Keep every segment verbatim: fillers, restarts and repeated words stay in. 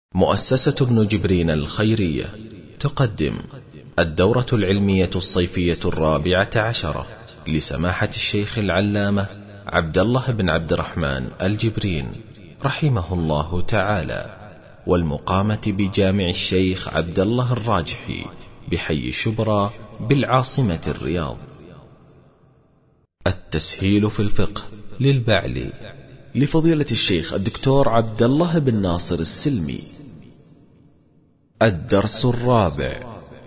مؤسسة ابن جبرين الخيرية تقدم الدورة العلمية الصيفية الرابعة عشرة لسماحة الشيخ العلامة عبد الله بن عبد الرحمن الجبرين رحمه الله تعالى، والمقامة بجامع الشيخ عبد الله الراجحي بحي الشبرا بالعاصمة الرياض. التسهيل في الفقه للبعلي لفضيلة الشيخ الدكتور عبد الله بن ناصر السلمي. الدرس الرابع.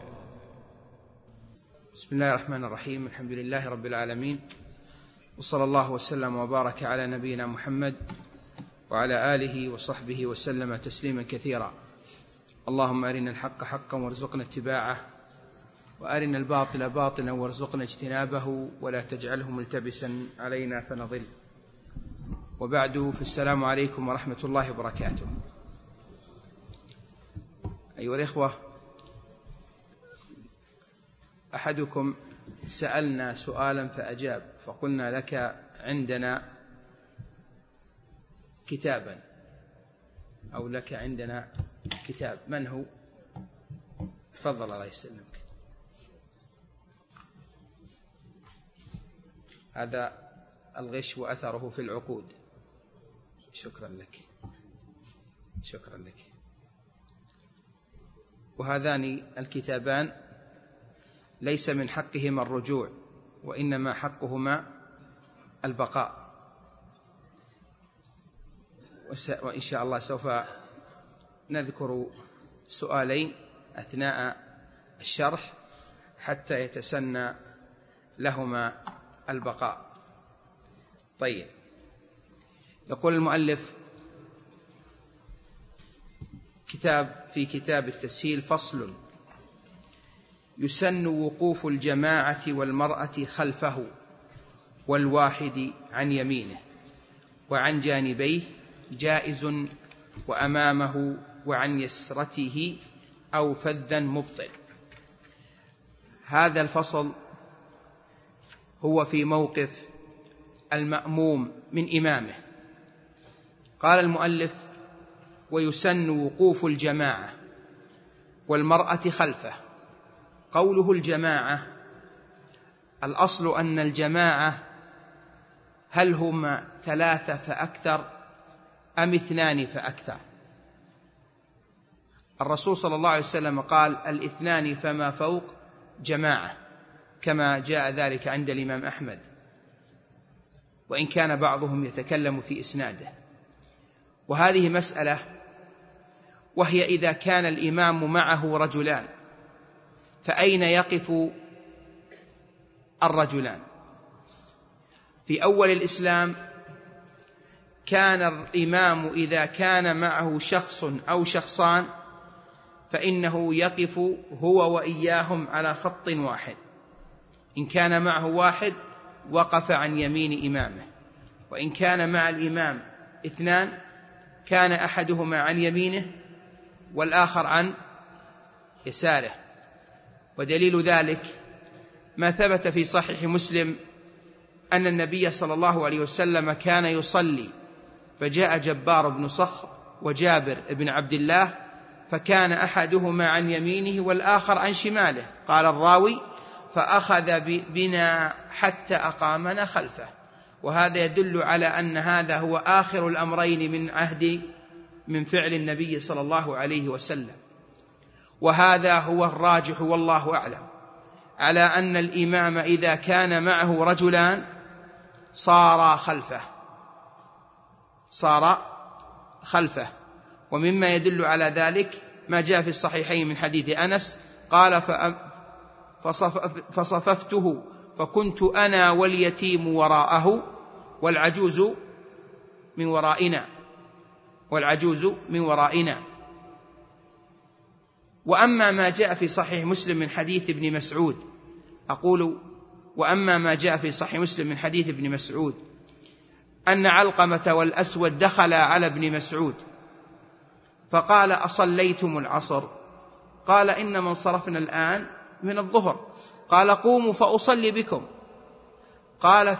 بسم الله الرحمن الرحيم. الحمد لله رب العالمين، وصلى الله وسلم وبارك على نبينا محمد وعلى آله وصحبه وسلم تسليما كثيرا. اللهم أرنا الحق حقا وارزقنا اتباعه، وأرنا الباطل باطلا وارزقنا اجتنابه، ولا تجعله ملتبسا علينا فنضل. وبعد، فالسلام عليكم ورحمة الله وبركاته. أيها الإخوة، أحدكم سألنا سؤالا فأجاب، فقلنا لك عندنا كتابا أو لك عندنا كتاب. من هو؟ تفضل الله يسلمك. هذا الغش وأثره في العقود. شكرا لك، شكرا لك. وهذان الكتابان ليس من حقهما الرجوع، وإنما حقهما البقاء، وإن شاء الله سوف نذكر سؤالين أثناء الشرح حتى يتسنى لهما البقاء. طيب، يقول المؤلف كتاب في كتاب التسهيل: فصل: يسن وقوف الجماعة والمرأة خلفه والواحد عن يمينه وعن جانبيه جائز، وأمامه وعن يسرته أو فذا مبطل. هذا الفصل هو في موقف المأموم من إمامه. قال المؤلف: ويسن وقوف الجماعة والمرأة خلفه. قوله الجماعة، الأصل أن الجماعة هل هم ثلاثة فأكثر أم اثنان فأكثر؟ الرسول صلى الله عليه وسلم قال: الاثنان فما فوق جماعة، كما جاء ذلك عند الإمام أحمد، وإن كان بعضهم يتكلم في إسناده. وهذه مسألة، وهي إذا كان الإمام معه رجلان، فأين يقف الرجلان؟ في أول الإسلام كان الإمام إذا كان معه شخص أو شخصان فإنه يقف هو وإياهم على خط واحد. إن كان معه واحد وقف عن يمين إمامه، وإن كان مع الإمام اثنان كان أحدهما عن يمينه والآخر عن يساره. ودليل ذلك ما ثبت في صحيح مسلم أن النبي صلى الله عليه وسلم كان يصلي، فجاء جبار بن صخر وجابر بن عبد الله، فكان أحدهما عن يمينه والآخر عن شماله. قال الراوي: فأخذ بنا حتى أقامنا خلفه. وهذا يدل على أن هذا هو آخر الأمرين من عهد من فعل النبي صلى الله عليه وسلم. وهذا هو الراجح والله أعلم، على أن الإمام إذا كان معه رجلان صار خلفه، صار خلفه. ومما يدل على ذلك ما جاء في الصحيحين من حديث أنس قال: فصففته فكنت أنا واليتيم وراءه والعجوز من ورائنا والعجوز من ورائنا. وأما ما جاء في صحيح مسلم من حديث ابن مسعود، أقول وأما ما جاء في صحيح مسلم من حديث ابن مسعود أن علقمة والأسود دخل على ابن مسعود فقال: أصليتم العصر؟ قال: إنما انصرفنا الآن من الظهر. قال: قوموا فأصلي بكم. قال: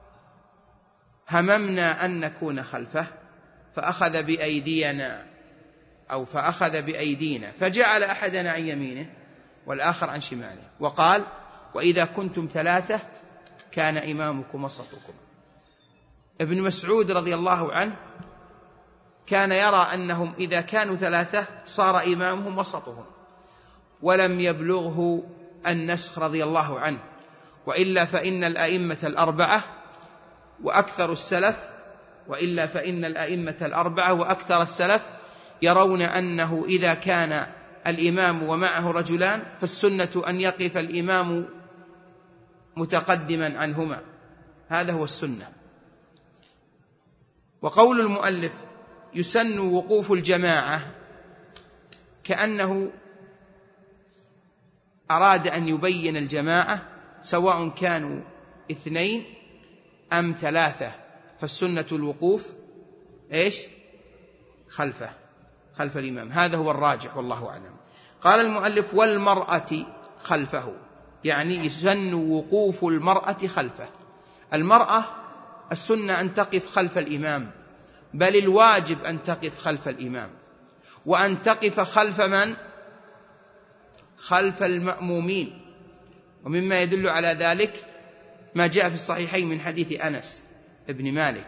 فهممنا أن نكون خلفه، فأخذ بأيدينا أو فأخذ بأيدينا فجعل أحدنا عن يمينه والآخر عن شماله وقال: وإذا كنتم ثلاثة كان إمامكم وسطكم. ابن مسعود رضي الله عنه كان يرى أنهم إذا كانوا ثلاثة صار إمامهم وسطهم، ولم يبلغه النسخ رضي الله عنه، وإلا فإن الأئمة الأربعة وأكثر السلف وإلا فإن الأئمة الأربعة وأكثر السلف يرون أنه إذا كان الإمام ومعه رجلان فالسنة أن يقف الإمام متقدما عنهما، هذا هو السنة. وقول المؤلف يسن وقوف الجماعة كأنه أراد أن يبين الجماعة سواء كانوا اثنين أم ثلاثة، فالسنة الوقوف إيش؟ خلفه، خلف الإمام، هذا هو الراجح والله أعلم. قال المؤلف: والمرأة خلفه، يعني يسن وقوف المرأة خلفه. المرأة السنة أن تقف خلف الإمام، بل الواجب أن تقف خلف الإمام، وأن تقف خلف من؟ خلف المأمومين. ومما يدل على ذلك ما جاء في الصحيحين من حديث أنس ابن مالك: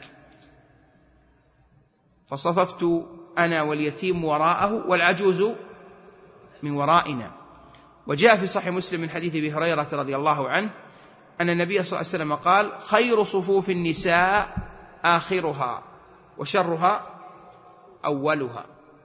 فصففت أنا واليتيم وراءه والعجوز من ورائنا. وجاء في صحيح مسلم من حديث أبي هريرة رضي الله عنه أن النبي صلى الله عليه وسلم قال: خير صفوف النساء آخرها وشرها أولها.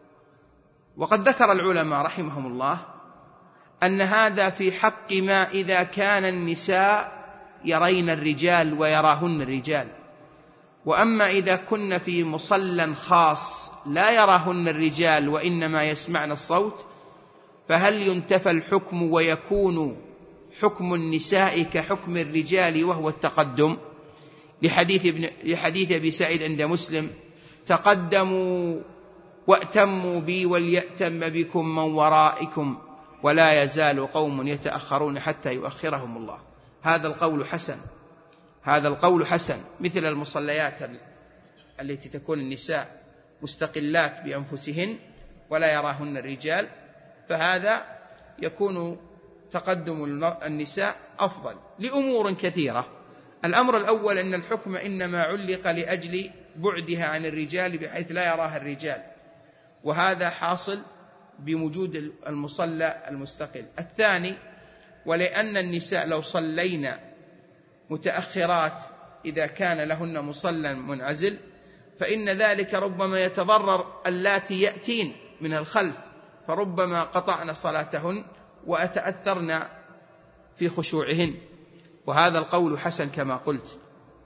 وقد ذكر العلماء رحمهم الله أن هذا في حق ما إذا كان النساء يرين الرجال ويراهن الرجال، وأما إذا كن في مصلى خاص لا يراهن الرجال وإنما يسمعن الصوت، فهل ينتفى الحكم ويكون حكم النساء كحكم الرجال وهو التقدم؟ لحديث, ابن لحديث أبي سعيد عند مسلم: تقدموا وأتموا بي وليأتم بكم من ورائكم ولا يزال قوم يتأخرون حتى يؤخرهم الله. هذا القول حسن، هذا القول حسن، مثل المصليات التي تكون النساء مستقلات بأنفسهن ولا يراهن الرجال، فهذا يكون تقدم النساء أفضل لأمور كثيرة. الأمر الأول أن الحكم إنما علق لأجل بعدها عن الرجال بحيث لا يراها الرجال، وهذا حاصل بوجود المصلى المستقل. الثاني، ولأن النساء لو صلينا متأخرات إذا كان لهن مصلى منعزل فإن ذلك ربما يتضرر اللاتي يأتين من الخلف، فربما قطعن صلاتهن وأتأثرن في خشوعهن، وهذا القول حسن كما قلت.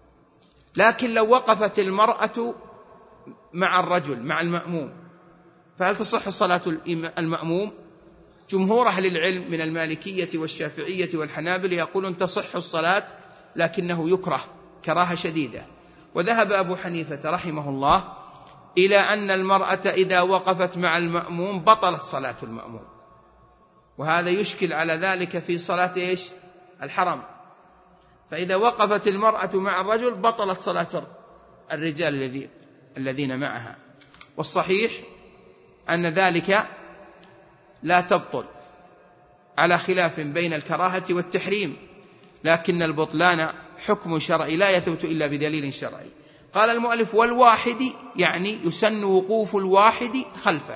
لكن لو وقفت المرأة مع الرجل مع المأموم فهل تصح صلاة المأموم؟ جمهور أهل العلم من المالكية والشافعية والحنابلة يقولون تصح الصلاة لكنه يكره كراهة شديدة. وذهب أبو حنيفة رحمه الله إلى أن المرأة إذا وقفت مع المأموم بطلت صلاة المأموم، وهذا يشكل على ذلك في صلاة إيش؟ الحرم. فإذا وقفت المرأة مع الرجل بطلت صلاة الرجال الذين معها. والصحيح أن ذلك لا تبطل، على خلاف بين الكراهة والتحريم، لكن البطلان حكم شرعي لا يثبت إلا بدليل شرعي. قال المؤلف: والواحد، يعني يسن وقوف الواحد خلفه.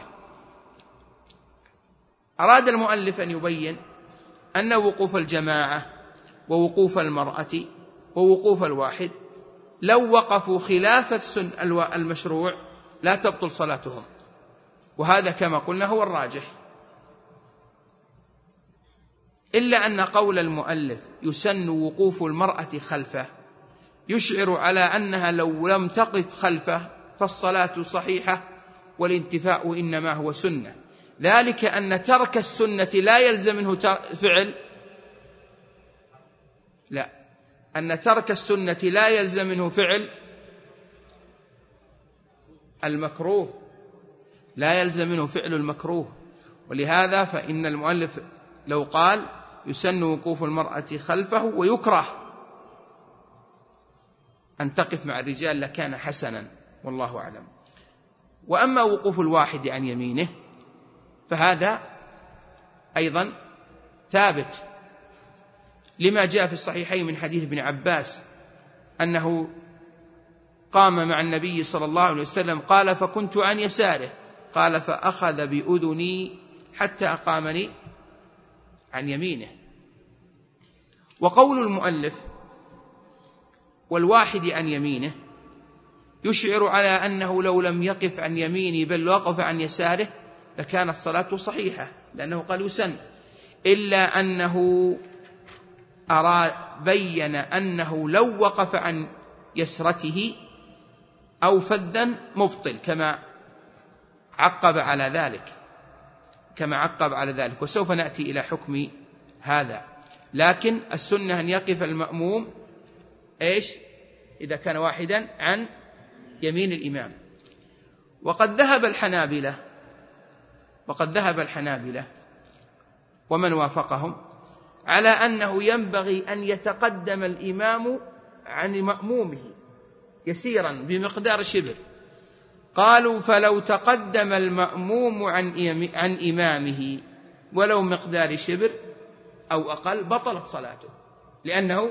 أراد المؤلف أن يبين أن وقوف الجماعة ووقوف المرأة ووقوف الواحد لو وقفوا خلاف السن المشروع لا تبطل صلاتهم، وهذا كما قلنا هو الراجح. إلا أن قول المؤلف يسن وقوف المرأة خلفه يشعر على أنها لو لم تقف خلفه فالصلاة صحيحة والانتفاء إنما هو سنة، ذلك أن ترك السنة لا يلزم منه فعل لا أن ترك السنة لا يلزم منه فعل المكروه، لا يلزم منه فعل المكروه. ولهذا فإن المؤلف لو قال يسن وقوف المرأة خلفه ويكره أن تقف مع الرجال لكان حسنا، والله أعلم. وأما وقوف الواحد عن يمينه فهذا أيضا ثابت، لما جاء في الصحيحين من حديث ابن عباس أنه قام مع النبي صلى الله عليه وسلم قال فكنت عن يساره، قال فأخذ بأذني حتى أقامني عن يمينه. وقول المؤلف والواحد عن يمينه يشعر على أنه لو لم يقف عن يمينه بل وقف عن يساره لكانت صلاته صحيحة، لأنه قال يسن، إلا أنه أراد بين أنه لو وقف عن يسرته أو فذا مبطل، كما عقب على ذلك كما عقب على ذلك وسوف نأتي إلى حكم هذا. لكن السنة أن يقف المأموم إيش إذا كان واحدا عن يمين الإمام. وقد ذهب الحنابلة وقد ذهب الحنابلة ومن وافقهم على أنه ينبغي أن يتقدم الإمام عن مأمومه يسيرا بمقدار شبر. قالوا فلو تقدم المأموم عن عن إمامه ولو مقدار شبر أو أقل بطلت صلاته، لأنه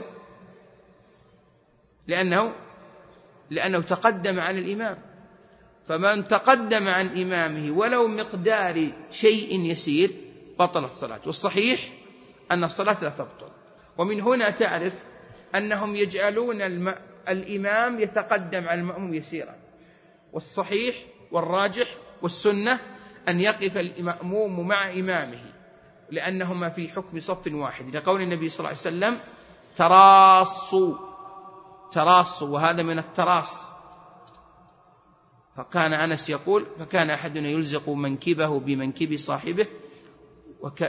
لأنه لأنه تقدم عن الإمام. فمن تقدم عن إمامه ولو مقدار شيء يسير بطلت صلاته. والصحيح أن الصلاة لا تبطل. ومن هنا تعرف أنهم يجعلون الم... الإمام يتقدم عن المأموم يسيرا، والصحيح والراجح والسنة أن يقف المأموم مع إمامه، لأنهما في حكم صف واحد، لقول النبي صلى الله عليه وسلم تراصوا تراصوا وهذا من التراص. فكان أنس يقول فكان أحدنا يلزق منكبه بمنكب صاحبه وك...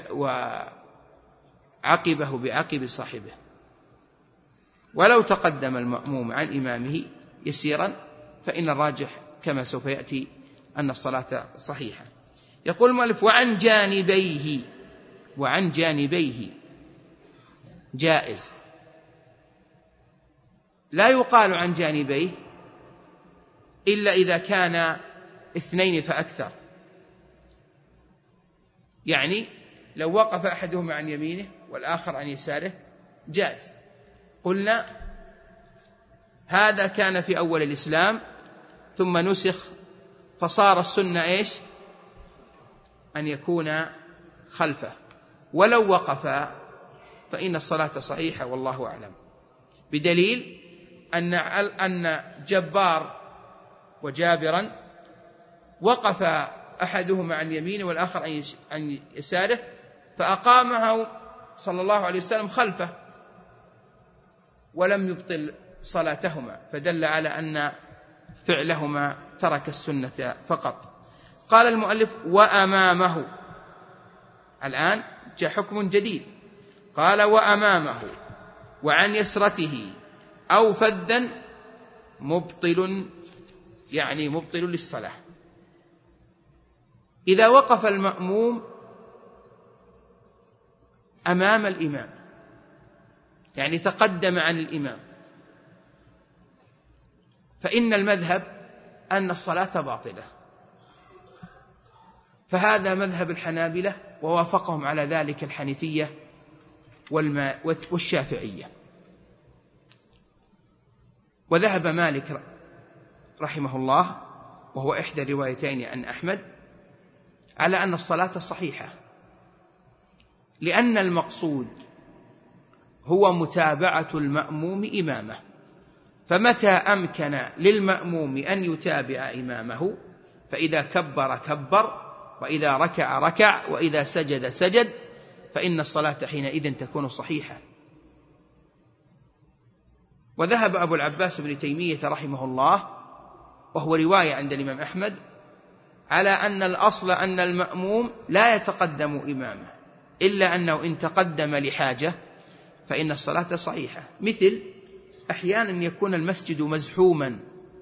وعقبه بعقب صاحبه. ولو تقدم المأموم عن إمامه يسيرا فإن الراجح كما سوف يأتي أن الصلاة صحيحة. يقول المؤلف وعن جانبيه وعن جانبيه جائز، لا يقال عن جانبيه إلا إذا كان اثنين فأكثر، يعني لو وقف أحدهما عن يمينه والآخر عن يساره جاز. قلنا هذا كان في أول الإسلام ثم نسخ فصار السنة إيش أن يكون خلفه، ولو وقف فإن الصلاة صحيحة والله أعلم، بدليل أن أن جبار وجابرا وقف أحدهما عن يمينه والآخر عن يساره فأقامه صلى الله عليه وسلم خلفه ولم يبطل صلاتهما، فدل على أن فعلهما ترك السنة فقط. قال المؤلف وأمامه، الآن جاء حكم جديد، قال وأمامه وعن يسرته أو فذا مبطل، يعني مبطل للصلاة. إذا وقف المأموم أمام الإمام يعني تقدم عن الإمام فإن المذهب أن الصلاة باطلة، فهذا مذهب الحنابلة ووافقهم على ذلك الحنفية والشافعية. وذهب مالك رحمه الله وهو إحدى الروايتين عن أحمد على أن الصلاة صحيحة، لأن المقصود هو متابعة المأموم إمامه، فمتى أمكن للمأموم أن يتابع إمامه فإذا كبر كبر، وإذا ركع ركع، وإذا سجد سجد، فإن الصلاة حينئذ تكون صحيحة. وذهب أبو العباس بن تيمية رحمه الله وهو رواية عند الإمام أحمد على أن الأصل أن المأموم لا يتقدم إمامه، إلا أنه إن تقدم لحاجة فإن الصلاة صحيحة، مثل أحيانا يكون المسجد مزحوما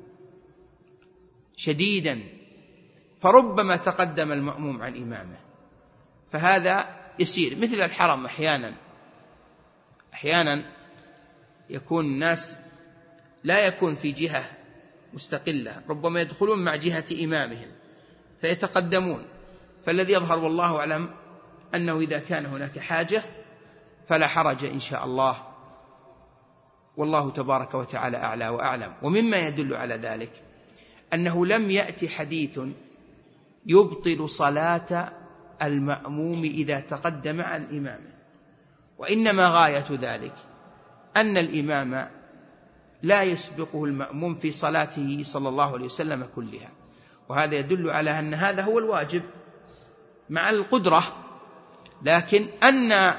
شديدا فربما تقدم المأموم عن إمامه، فهذا يسير. مثل الحرم أحيانا أحيانا يكون الناس لا يكون في جهة مستقلة، ربما يدخلون مع جهة إمامهم فيتقدمون، فالذي يظهر والله أعلم أنه إذا كان هناك حاجة فلا حرج إن شاء الله، والله تبارك وتعالى أعلى وأعلم. ومما يدل على ذلك أنه لم يأتي حديث يبطل صلاة المأموم إذا تقدم عن الإمام، وإنما غاية ذلك أن الإمام لا يسبقه المأموم في صلاته صلى الله عليه وسلم كلها، وهذا يدل على أن هذا هو الواجب مع القدرة، لكن أن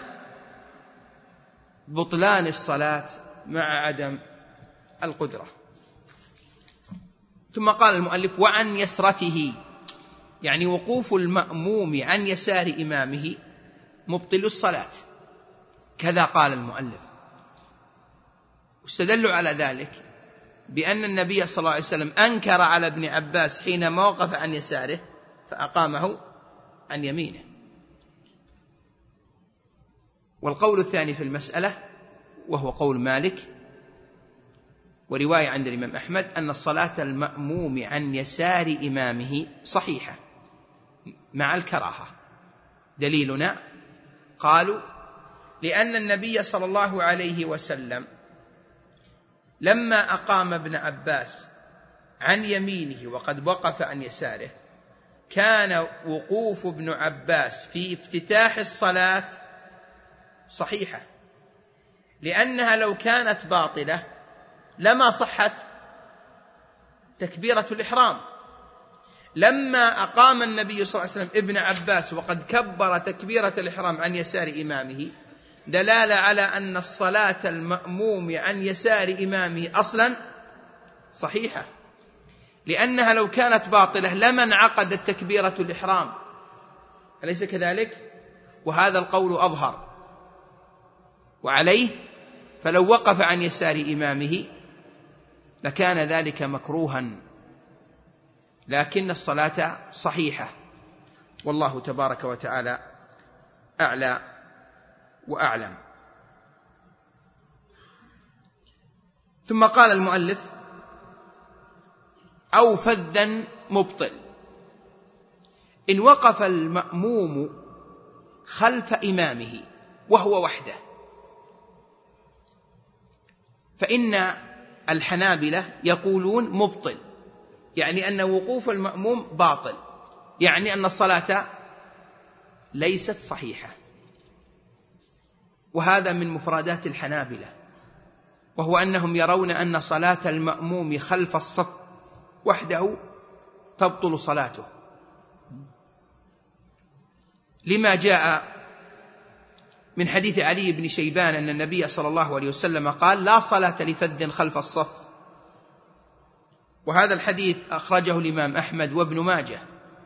بطلان الصلاة مع عدم القدرة. ثم قال المؤلف وعن يسرته، يعني وقوف المأموم عن يسار إمامه مبطل الصلاة، كذا قال المؤلف. واستدلوا على ذلك بأن النبي صلى الله عليه وسلم أنكر على ابن عباس حينما وقف عن يساره فأقامه عن يمينه. والقول الثاني في المسألة وهو قول مالك ورواية عند الإمام أحمد أن الصلاة المأموم عن يسار إمامه صحيحة مع الكراهة. دليلنا قالوا لأن النبي صلى الله عليه وسلم لما أقام ابن عباس عن يمينه وقد وقف عن يساره كان وقوف ابن عباس في افتتاح الصلاة صحيحة، لأنها لو كانت باطلة لما صحت تكبيرة الإحرام. لما أقام النبي صلى الله عليه وسلم ابن عباس وقد كبر تكبيرة الإحرام عن يسار إمامه دلالة على أن الصلاة المأموم عن يسار إمامه أصلا صحيحة، لأنها لو كانت باطلة لما انعقدت تكبيرة الإحرام، أليس كذلك؟ وهذا القول أظهر، وعليه فلو وقف عن يسار إمامه لكان ذلك مكروها، لكن الصلاة صحيحة، والله تبارك وتعالى أعلى وأعلم. ثم قال المؤلف أو فذا مبطل، إن وقف المأموم خلف إمامه وهو وحده، فإن الحنابلة يقولون مبطل، يعني أن وقوف المأموم باطل، يعني أن الصلاة ليست صحيحة. وهذا من مفردات الحنابلة، وهو أنهم يرون أن صلاة المأموم خلف الصف وحده تبطل صلاته، لما جاء من حديث علي بن شيبان أن النبي صلى الله عليه وسلم قال لا صلاة لفذ خلف الصف، وهذا الحديث أخرجه الإمام أحمد وابن ماجه،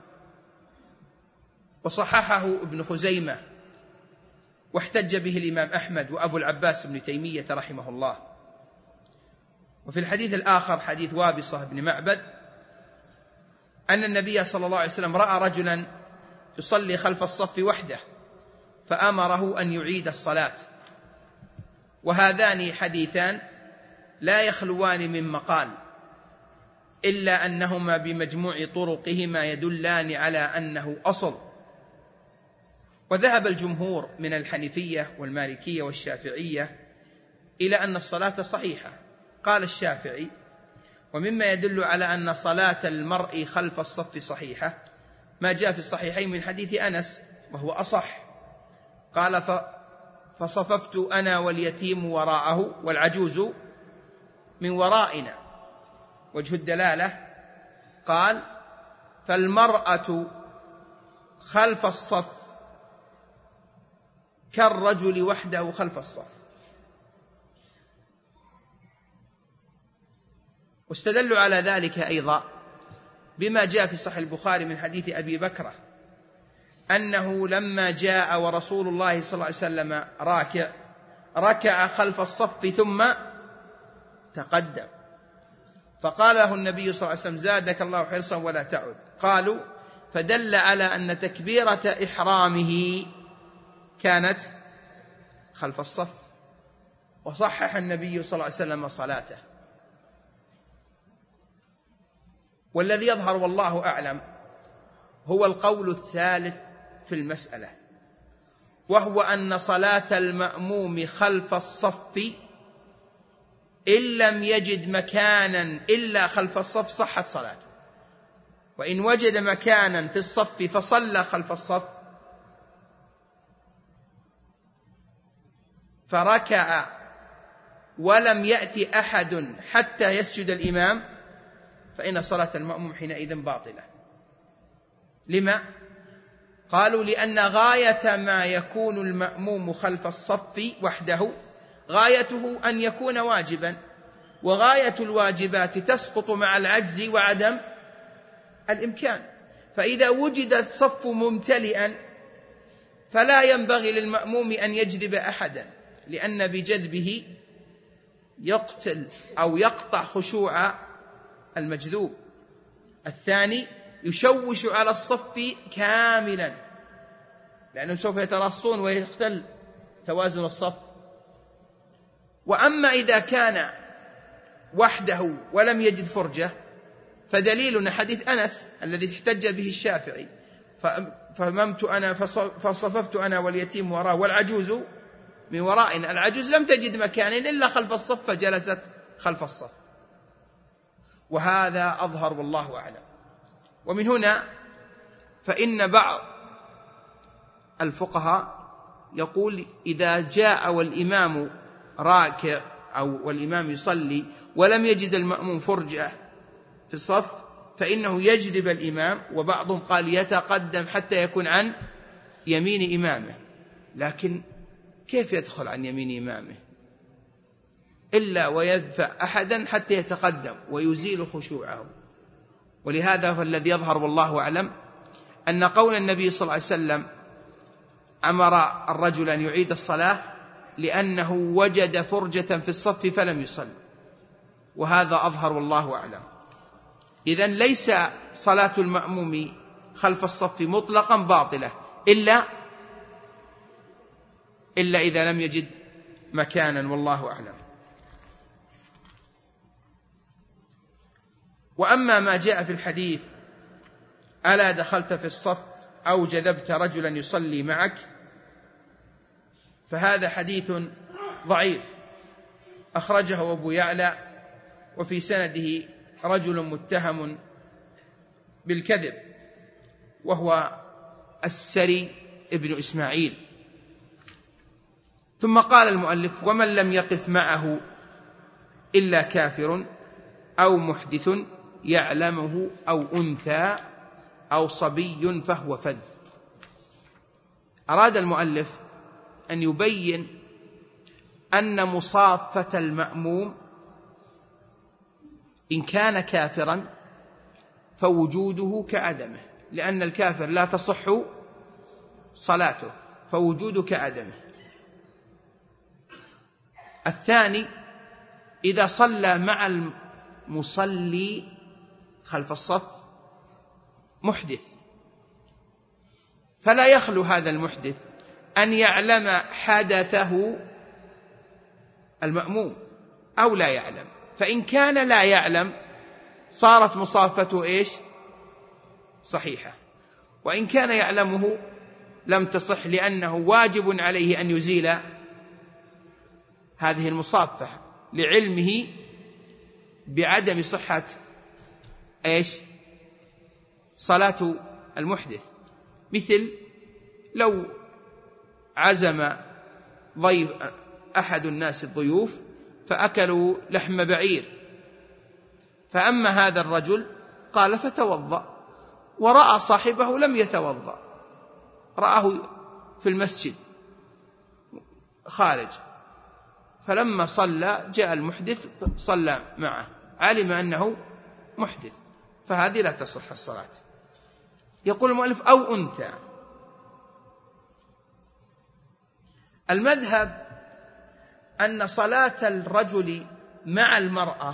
وصححه ابن خزيمة، واحتج به الإمام أحمد وأبو العباس بن تيمية رحمه الله. وفي الحديث الآخر حديث وابصة بن معبد أن النبي صلى الله عليه وسلم رأى رجلا يصلي خلف الصف وحده فأمره أن يعيد الصلاة. وهذان حديثان لا يخلوان من مقال، إلا أنهما بمجموع طرقهما يدلان على أنه أصل. وذهب الجمهور من الحنفية والمالكية والشافعية إلى أن الصلاة صحيحة. قال الشافعي ومما يدل على أن صلاة المرء خلف الصف صحيحة ما جاء في الصحيحين من حديث أنس وهو أصح، قال فصففت أنا واليتيم وراءه والعجوز من ورائنا. وجه الدلالة قال فالمرأة خلف الصف كالرجل وحده خلف الصف. واستدلوا على ذلك أيضا بما جاء في صحيح البخاري من حديث أبي بكرة أنه لما جاء ورسول الله صلى الله عليه وسلم راكع ركع خلف الصف ثم تقدم، فقال له النبي صلى الله عليه وسلم زادك الله حرصا ولا تعد. قالوا فدل على أن تكبيرة إحرامه كانت خلف الصف، وصحح النبي صلى الله عليه وسلم صلاته. والذي يظهر والله أعلم هو القول الثالث في المسألة، وهو أن صلاة المأموم خلف الصف إن لم يجد مكانا إلا خلف الصف صحت صلاته، وإن وجد مكانا في الصف فصلى خلف الصف فركع ولم يأتي أحد حتى يسجد الإمام فإن صلاة المأموم حينئذ باطلة. لما؟ قالوا لأن غاية ما يكون المأموم خلف الصف وحده غايته أن يكون واجبا، وغاية الواجبات تسقط مع العجز وعدم الإمكان، فإذا وجد الصف ممتلئا فلا ينبغي للمأموم أن يجذب أحدا، لأن بجذبه يقتل أو يقطع خشوع المجذوب. الثاني يشوش على الصف كاملا، لأنهم سوف يتراصون ويختل توازن الصف. وأما إذا كان وحده ولم يجد فرجة فدليلنا حديث أنس الذي احتج به الشافعي: فممت أنا فصففت أنا واليتيم وراه والعجوز من ورائنا. العجوز لم تجد مكان إلا خلف الصف فجلست خلف الصف، وهذا أظهر والله أعلم. ومن هنا فإن بعض الفقهاء يقول إذا جاء والإمام راكع أو والإمام يصلي ولم يجد المأموم فرجة في الصف فإنه يجذب الإمام، وبعضهم قال يتقدم حتى يكون عن يمين إمامه. لكن كيف يدخل عن يمين إمامه إلا ويدفع أحدا حتى يتقدم ويزيل خشوعه؟ ولهذا فالذي يظهر والله أعلم أن قول النبي صلى الله عليه وسلم أمر الرجل أن يعيد الصلاة لأنه وجد فرجة في الصف فلم يصل، وهذا أظهر والله أعلم. إذن ليس صلاة المأموم خلف الصف مطلقا باطلة إلا إلا إذا لم يجد مكانا، والله أعلم. وأما ما جاء في الحديث ألا دخلت في الصف أو جذبت رجلا يصلي معك، فهذا حديث ضعيف أخرجه أبو يعلى، وفي سنده رجل متهم بالكذب وهو السري ابن إسماعيل. ثم قال المؤلف: ومن لم يقف معه إلا كافر أو محدث يعلمه أو أنثى أو صبي فهو فذ. أراد المؤلف أن يبين أن مصافة المأموم إن كان كافرا فوجوده كعدمه، لأن الكافر لا تصح صلاته، فوجوده كعدمه. الثاني إذا صلى مع المصلي خلف الصف محدث، فلا يخلو هذا المحدث أن يعلم حدثه المأموم أو لا يعلم، فإن كان لا يعلم صارت مصافته إيش؟ صحيحة، وإن كان يعلمه لم تصح، لأنه واجب عليه أن يزيل هذه المصافة لعلمه بعدم صحة إيش؟ صلاة المحدث. مثل لو عزم ضيف أحد الناس الضيوف فأكلوا لحم بعير، فأما هذا الرجل قال فتوضأ، ورأى صاحبه لم يتوضأ، رآه في المسجد خارج، فلما صلى جاء المحدث صلى معه، علم أنه محدث، فهذه لا تصح الصلاة. يقول المؤلف: أو أنثى. المذهب أن صلاة الرجل مع المرأة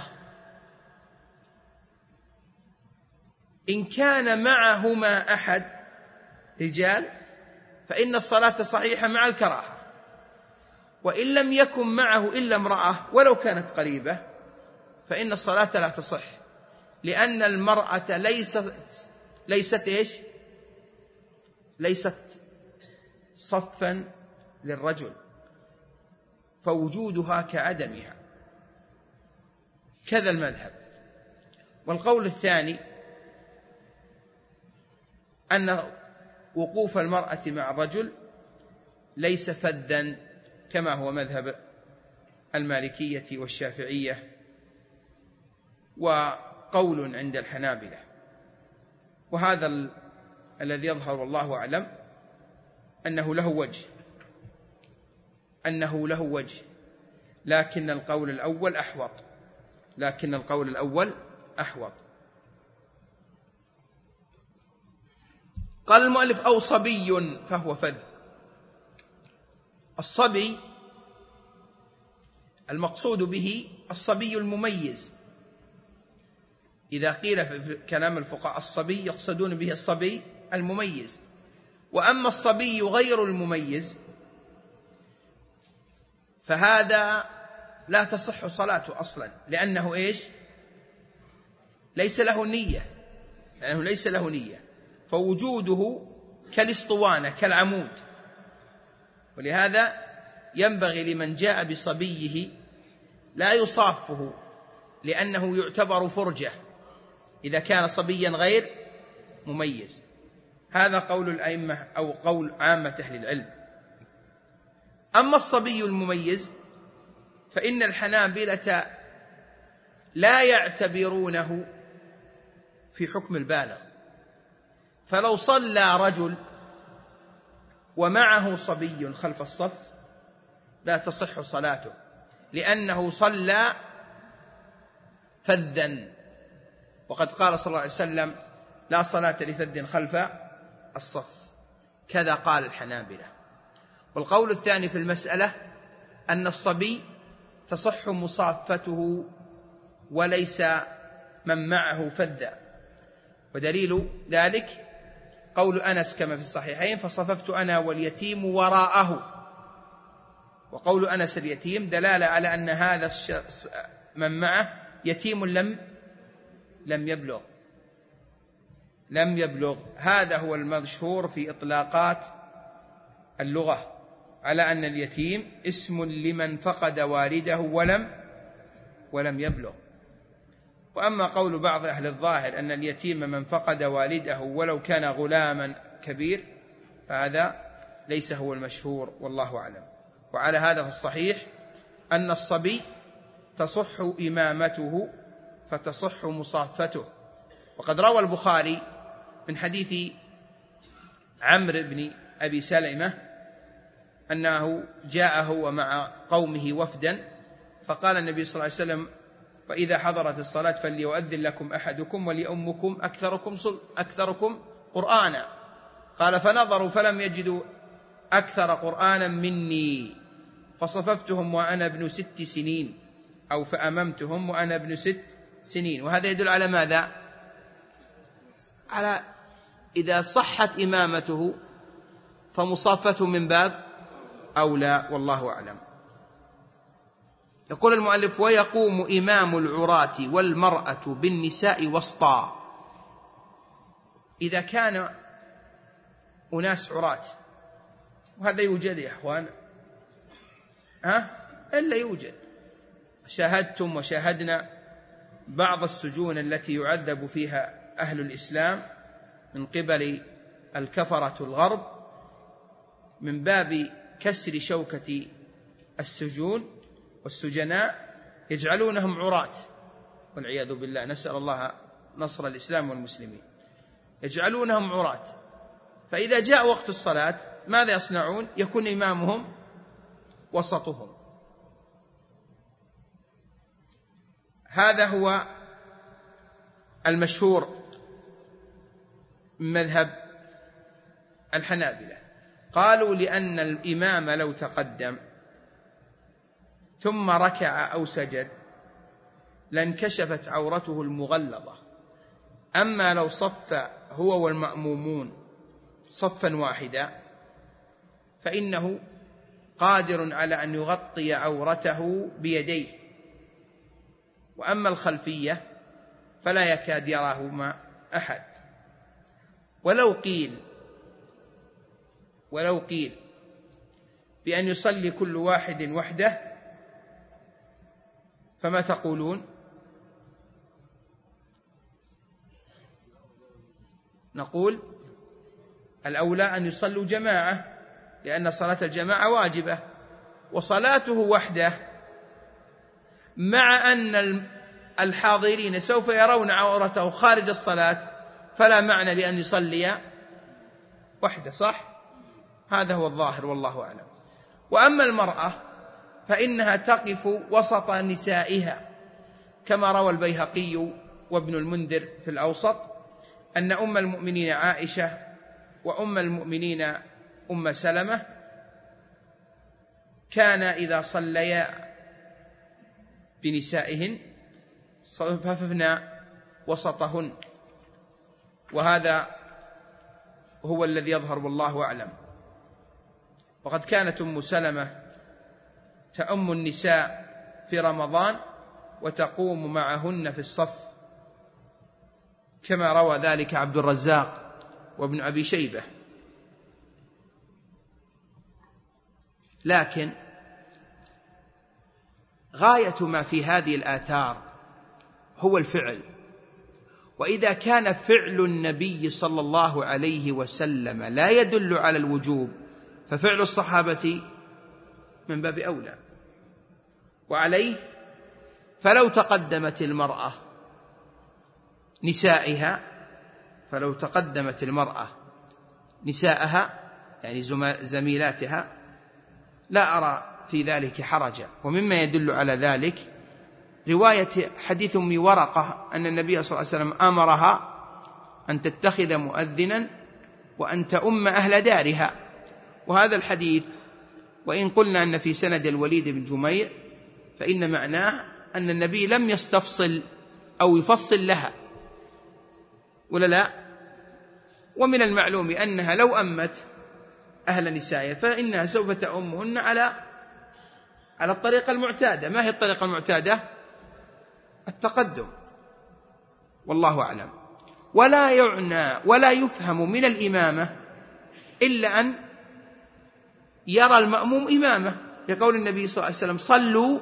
إن كان معهما أحد رجال فإن الصلاة صحيحة مع الكراهة، وإن لم يكن معه إلا امرأة ولو كانت قريبة فإن الصلاة لا تصح، لأن المرأة ليست ليست إيش؟ ليست صفا للرجل، فوجودها كعدمها، كذا المذهب. والقول الثاني أن وقوف المرأة مع الرجل ليس فذا كما هو مذهب المالكية والشافعية، وقول عند الحنابلة. وهذا ال... الذي يظهر والله أعلم أنه له وجه أنه له وجه لكن القول الأول أحوط لكن القول الأول أحوط قال المؤلف: أو صبي فهو فذ. الصبي المقصود به الصبي المميز. إذا قيل في كلام الفقهاء الصبي يقصدون به الصبي المميز. وأما الصبي غير المميز فهذا لا تصح صلاته أصلا، لأنه إيش؟ ليس له نية لأنه ليس له نية فوجوده كالاسطوانة كالعمود. ولهذا ينبغي لمن جاء بصبيه لا يصافه، لأنه يعتبر فرجة إذا كان صبيا غير مميز. هذا قول الأئمة أو قول عامة أهل العلم. أما الصبي المميز فإن الحنابلة لا يعتبرونه في حكم البالغ، فلو صلى رجل ومعه صبي خلف الصف لا تصح صلاته، لأنه صلى فذا، وقد قال صلى الله عليه وسلم: لا صلاة لفذ خلف الصف. كذا قال الحنابلة. والقول الثاني في المسألة أن الصبي تصح مصافته وليس من معه فذا، ودليل ذلك قول أنس كما في الصحيحين: فصففت أنا واليتيم وراءه. وقول أنس اليتيم دلالة على أن هذا الشخص من معه يتيم لم لم يبلغ لم يبلغ هذا هو المشهور في إطلاقات اللغة على أن اليتيم اسم لمن فقد والده ولم ولم يبلغ. وأما قول بعض أهل الظاهر أن اليتيم من فقد والده ولو كان غلاما كبير فهذا ليس هو المشهور والله أعلم. وعلى هذا فالصحيح أن الصبي تصح إمامته فتصح مصافته. وقد روى البخاري من حديث عمرو بن أبي سلمة أنه جاءه ومع قومه وفدا، فقال النبي صلى الله عليه وسلم: فإذا حضرت الصلاة فليؤذن لكم أحدكم وليؤمكم أكثركم, أكثركم قرآنا. قال: فنظروا فلم يجدوا أكثر قرآنا مني فصففتهم وأنا ابن ست سنين أو فأممتهم وأنا ابن ست سنين. وهذا يدل على ماذا؟ على إذا صحت إمامته فمصافته من باب أولى والله أعلم. يقول المؤلف: ويقوم إمام العراة والمرأة بالنساء وسطا. إذا كان أناس عراة، وهذا يوجد يا أخوان، ها إلا يوجد، شاهدتم وشاهدنا بعض السجون التي يعذب فيها أهل الإسلام من قبل الكفرة الغرب من باب كسر شوكة السجون والسجناء، يجعلونهم عراة والعياذ بالله، نسأل الله نصر الإسلام والمسلمين. يجعلونهم عراة، فإذا جاء وقت الصلاة ماذا يصنعون؟ يكون إمامهم وسطهم. هذا هو المشهور من مذهب الحنابلة. قالوا لأن الإمام لو تقدم ثم ركع أو سجد لانكشفت عورته المغلظة، أما لو صف هو والمأمومون صفا واحدا فإنه قادر على أن يغطي عورته بيديه، وأما الخلفية فلا يكاد يراهما أحد. ولو قيل ولو قيل بأن يصلي كل واحد وحده فما تقولون؟ نقول الأولى أن يصلوا جماعة، لأن صلاة الجماعة واجبة، وصلاته وحده مع أن الحاضرين سوف يرون عورته خارج الصلاة فلا معنى لأن يصلي وحده، صح؟ هذا هو الظاهر والله أعلم. وأما المرأة فإنها تقف وسط نسائها، كما روى البيهقي وابن المنذر في الأوسط أن أم المؤمنين عائشة وأم المؤمنين أم سلمة كان إذا صليا بنسائهن صففنا وسطهن، وهذا هو الذي يظهر والله أعلم. وقد كانت أم سلمة تأم النساء في رمضان وتقوم معهن في الصف، كما روى ذلك عبد الرزاق وابن أبي شيبة. لكن غاية ما في هذه الآثار هو الفعل، وإذا كان فعل النبي صلى الله عليه وسلم لا يدل على الوجوب ففعل الصحابة من باب أولى. وعليه فلو تقدمت المرأة نسائها فلو تقدمت المرأة نساءها يعني زميلاتها لا أرى في ذلك حرجا. ومما يدل على ذلك رواية حديث أم ورقة أن النبي صلى الله عليه وسلم أمرها أن تتخذ مؤذنا وأن تؤم أهل دارها. وهذا الحديث وإن قلنا أن في سند الوليد بن جميع فإن معناه أن النبي لم يستفصل أو يفصل لها، ولا لا؟ ومن المعلوم أنها لو أمت أهل نسائها فإنها سوف تأمهن على على الطريقة المعتادة. ما هي الطريقة المعتادة؟ التقدم، والله أعلم. ولا يعنى ولا يفهم من الإمامة إلا أن يرى المأموم إمامة، يقول النبي صلى الله عليه وسلم صلوا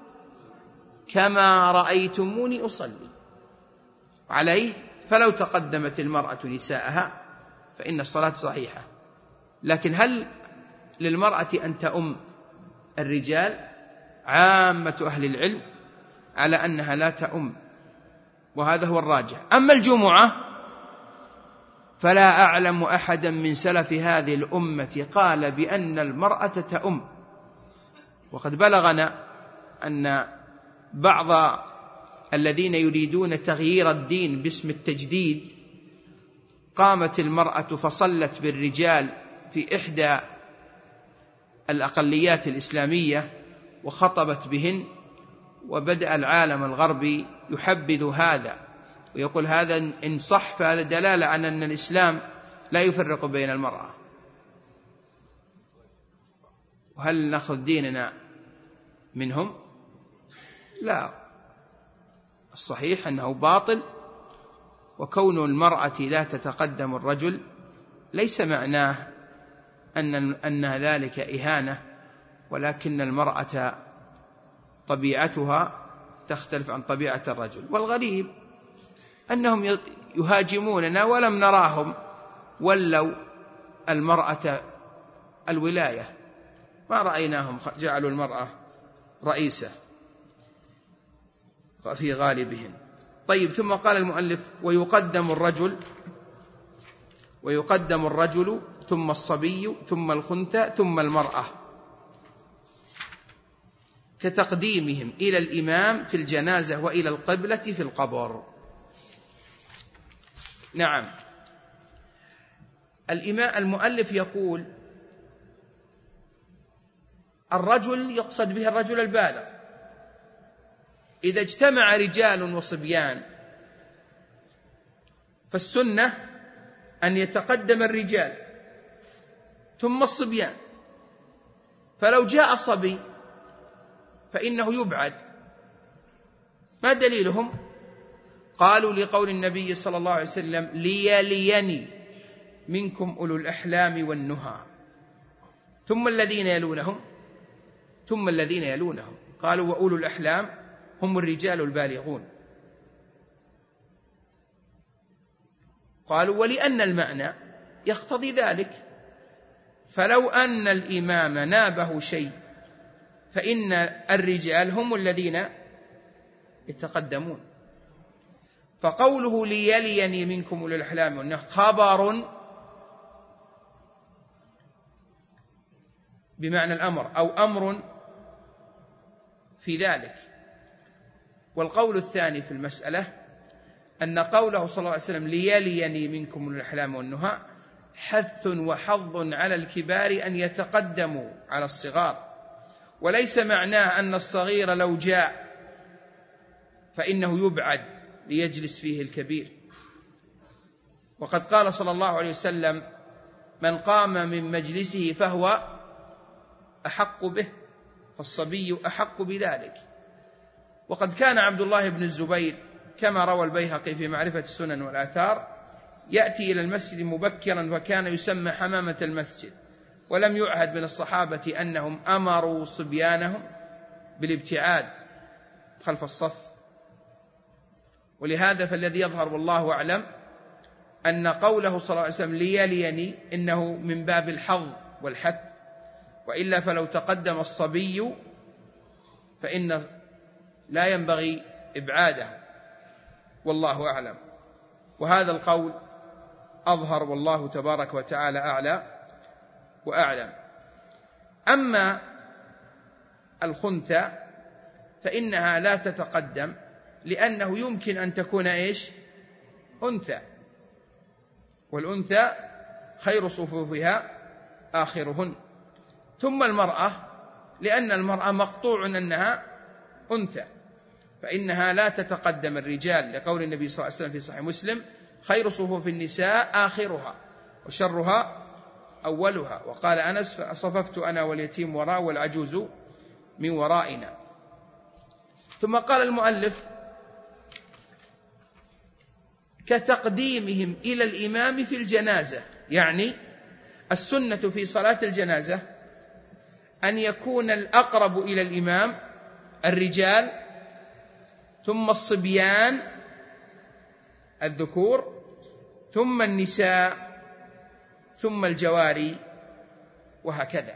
كما رأيتموني أصلي. عليه فلو تقدمت المرأة نساءها فإن الصلاة صحيحة. لكن هل للمرأة أن تؤم الرجال؟ عامة أهل العلم على أنها لا تؤم، وهذا هو الراجح. أما الجمعة فلا أعلم أحدا من سلف هذه الأمة قال بأن المرأة تؤم. وقد بلغنا أن بعض الذين يريدون تغيير الدين باسم التجديد قامت المرأة فصلت بالرجال في إحدى الأقليات الإسلامية وخطبت بهن، وبدأ العالم الغربي يحبذ هذا ويقول هذا إن صح فهذا دلالة على أن الإسلام لا يفرق بين المرأة. وهل نأخذ ديننا منهم؟ لا، الصحيح أنه باطل. وكون المرأة لا تتقدم الرجل ليس معناه أن أن ذلك إهانة، ولكن المرأة طبيعتها تختلف عن طبيعة الرجل. والغريب أنهم يهاجموننا ولم نراهم ولوا المرأة الولاية، ما رأيناهم جعلوا المرأة رئيسة في غالبهم. طيب، ثم قال المؤلف ويقدم الرجل ويقدم الرجل ثم الصبي ثم الخنثى ثم المرأة، كتقديمهم إلى الإمام في الجنازة وإلى القبلة في القبر. نعم، الإمام المؤلف يقول الرجل يقصد به الرجل البالغ. إذا اجتمع رجال وصبيان فالسنة أن يتقدم الرجال ثم الصبيان، فلو جاء صبي فإنه يبعد. ما دليلهم؟ قالوا لقول النبي صلى الله عليه وسلم ليليني منكم أولو الأحلام والنهى. ثم الذين يلونهم ثم الذين يلونهم قالوا وأولو الأحلام هم الرجال البالغون. قالوا ولأن المعنى يقتضي ذلك، فلو أن الإمام نابه شيء فإن الرجال هم الذين يتقدمون. فقوله ليليني منكم أولو الأحلام والنهى خبر بمعنى الأمر أو أمر في ذلك. والقول الثاني في المسألة أن قوله صلى الله عليه وسلم ليليني منكم أولو الأحلام والنهى حث وحظ على الكبار أن يتقدموا على الصغار، وليس معناه أن الصغير لو جاء فإنه يبعد ليجلس فيه الكبير. وقد قال صلى الله عليه وسلم من قام من مجلسه فهو أحق به، فالصبي أحق بذلك. وقد كان عبد الله بن الزبير كما روى البيهقي في معرفة السنن والآثار يأتي إلى المسجد مبكرا وكان يسمى حمامة المسجد، ولم يعهد من الصحابة أنهم أمروا صبيانهم بالابتعاد خلف الصف. ولهذا فالذي يظهر والله أعلم أن قوله صلى الله عليه وسلم ليليني إنه من باب الحظ والحث، وإلا فلو تقدم الصبي فإن لا ينبغي إبعاده والله أعلم. وهذا القول أظهر والله تبارك وتعالى أعلى وأعلم. أما الخنثى فإنها لا تتقدم لأنه يمكن أن تكون إيش؟ أنثى، والأنثى خير صفوفها آخرهن. ثم المرأة لأن المرأة مقطوع أنها أنثى فإنها لا تتقدم الرجال، لقول النبي صلى الله عليه وسلم في صحيح مسلم خير صفوف النساء آخرها وشرها أولها. وقال أنس فصففت أنا واليتيم وراء والعجوز من ورائنا. ثم قال المؤلف كتقديمهم إلى الإمام في الجنازة، يعني السنة في صلاة الجنازة أن يكون الأقرب إلى الإمام الرجال، ثم الصبيان الذكور، ثم النساء، ثم الجواري، وهكذا.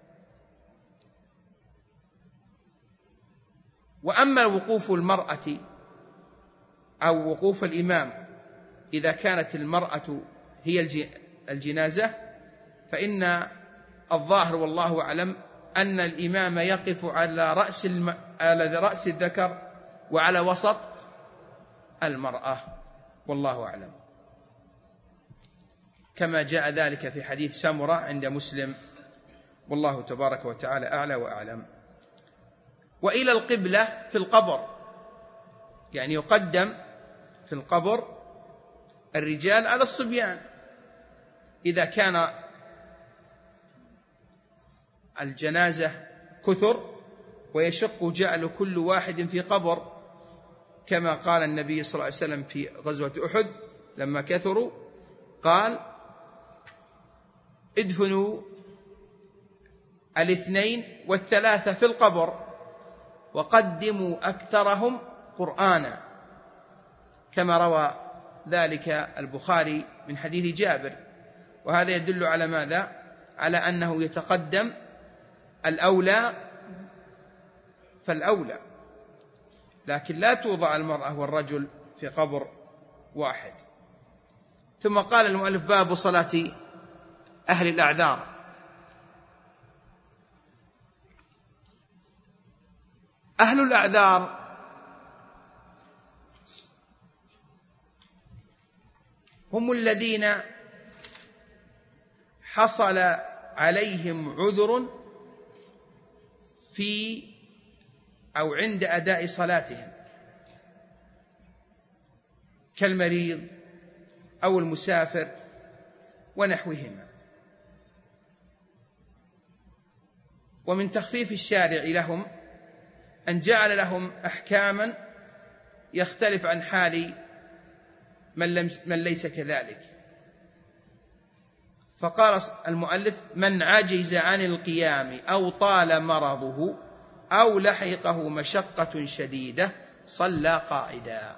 وأما وقوف المرأة أو وقوف الإمام إذا كانت المرأة هي الجنازة فإن الظاهر والله أعلم أن الإمام يقف على رأس الم... على رأس الذكر وعلى وسط المرأة والله أعلم، كما جاء ذلك في حديث سمرة عند مسلم والله تبارك وتعالى أعلى وأعلم. وإلى القبلة في القبر، يعني يقدم في القبر الرجال على الصبيان إذا كان الجنازة كثر ويشق جعل كل واحد في قبر، كما قال النبي صلى الله عليه وسلم في غزوة أحد لما كثروا قال ادفنوا الاثنين والثلاثة في القبر وقدموا أكثرهم قرآنا، كما روى ذلك البخاري من حديث جابر. وهذا يدل على ماذا؟ على أنه يتقدم الأولى فالأولى، لكن لا توضع المرأة والرجل في قبر واحد. ثم قال المؤلف باب صلاة أهل الأعذار. أهل الأعذار هم الذين حصل عليهم عذر في أو عند أداء صلاتهم، كالمريض أو المسافر ونحوهما. ومن تخفيف الشارع لهم أن جعل لهم أحكاما يختلف عن حال من, لم من ليس كذلك. فقال المؤلف: من عجز عن القيام أو طال مرضه أو لحقه مشقة شديدة صلى قاعدا.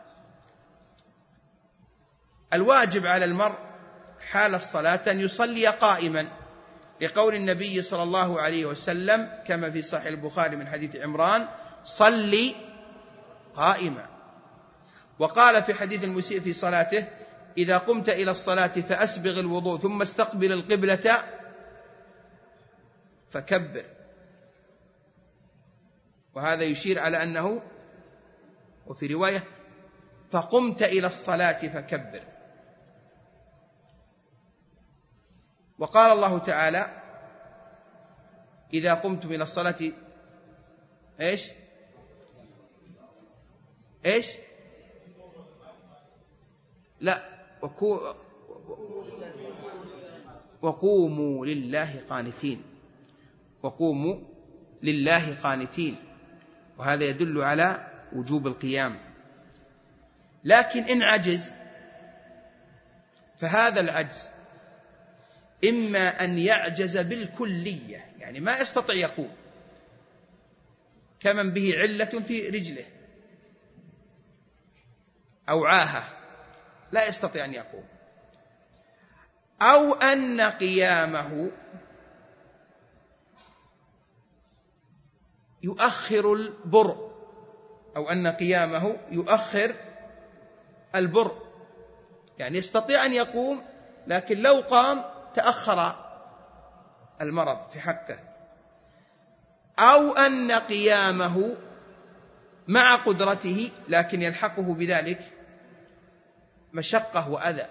الواجب على المرء حال الصلاة أن يصلي قائما، لقول النبي صلى الله عليه وسلم كما في صحيح البخاري من حديث عمران: صلي قائما. وقال في حديث المسيء في صلاته: إذا قمت إلى الصلاة فأسبغ الوضوء ثم استقبل القبلة فكبر. وهذا يشير على أنه، وفي رواية: فقمت إلى الصلاة فكبر. وقال الله تعالى: إذا قمتم إلى الصلاة إيش إيش لا وكو وقوموا لله قانتين، وقوموا لله قانتين، وهذا يدل على وجوب القيام. لكن إن عجز فهذا العجز إما أن يعجز بالكلية، يعني ما يستطيع يقوم، كمن به علة في رجله أو عاهة لا يستطيع أن يقوم، أو أن قيامه يؤخر البرء، أو أن قيامه يؤخر البرء، يعني يستطيع أن يقوم لكن لو قام تأخر المرض في حقه، أو أن قيامه مع قدرته لكن يلحقه بذلك مشقة وأذى.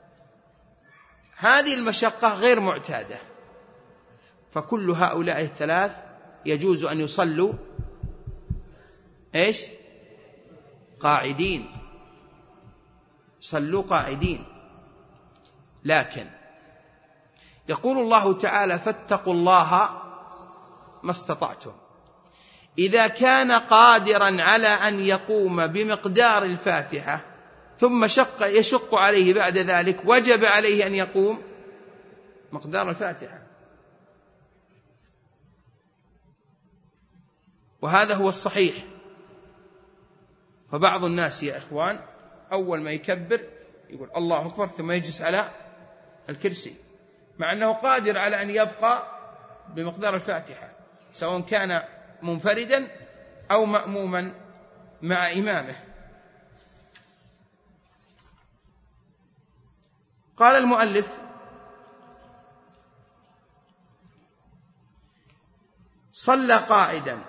هذه المشقة غير معتادة، فكل هؤلاء الثلاث يجوز أن يصلوا إيش قاعدين، صلوا قاعدين. لكن يقول الله تعالى: فاتقوا الله ما استطعتم. إذا كان قادرا على أن يقوم بمقدار الفاتحة ثم شق يشق عليه بعد ذلك، وجب عليه أن يقوم مقدار الفاتحة، وهذا هو الصحيح. فبعض الناس يا إخوان أول ما يكبر يقول الله أكبر ثم يجلس على الكرسي، مع أنه قادر على أن يبقى بمقدار الفاتحة، سواء كان منفردا أو مأموما مع إمامه. قال المؤلف: صلى قاعدا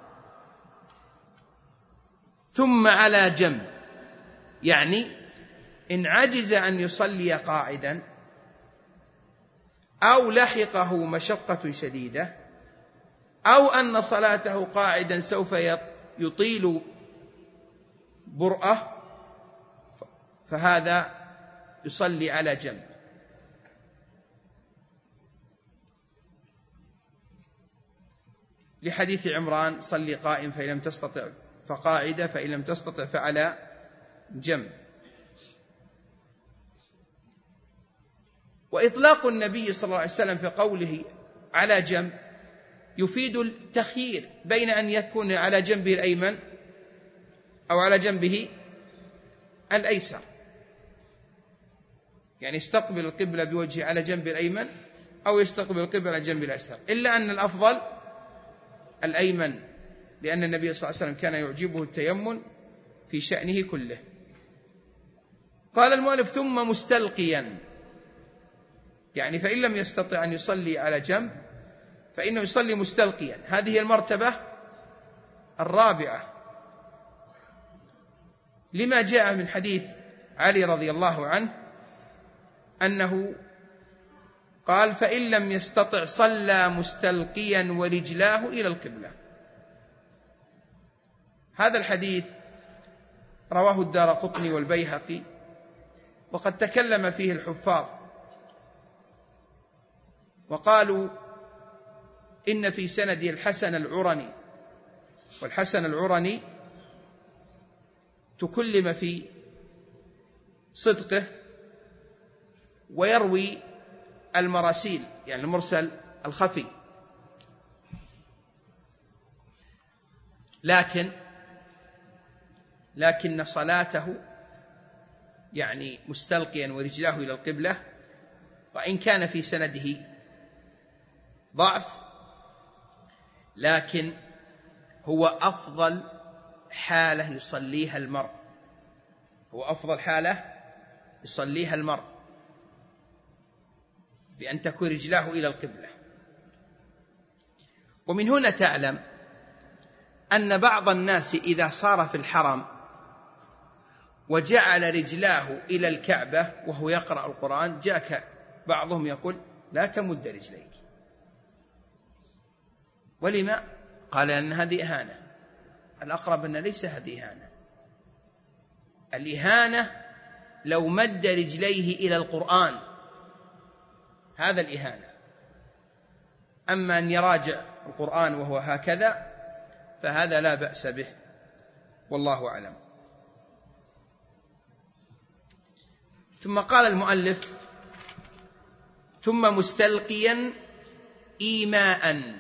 ثم على جنب، يعني إن عجز أن يصلي قاعدا أو لحقه مشقة شديدة أو أن صلاته قاعدا سوف يطيل برأة، فهذا يصلي على جنب. لحديث عمران: صلي قائم فإن لم تستطع فقاعدة فإن لم تستطع فعلى جنب. وإطلاق النبي صلى الله عليه وسلم في قوله على جنب يفيد التخيير بين أن يكون على جنبه الأيمن أو على جنبه الأيسر، يعني يستقبل القبلة بوجهه على جنب الأيمن أو يستقبل القبلة على جنب الأيسر، إلا أن الأفضل الأيمن، لأن النبي صلى الله عليه وسلم كان يعجبه التيمن في شأنه كله. قال المؤلف: ثم مستلقيا، يعني فإن لم يستطع أن يصلي على جنب فإنه يصلي مستلقيا. هذه المرتبة الرابعة، لما جاء من حديث علي رضي الله عنه أنه قال: فإن لم يستطع صلى مستلقيا ورجلاه إلى القبلة. هذا الحديث رواه الدارقطني والبيهقي، وقد تكلم فيه الحفاظ وقالوا إن في سنده الحسن العرني، والحسن العرني تكلم في صدقه، ويروي المراسيل، يعني المرسل الخفي. لكن لكن صلاته يعني مستلقيا ورجلاه إلى القبلة، وإن كان في سنده ضعف، لكن هو أفضل حالة يصليها المرء، هو أفضل حالة يصليها المرء بأن تكون رجلاه إلى القبلة. ومن هنا تعلم أن بعض الناس إذا صار في الحرم وجعل رجلاه إلى الكعبة وهو يقرأ القرآن، جاءك بعضهم يقول لا تمد رجليك. ولما؟ قال أن هذه إهانة. الأقرب أن ليس هذه إهانة. الإهانة لو مد رجليه إلى القرآن، هذا الإهانة. أما أن يراجع القرآن وهو هكذا فهذا لا بأس به، والله أعلم. ثم قال المؤلف: ثم مستلقيا إيماء.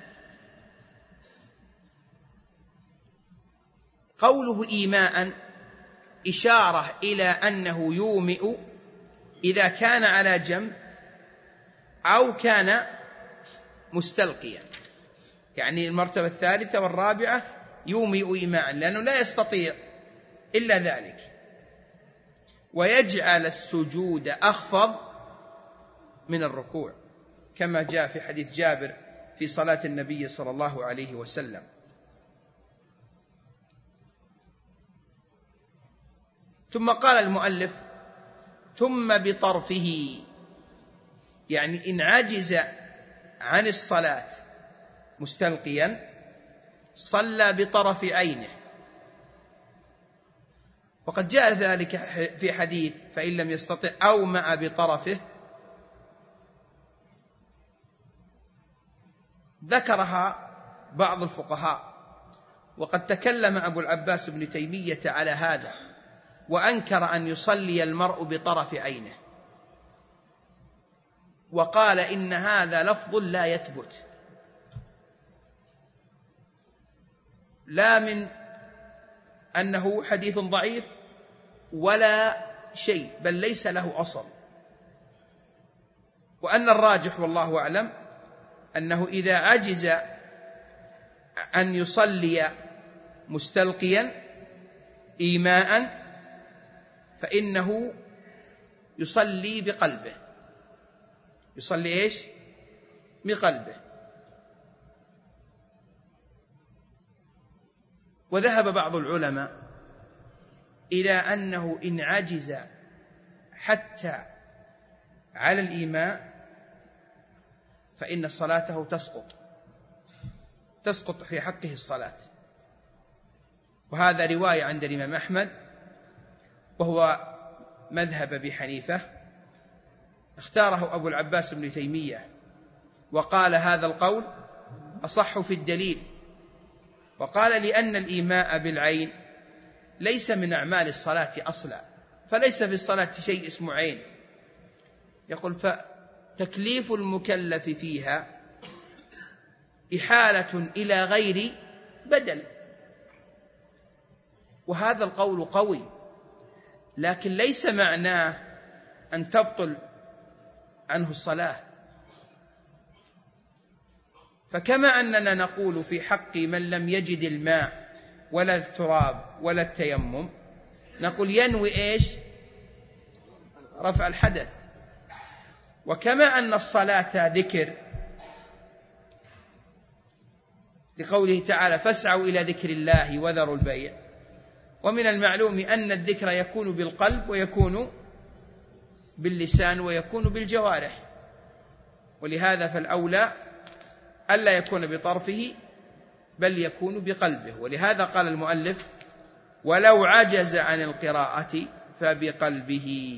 قوله إيماء إشارة إلى أنه يومئ إذا كان على جنب أو كان مستلقيا، يعني المرتبة الثالثة والرابعة يومئ إيماء، لأنه لا يستطيع إلا ذلك. ويجعل السجود أخفض من الركوع، كما جاء في حديث جابر في صلاة النبي صلى الله عليه وسلم. ثم قال المؤلف: ثم بطرفه، يعني إن عجز عن الصلاة مستلقيا صلى بطرف عينه. وقد جاء ذلك في حديث: فإن لم يستطع أومأ بطرفه. ذكرها بعض الفقهاء، وقد تكلم أبو العباس بن تيمية على هذا، وأنكر أن يصلي المرء بطرف عينه، وقال إن هذا لفظ لا يثبت، لا من أنه حديث ضعيف ولا شيء، بل ليس له أصل. وأن الراجح والله أعلم أنه إذا عجز أن يصلي مستلقيا إيماء فإنه يصلي بقلبه. يصلي إيش؟ بقلبه. وذهب بعض العلماء إلى أنه إن عجز حتى على الإيماء فإن صلاته تسقط تسقط في حقه الصلاة. وهذا رواية عند الإمام أحمد، وهو مذهب أبي حنيفة، اختاره أبو العباس بن تيمية، وقال هذا القول أصح في الدليل. وقال لأن الإيماء بالعين ليس من أعمال الصلاة أصلا، فليس في الصلاة شيء اسمه عين. يقول فتكليف المكلف فيها إحالة إلى غير بدل. وهذا القول قوي، لكن ليس معناه أن تبطل عنه الصلاة. فكما أننا نقول في حق من لم يجد الماء ولا التراب ولا التيمم، نقول ينوي إيش؟ رفع الحدث. وكما أن الصلاة ذكر لقوله تعالى: فاسعوا إلى ذكر الله وذروا البيع. ومن المعلوم أن الذكر يكون بالقلب ويكون باللسان ويكون بالجوارح، ولهذا فالأولى ألا يكون بطرفه بل يكون بقلبه. ولهذا قال المؤلف: ولو عجز عن القراءة فبقلبه.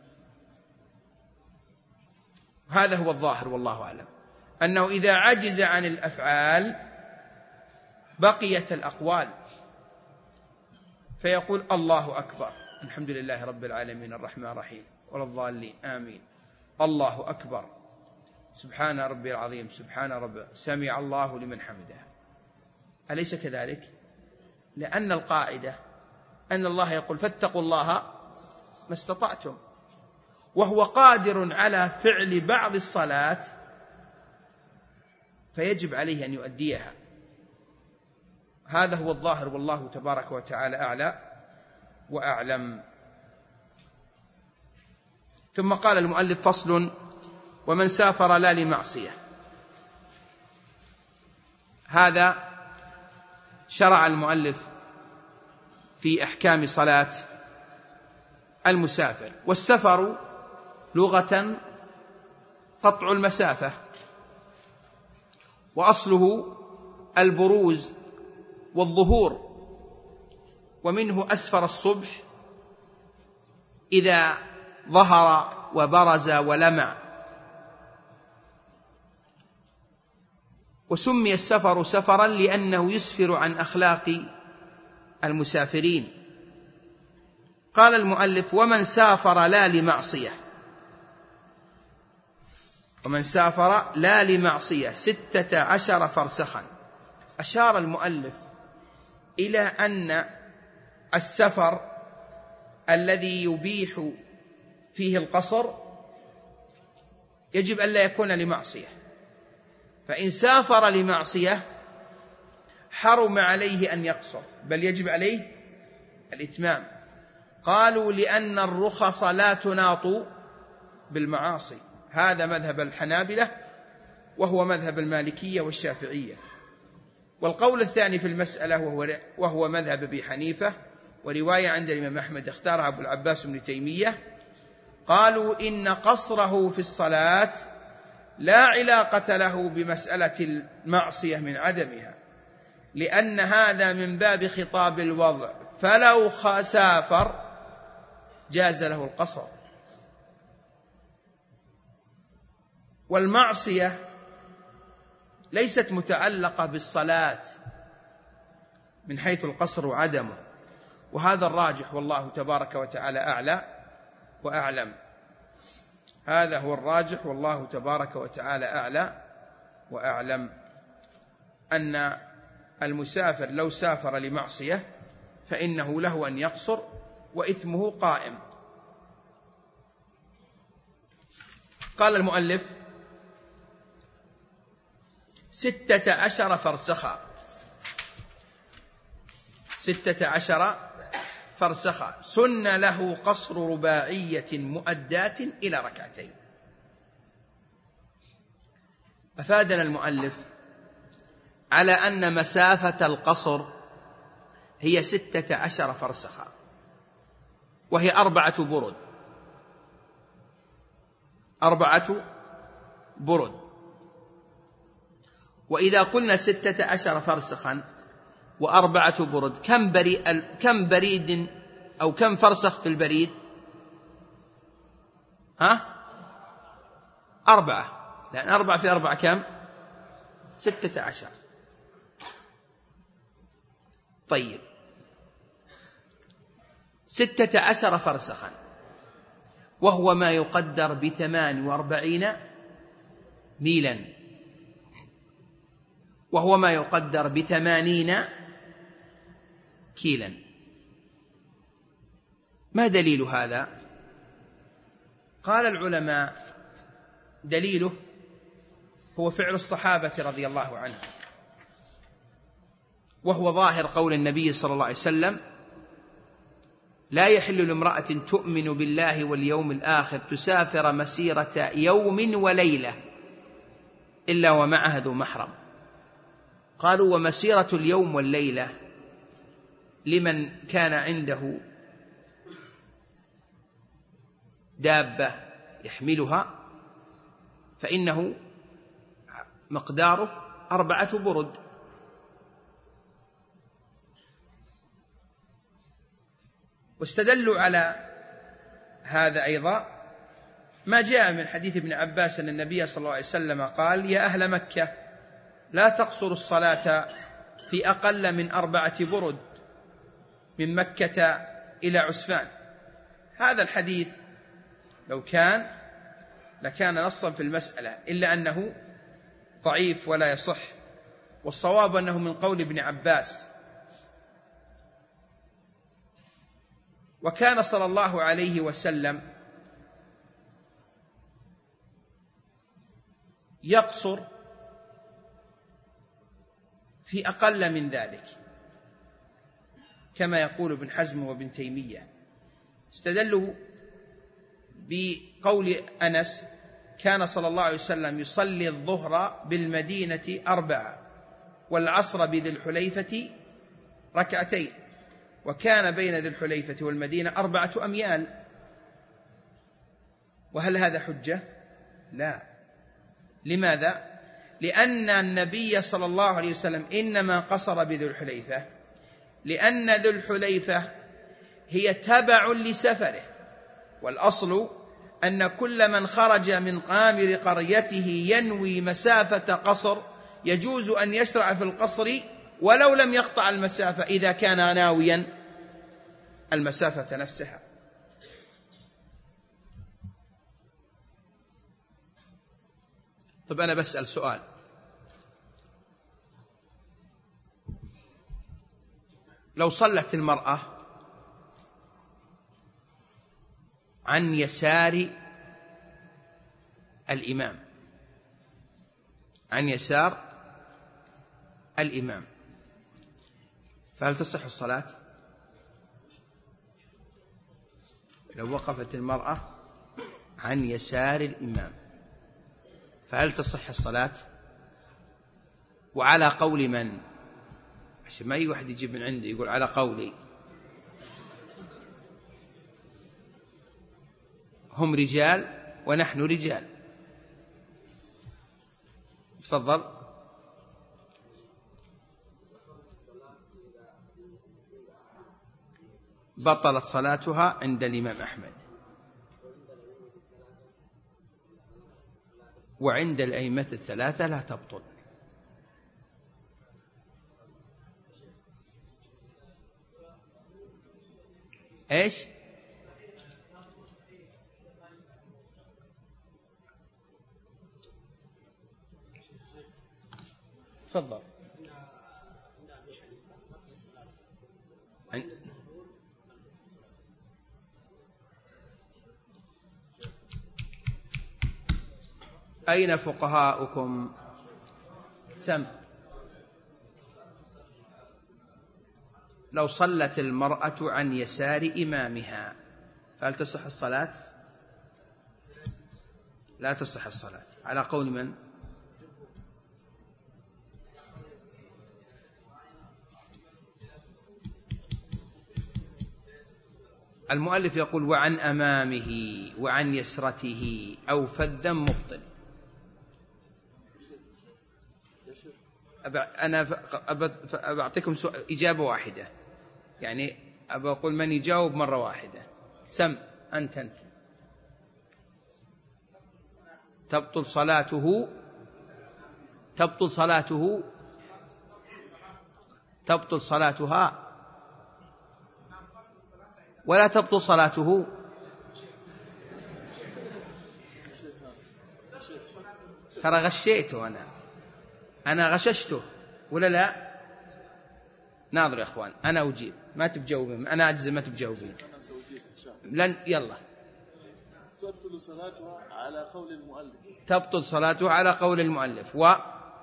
هذا هو الظاهر والله أعلم، أنه إذا عجز عن الأفعال بقيت الأقوال، فيقول الله أكبر، الحمد لله رب العالمين الرحمن الرحيم ولا الضالين آمين، الله أكبر، سبحان ربي العظيم، سبحان ربي، سمع الله لمن حمده. أليس كذلك؟ لأن القاعدة أن الله يقول فاتقوا الله ما استطعتم، وهو قادر على فعل بعض الصلاة فيجب عليه أن يؤديها. هذا هو الظاهر، والله تبارك وتعالى أعلى وأعلم. ثم قال المؤلف: فصل: ومن سافر لا لمعصية. هذا شرع المؤلف في أحكام صلاة المسافر. والسفر لغة قطع المسافة، وأصله البروز والظهور، ومنه أسفر الصبح إذا ظهر وبرز ولمع. وسمي السفر سفرا لأنه يسفر عن أخلاق المسافرين. قال المؤلف: ومن سافر لا لمعصية. ومن سافر لا لمعصية ستة عشر فرسخا. أشار المؤلف إلى أن السفر الذي يبيح فيه القصر يجب أن لا يكون لمعصية، فإن سافر لمعصية حرم عليه أن يقصر، بل يجب عليه الإتمام. قالوا: لأن الرخص لا تناط بالمعاصي. هذا مذهب الحنابلة، وهو مذهب المالكية والشافعية. والقول الثاني في المسألة وهو, وهو مذهب أبي حنيفة، ورواية عند الإمام أحمد اختارها أبو العباس بن تيمية، قالوا: إن قصره في الصلاة لا علاقة له بمسألة المعصية من عدمها، لأن هذا من باب خطاب الوضع، فلو سافر جاز له القصر. والمعصية ليست متعلقة بالصلاة من حيث القصر وعدمه، وهذا الراجح، والله تبارك وتعالى أعلى وأعلم. هذا هو الراجح، والله تبارك وتعالى أعلى وأعلم، أن المسافر لو سافر لمعصية فإنه له أن يقصر وإثمه قائم. قال المؤلف: ستة عشر فرسخا. ستة عشر فرسخا سن له قصر رباعية مؤداة إلى ركعتين. أفادنا المؤلف على أن مسافة القصر هي ستة عشر فرسخا، وهي أربعة برد. أربعة برد. وإذا قلنا ستة عشر فرسخا وأربعة برد، كم, بري... كم بريد أو كم فرسخ في البريد؟ ها؟ أربعة، لأن أربعة في أربعة كم؟ ستة عشر. طيب، ستة عشر فرسخا، وهو ما يقدر بثمان وأربعين ميلا، وهو ما يقدر بثمانين كيلا. ما دليل هذا؟ قال العلماء: دليله هو فعل الصحابة رضي الله عنهم، وهو ظاهر قول النبي صلى الله عليه وسلم: لا يحل لامرأة تؤمن بالله واليوم الآخر تسافر مسيرة يوم وليلة إلا ومعها ذو محرم. قالوا: ومسيرة اليوم والليلة لمن كان عنده دابة يحملها فإنه مقداره أربعة برد. واستدلوا على هذا أيضا ما جاء من حديث ابن عباس أن النبي صلى الله عليه وسلم قال: يا أهل مكة لا تقصروا الصلاة في أقل من أربعة برد من مكة إلى عسفان. هذا الحديث لو كان لكان نصا في المسألة، إلا أنه ضعيف ولا يصح، والصواب أنه من قول ابن عباس. وكان صلى الله عليه وسلم يقصر في أقل من ذلك، كما يقول ابن حزم وابن تيمية. استدلوا بقول أنس: كان صلى الله عليه وسلم يصلي الظهر بالمدينة أربعة والعصر بذي الحليفة ركعتين، وكان بين ذي الحليفة والمدينة أربعة أميال. وهل هذا حجة؟ لا. لماذا؟ لأن النبي صلى الله عليه وسلم إنما قصر بذي الحليفة لأن ذي الحليفة هي تبع لسفره، والأصل أن كل من خرج من قامر قريته ينوي مسافة قصر يجوز أن يشرع في القصر ولو لم يقطع المسافة إذا كان ناويا المسافة نفسها. طب أنا بسأل سؤال: لو صلت المرأة عن يسار الإمام عن يسار الإمام فهل تصح الصلاة؟ لو وقفت المرأة عن يسار الإمام فهل تصح الصلاة؟ وعلى قول من؟ عشان ما أي واحد يجيب من عنده يقول على قولي. هم رجال ونحن رجال. تفضل. بطلت صلاتها عند الإمام أحمد وعند الأئمة الثلاثة لا تبطل. إيش؟ تفضل. أين فقهاؤكم؟ سم. لو صلت المرأة عن يسار إمامها فهل تصح الصلاة؟ لا تصح الصلاة. على قول من؟ المؤلف يقول: وعن أمامه وعن يسرته أو فذا مبطل. أنا أعطيكم إجابة واحدة، يعني أبى أقول من يجاوب مرة واحدة. سم. أنت أنت تبطل صلاته تبطل صلاته تبطل صلاتها ولا تبطل صلاته. ترى غشيته أنا أنا غششته ولا لا؟ ناظر يا أخوان، أنا أجيب ما تبجاوبين، أنا أعجز ما تبجاوبين. لن يلا. تبطل صلاتها على قول المؤلف تبطل صلاتها على قول المؤلف و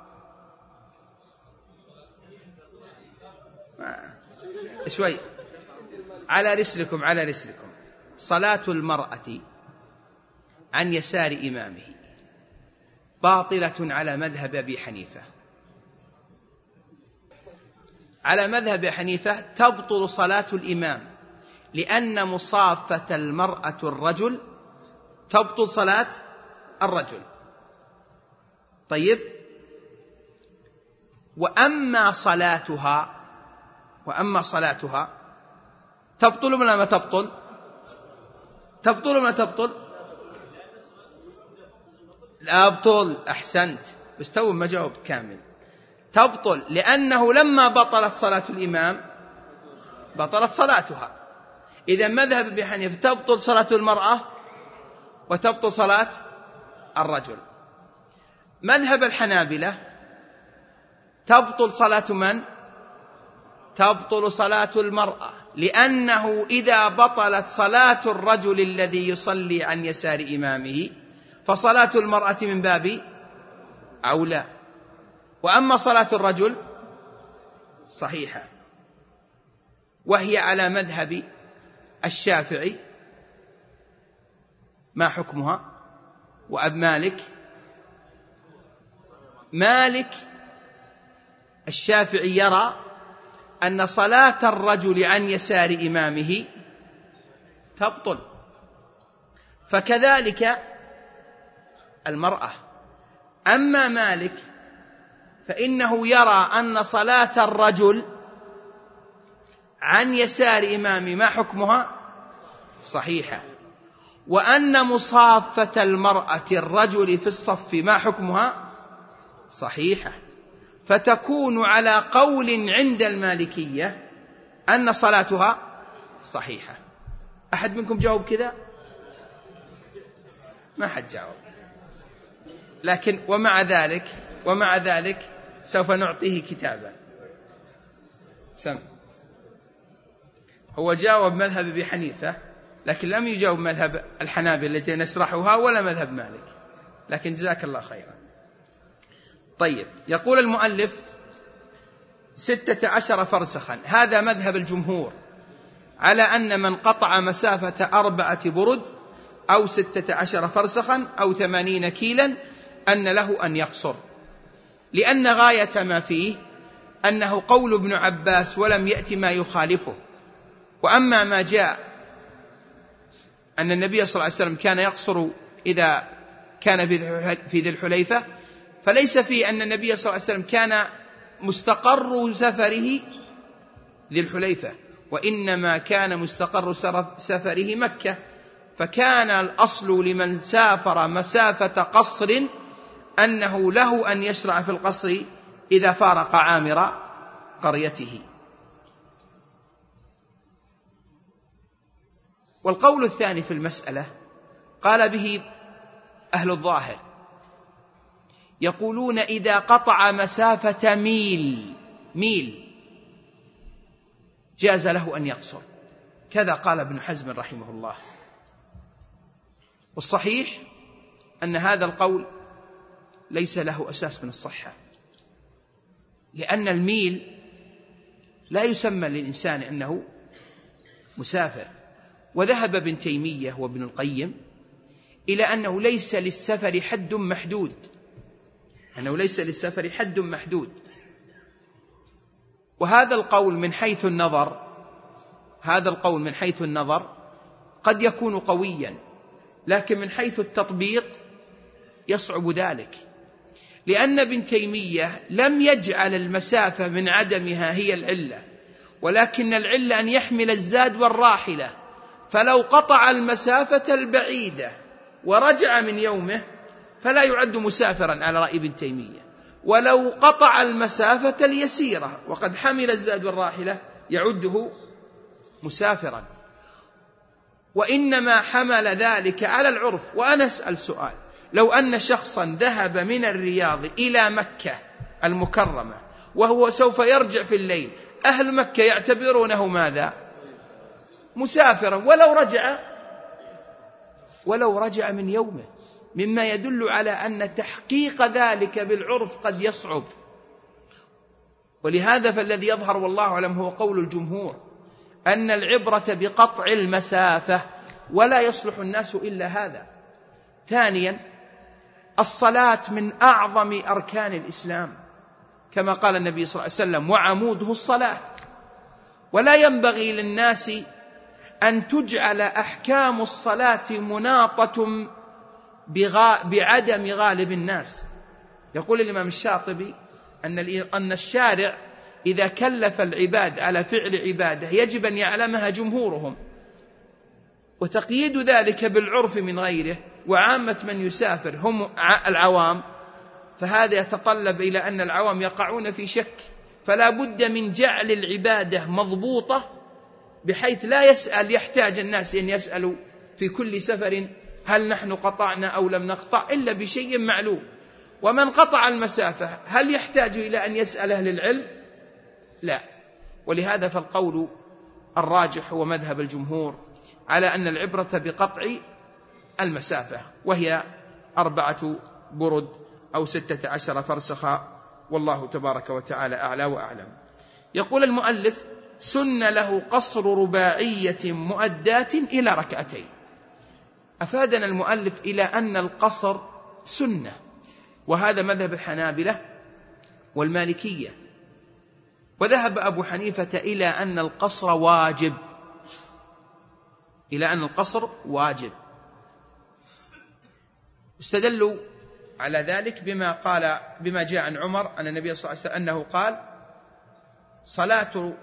شوي على رسلكم على رسلكم. صلاة المرأة عن يسار إمامه باطلة على مذهب أبي حنيفة. على مذهب أبي حنيفة تبطل صلاة الإمام لأن مصافة المرأة الرجل تبطل صلاة الرجل. طيب، وأما صلاتها وأما صلاتها تبطل ولا ما تبطل؟ تبطل ولا ما تبطل؟ لا أبطل. أحسنت، بس تو ما جاوبت كامل. تبطل لأنه لما بطلت صلاة الإمام بطلت صلاتها. إذا مذهب أبي حنيفة تبطل صلاة المرأة وتبطل صلاة الرجل. مذهب الحنابلة تبطل صلاة من؟ تبطل صلاة المرأة، لأنه إذا بطلت صلاة الرجل الذي يصلي عن يسار إمامه فصلاة المرأة من باب أولى، وأما صلاة الرجل صحيحة، وهي على مذهب الشافعي. ما حكمها؟ وأب مالك مالك الشافعي يرى أن صلاة الرجل عن يسار إمامه تبطل، فكذلك المرأة. أما مالك فإنه يرى أن صلاة الرجل عن يسار إمامه ما حكمها؟ صحيحة، وأن مصافة المرأة الرجل في الصف ما حكمها؟ صحيحة، فتكون على قول عند المالكية أن صلاتها صحيحة. أحد منكم جاوب كذا؟ ما حد جاوب، لكن ومع ذلك ومع ذلك سوف نعطيه كتابا. سم هو جاوب مذهب أبي حنيفة، لكن لم يجاوب مذهب الحنابلة التي نشرحها ولا مذهب مالك، لكن جزاك الله خيرا. طيب، يقول المؤلف ستة عشر فرسخا، هذا مذهب الجمهور على أن من قطع مسافة أربعة برد أو ستة عشر فرسخا أو ثمانين كيلا أن له أن يقصر، لأن غاية ما فيه أنه قول ابن عباس ولم يأتي ما يخالفه. وأما ما جاء أن النبي صلى الله عليه وسلم كان يقصر إذا كان في ذي الحليفة، فليس في أن النبي صلى الله عليه وسلم كان مستقر سفره ذي الحليفة، وإنما كان مستقر سفره مكة، فكان الأصل لمن سافر مسافة قصر أنه له أن يشرع في القصر إذا فارق عامر قريته. والقول الثاني في المسألة قال به أهل الظاهر، يقولون إذا قطع مسافة ميل ميل جاز له أن يقصر، كذا قال ابن حزم رحمه الله. والصحيح أن هذا القول ليس له أساس من الصحة، لأن الميل لا يسمى للإنسان أنه مسافر. وذهب ابن تيمية وابن القيم إلى أنه ليس للسفر حد محدود، أنه ليس للسفر حد محدود. وهذا القول من حيث النظر هذا القول من حيث النظر قد يكون قويا، لكن من حيث التطبيق يصعب ذلك، لأن ابن تيمية لم يجعل المسافة من عدمها هي العلة، ولكن العلة أن يحمل الزاد والراحلة. فلو قطع المسافة البعيدة ورجع من يومه فلا يعد مسافرا على رأي ابن تيمية، ولو قطع المسافة اليسيرة وقد حمل الزاد والراحلة يعده مسافرا. وإنما حمل ذلك على العرف. وأنا أسأل سؤال، لو أن شخصا ذهب من الرياض إلى مكة المكرمة وهو سوف يرجع في الليل، أهل مكة يعتبرونه ماذا؟ مسافرا، ولو رجع ولو رجع من يومه، مما يدل على أن تحقيق ذلك بالعرف قد يصعب. ولهذا فالذي يظهر والله أعلم هو قول الجمهور أن العبرة بقطع المسافة، ولا يصلح الناس إلا هذا. ثانيا، الصلاة من أعظم أركان الإسلام كما قال النبي صلى الله عليه وسلم: وعموده الصلاة. ولا ينبغي للناس أن تجعل أحكام الصلاة مناطة بعدم غالب الناس. يقول الإمام الشاطبي أن الشارع إذا كلف العباد على فعل عبادة يجب أن يعلمها جمهورهم، وتقييد ذلك بالعرف من غيره، وعامة من يسافر هم العوام، فهذا يتطلب إلى أن العوام يقعون في شك. فلا بد من جعل العبادة مضبوطة بحيث لا يسأل يحتاج الناس أن يسألوا في كل سفر هل نحن قطعنا أو لم نقطع إلا بشيء معلوم. ومن قطع المسافة هل يحتاج إلى أن يسأل أهل العلم؟ لا. ولهذا فالقول الراجح هو مذهب الجمهور على أن العبرة بقطع المسافة، وهي أربعة برد أو ستة عشر فرسخا، والله تبارك وتعالى أعلى وأعلم. يقول المؤلف: سن له قصر رباعية مؤدات إلى ركعتين. أفادنا المؤلف إلى أن القصر سنة، وهذا مذهب الحنابلة والمالكية. وذهب أبو حنيفة إلى أن القصر واجب، إلى أن القصر واجب. استدلوا على ذلك بما قال بما جاء عن عمر أن النبي صلى الله عليه وسلم أنه قال: صلاة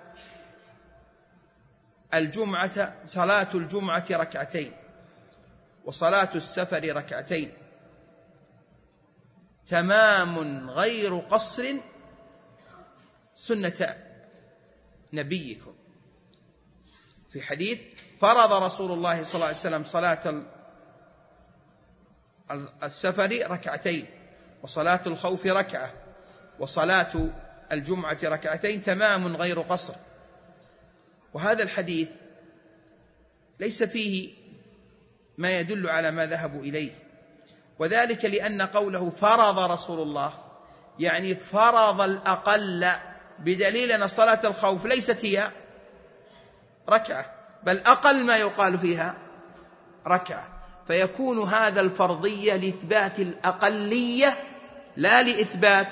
الجمعة صلاة الجمعة ركعتين، وصلاة السفر ركعتين، تمام غير قصر سنة نبيكم. في حديث: فرض رسول الله صلى الله عليه وسلم صلاة السفر ركعتين، وصلاة الخوف ركعة، وصلاة الجمعة ركعتين، تمام غير قصر. وهذا الحديث ليس فيه ما يدل على ما ذهبوا إليه، وذلك لأن قوله فرض رسول الله يعني فرض الأقل، بدليل أن صلاة الخوف ليست هي ركعة، بل أقل ما يقال فيها ركعة. فيكون هذا الفرضية لإثبات الأقلية لا لإثبات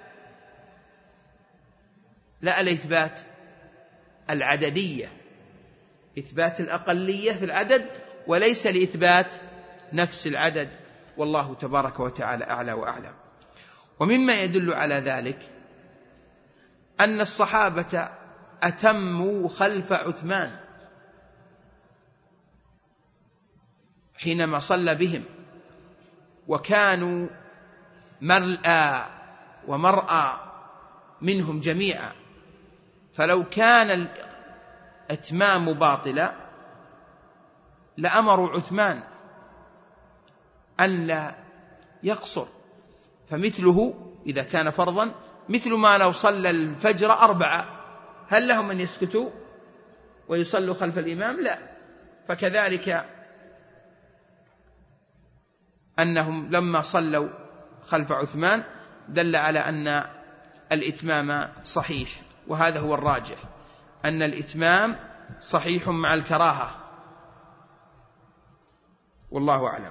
لا لإثبات العددية، إثبات الأقلية في العدد وليس لإثبات نفس العدد، والله تبارك وتعالى أعلى وأعلم. ومما يدل على ذلك أن الصحابة أتموا خلف عثمان حينما صلى بهم، وكانوا مرأى ومرأى منهم جميعا. فلو كان الإتمام باطلا لأمروا عثمان أن لا يقصر، فمثله إذا كان فرضا مثل ما لو صلى الفجر أربعة، هل لهم أن يسكتوا ويصلوا خلف الإمام؟ لا. فكذلك أنهم لما صلوا خلف عثمان دل على أن الإتمام صحيح، وهذا هو الراجح، أن الإتمام صحيح مع الكراهة، والله أعلم.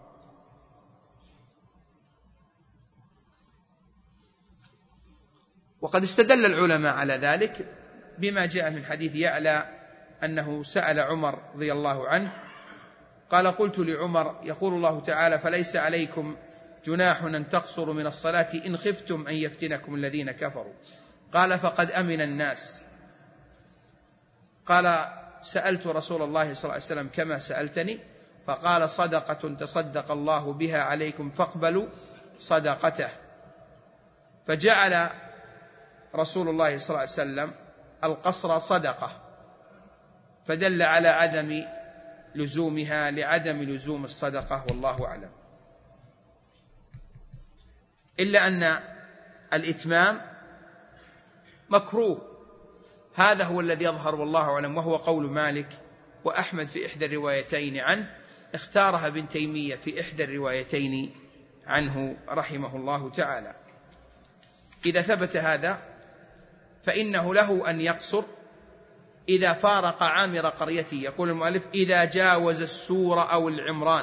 وقد استدل العلماء على ذلك بما جاء من حديث يعلى أنه سأل عمر رضي الله عنه قال: قلت لعمر: يقول الله تعالى: فليس عليكم جناح أن تقصروا من الصلاة إن خفتم أن يفتنكم الذين كفروا. قال: فقد أمن الناس. قال: سألت رسول الله صلى الله عليه وسلم كما سألتني، فقال: صدقة تصدق الله بها عليكم فاقبلوا صدقته. فجعل رسول الله صلى الله عليه وسلم القصر صدقة، فدل على عدم لزومها لعدم لزوم الصدقة، والله أعلم. إلا أن الإتمام مكروه، هذا هو الذي يظهر والله أعلم، وهو قول مالك وأحمد في إحدى الروايتين عنه، اختارها ابن تيمية في إحدى الروايتين عنه رحمه الله تعالى. إذا ثبت هذا فإنه له أن يقصر إذا فارق عامر قريته. يقول المؤلف: إذا جاوز السور أو العمران.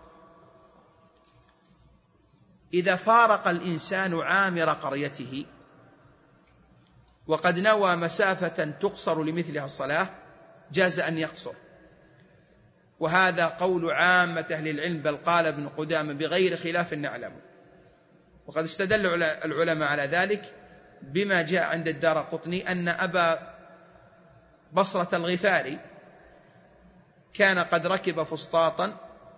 إذا فارق الإنسان عامر قريته وقد نوى مسافة تقصر لمثلها الصلاة جاز أن يقصر، وهذا قول عامة أهل العلم، بل قال ابن قدامة بغير خلاف نعلم. وقد استدل العلماء على ذلك بما جاء عند الدارقطني أن أبا بصرة الغفاري كان قد ركب فسطاطا،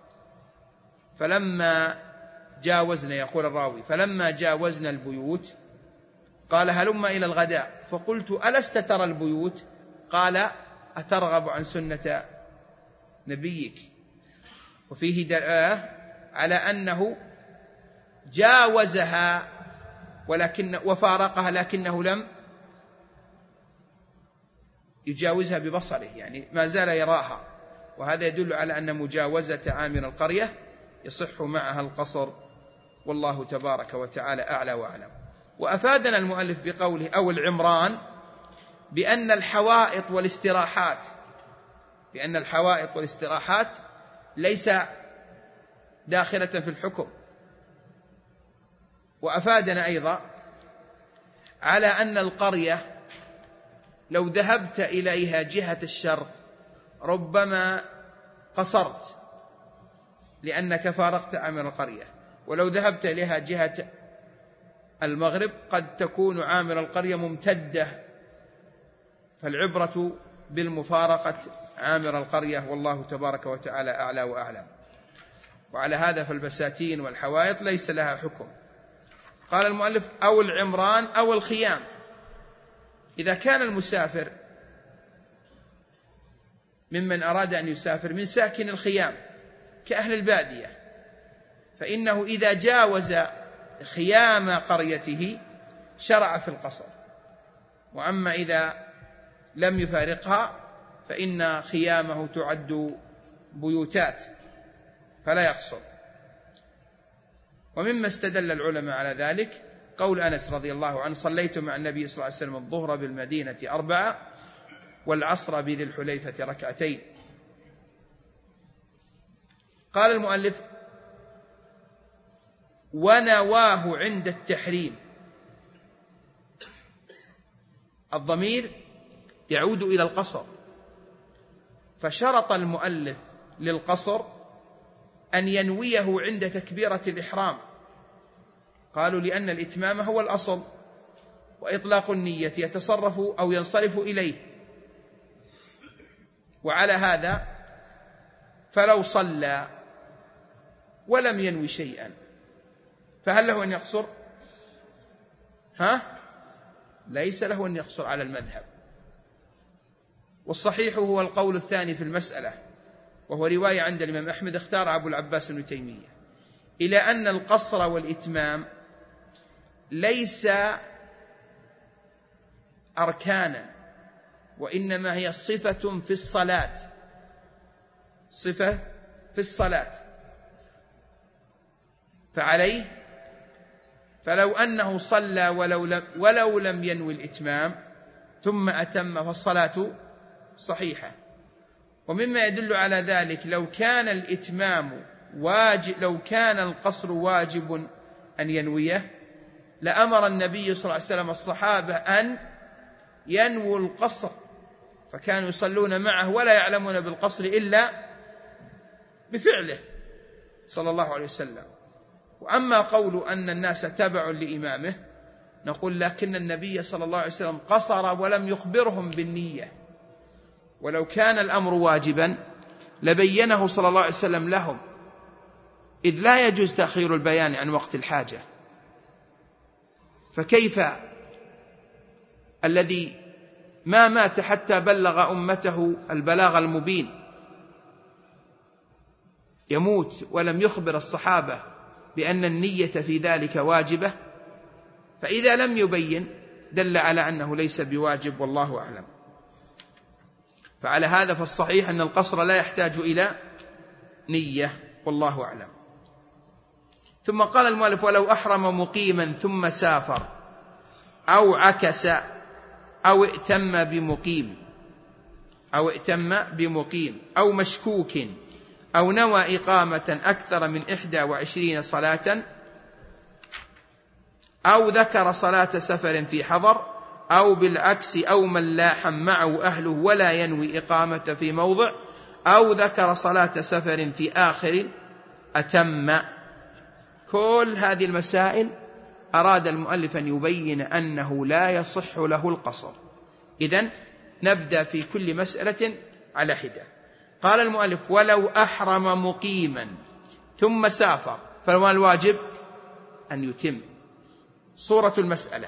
فلما جاوزنا، يقول الراوي، فلما جاوزنا البيوت قال: هلم إلى الغداء. فقلت: ألست ترى البيوت؟ قال: أترغب عن سنة نبيك؟ وفيه دلالة على أنه جاوزها ولكن وفارقها لكنه لم يجاوزها ببصره، يعني ما زال يراها، وهذا يدل على أن مجاوزة عامر القرية يصح معها القصر، والله تبارك وتعالى أعلى وأعلم. وأفادنا المؤلف بقوله أو العمران بأن الحوائط والاستراحات بأن الحوائط والاستراحات ليس داخلة في الحكم. وأفادنا أيضا على أن القرية لو ذهبت إليها جهة الشرق ربما قصرت لأنك فارقت عامر القرية، ولو ذهبت إليها جهة المغرب قد تكون عامر القرية ممتدة، فالعبرة بالمفارقة عامر القرية، والله تبارك وتعالى أعلى وأعلم. وعلى هذا فالبساتين والحوائط ليس لها حكم. قال المؤلف أو العمران أو الخيام. إذا كان المسافر ممن أراد أن يسافر من ساكن الخيام كأهل البادية، فإنه إذا جاوز خيام قريته شرع في القصر، وأما إذا لم يفارقها فإن خيامه تعد بيوتات فلا يقصر. ومما استدل العلماء على ذلك قول أنس رضي الله عنه: صليت مع النبي صلى الله عليه وسلم الظهر بالمدينة أربعة والعصر بذي الحليفة ركعتين. قال المؤلف: ونواه عند التحريم. الضمير يعود إلى القصر، فشرط المؤلف للقصر أن ينويه عند تكبيرة الإحرام. قالوا لأن الإتمام هو الأصل، وإطلاق النية يتصرف أو ينصرف إليه. وعلى هذا فلو صلى ولم ينوي شيئا فهل له أن يقصر؟ ها؟ ليس له أن يقصر على المذهب. والصحيح هو القول الثاني في المسألة، وهو رواية عند الإمام أحمد اختار أبو العباس ابن تيمية، إلى أن القصر والإتمام ليس أركانا، وإنما هي صفة في الصلاة، صفة في الصلاة. فعليه فلو أنه صلى ولو لم, ولو لم ينوي الإتمام ثم أتم فالصلاة صحيحة. ومما يدل على ذلك لو كان الإتمام واجب لو كان القصر واجب أن ينويه لأمر النبي صلى الله عليه وسلم الصحابة أن ينووا القصر، فكانوا يصلون معه ولا يعلمون بالقصر إلا بفعله صلى الله عليه وسلم. وأما قول أن الناس تبع لإمامه نقول لكن النبي صلى الله عليه وسلم قصر ولم يخبرهم بالنية، ولو كان الأمر واجبا لبينه صلى الله عليه وسلم لهم، إذ لا يجوز تأخير البيان عن وقت الحاجة. فكيف الذي ما مات حتى بلغ أمته البلاغ المبين يموت ولم يخبر الصحابة بأن النية في ذلك واجبة؟ فإذا لم يبين دل على أنه ليس بواجب، والله أعلم. فعلى هذا فالصحيح أن القصر لا يحتاج إلى نية، والله أعلم. ثم قال المؤلف: ولو أحرم مقيما ثم سافر أو عكس أو ائتم بمقيم أو ائتم بمقيم أو مشكوك أو نوى إقامة أكثر من إحدى وعشرين صلاة أو ذكر صلاة سفر في حضر أو بالعكس أو من لاحم معه أهله ولا ينوي إقامة في موضع أو ذكر صلاة سفر في آخر أتم. كل هذه المسائل أراد المؤلف أن يبين أنه لا يصح له القصر. إذن نبدأ في كل مسألة على حدة. قال المؤلف: ولو أحرم مقيما ثم سافر فما الواجب؟ أن يتم. صورة المسألة: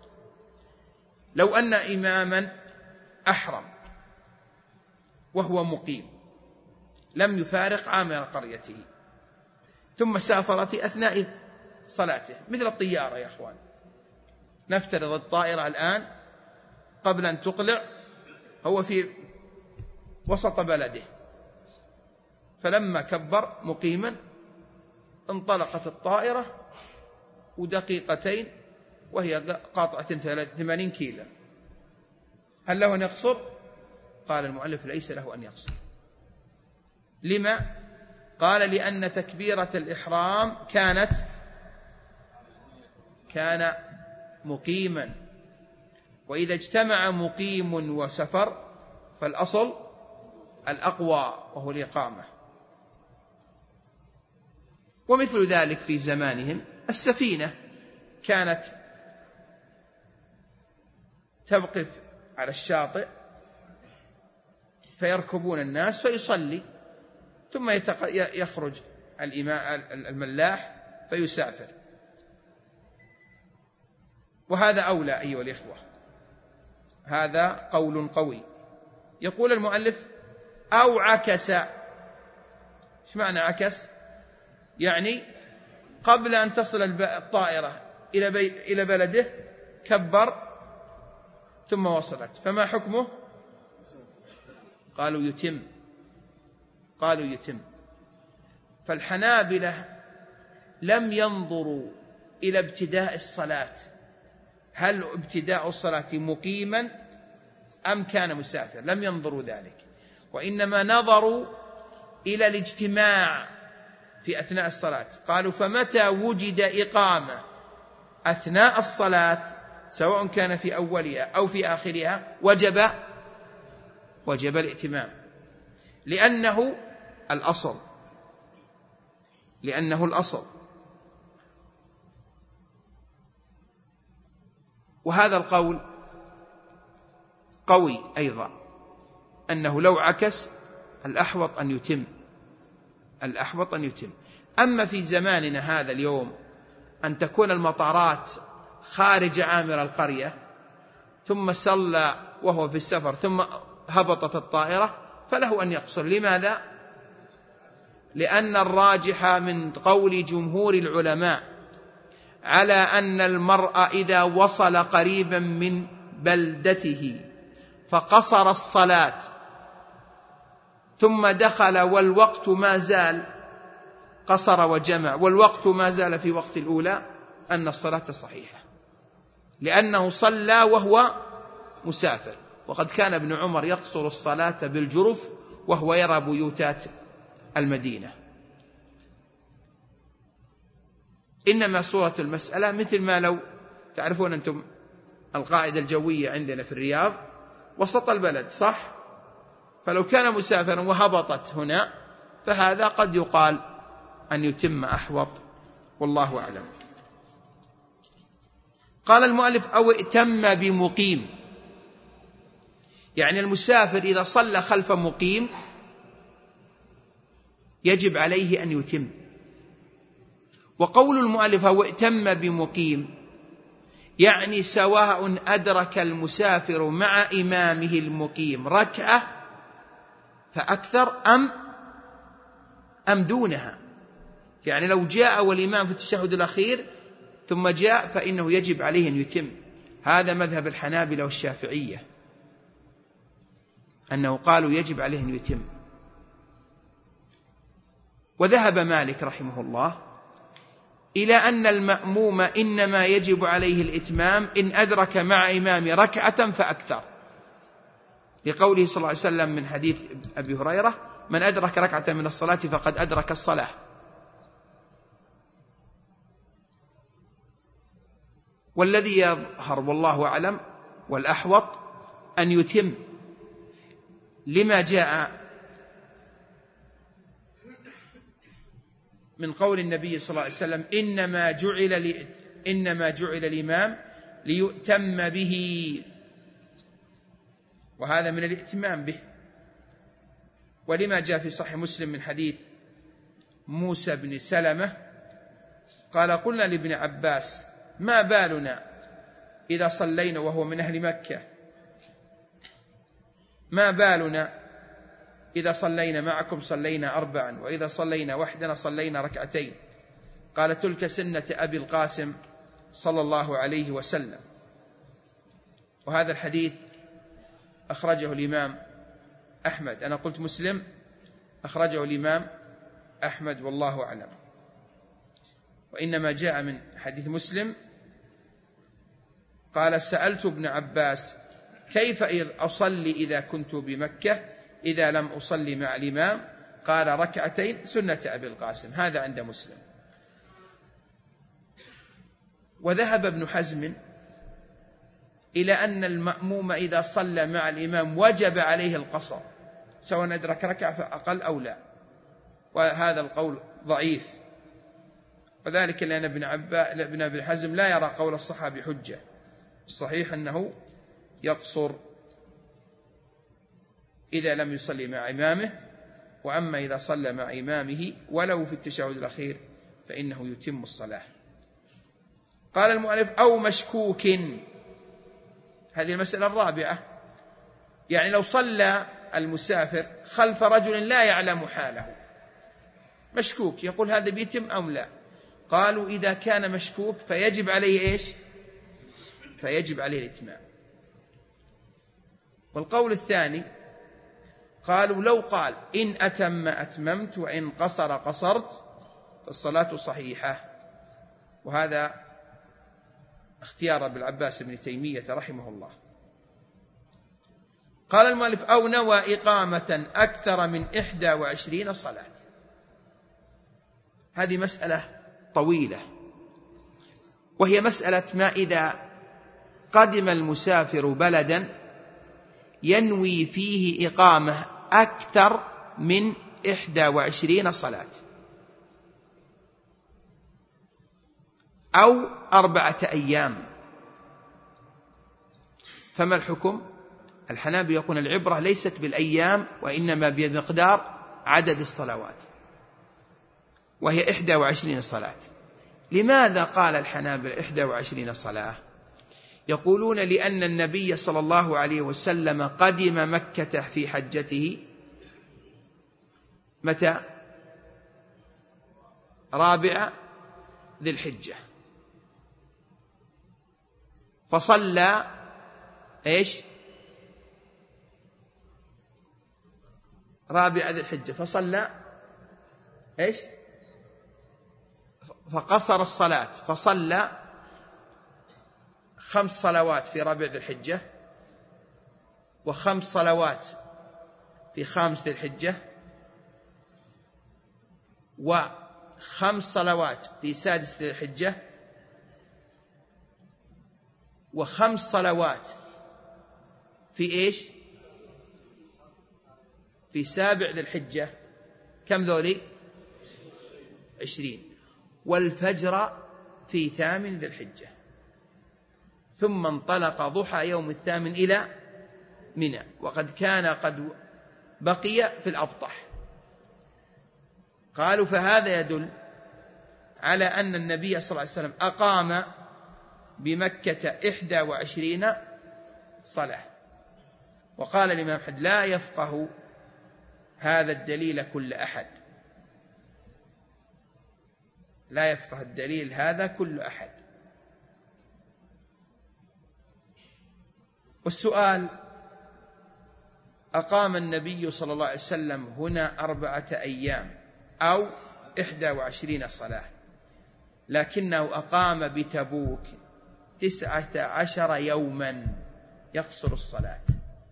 لو أن إماما أحرم وهو مقيم لم يفارق عامر قريته، ثم سافر في أثناء صلاته مثل الطيارة يا أخوان. نفترض الطائرة الآن قبل أن تقلع هو في وسط بلده، فلما كبر مقيما انطلقت الطائرة ودقيقتين وهي قاطعة ثمانين كيلو، هل له أن يقصر؟ قال المؤلف ليس له أن يقصر. لما؟ قال لأن تكبيرة الإحرام كانت كان مقيما، وإذا اجتمع مقيم وسفر فالأصل الأقوى وهو الإقامة. ومثل ذلك في زمانهم السفينة كانت توقف على الشاطئ فيركبون الناس فيصلي، ثم يخرج الملاح فيسافر، وهذا أولى أيها الإخوة، هذا قول قوي. يقول المؤلف أو عكس. ايش معنى عكس؟ يعني قبل أن تصل الطائرة إلى بي... إلى بلده كبر ثم وصلت، فما حكمه؟ قالوا يتم قالوا يتم فالحنابلة لم ينظروا إلى ابتداء الصلاة، هل ابتداء الصلاة مقيما أم كان مسافر، لم ينظروا ذلك، وإنما نظروا إلى الاجتماع في أثناء الصلاة. قالوا فمتى وجد إقامة أثناء الصلاة سواء كان في أولها أو في آخرها وجب وجب الائتمام، لأنه الأصل لأنه الأصل وهذا القول قوي أيضا، أنه لو عكس الأحوط أن يتم الأحوط أن يتم. أما في زماننا هذا اليوم أن تكون المطارات خارج عامر القرية ثم صلى وهو في السفر ثم هبطت الطائرة فله أن يقصر. لماذا؟ لأن الراجح من قول جمهور العلماء على أن المرء إذا وصل قريبا من بلدته فقصر الصلاة ثم دخل والوقت ما زال قصر وجمع والوقت ما زال في وقت الأولى أن الصلاة صحيحة، لأنه صلى وهو مسافر. وقد كان ابن عمر يقصر الصلاة بالجرف وهو يرى بيوتات المدينة. إنما صورة المسألة مثل ما لو تعرفون أنتم القاعدة الجوية عندنا في الرياض وسط البلد صح، فلو كان مسافرا وهبطت هنا فهذا قد يقال أن يتم أحوط، والله أعلم. قال المؤلف أو ائتم بمقيم، يعني المسافر إذا صلى خلف مقيم يجب عليه أن يتم. وقول المؤلف أو ائتم بمقيم يعني سواء أدرك المسافر مع إمامه المقيم ركعة فأكثر أم أم دونها، يعني لو جاء والإمام في التشهد الأخير ثم جاء فإنه يجب عليه أن يتم. هذا مذهب الحنابلة والشافعية، أنه قالوا يجب عليه أن يتم. وذهب مالك رحمه الله إلى أن المأموم إنما يجب عليه الإتمام إن أدرك مع إمام ركعة فأكثر، لقوله صلى الله عليه وسلم من حديث أبي هريرة من أدرك ركعة من الصلاة فقد أدرك الصلاة. والذي يظهر والله أعلم والأحوط أن يتم، لما جاء من قول النبي صلى الله عليه وسلم إنما جعل لي إنما جعل الإمام ليؤتم به، وهذا من الائتمام به. ولما جاء في صحيح مسلم من حديث موسى بن سلمة قال قلنا لابن عباس ما بالنا إذا صلينا، وهو من أهل مكة، ما بالنا إذا صلينا معكم صلينا أربعا، وإذا صلينا وحدنا صلينا ركعتين. قال: تلك سنة أبي القاسم صلى الله عليه وسلم. وهذا الحديث أخرجه الإمام أحمد. أنا قلت مسلم، أخرجه الإمام أحمد والله أعلم، وإنما جاء من حديث مسلم. قال: سألت ابن عباس: كيف أصلي إذا كنت بمكة إذا لم أصلي مع الإمام؟ قال: ركعتين سنة أبي القاسم. هذا عند مسلم. وذهب ابن حزم إلى أن المأموم إذا صلى مع الإمام وجب عليه القصر، سواء أدرك ركعة فأقل أو لا، وهذا القول ضعيف، وذلك لأن ابن عباس ابن ابن حزم لا يرى قول الصحابي حجة. الصحيح أنه يقصر إذا لم يصلي مع إمامه، وأما إذا صلى مع إمامه ولو في التشهد الأخير فإنه يتم الصلاة. قال المؤلف: أو مشكوك. هذه المسألة الرابعة، يعني لو صلى المسافر خلف رجل لا يعلم حاله، مشكوك، يقول هذا بيتم أم لا؟ قالوا: إذا كان مشكوك فيجب عليه إيش؟ فيجب عليه الإتمام. والقول الثاني قالوا: لو قال إن أتم أتممت وإن قصر قصرت فالصلاة صحيحة. وهذا اختيار ابن العباس بن تيمية رحمه الله. قال المؤلف: أو نوى إقامة أكثر من إحدى وعشرين صلاة. هذه مسألة طويلة، وهي مسألة ما إذا قدم المسافر بلدا ينوي فيه إقامة أكثر من إحدى وعشرين صلاة أو أربعة أيام، فما الحكم؟ الحنابلة يقول العبرة ليست بالأيام وإنما بمقدار عدد الصلوات، وهي إحدى وعشرين صلاة. لماذا قال الحنابلة إحدى وعشرين صلاة؟ يقولون لأن النبي صلى الله عليه وسلم قدم مكة في حجته متى؟ رابع ذي الحجة، فصلى إيش؟ رابع ذي الحجة فصلى إيش؟ فقصر الصلاة، فصلى خمس صلوات في رابع ذي الحجة، وخمس صلوات في خامس ذي الحجة، وخمس صلوات في سادس ذي الحجة، وخمس صلوات في إيش؟ في سابع ذي الحجة. كم ذولي؟ عشرين. والفجر في ثامن ذي الحجة، ثم انطلق ضحى يوم الثامن إلى منى، وقد كان قد بقي في الأبطح. قالوا فهذا يدل على أن النبي صلى الله عليه وسلم أقام بمكة إحدى وعشرين صلاة. وقال الإمام أحمد: لا يفقه هذا الدليل كل أحد، لا يفقه الدليل هذا كل أحد. والسؤال: أقام النبي صلى الله عليه وسلم هنا أربعة أيام أو إحدى وعشرين صلاة، لكنه أقام بتبوك تسعة عشر يوما يقصر الصلاة،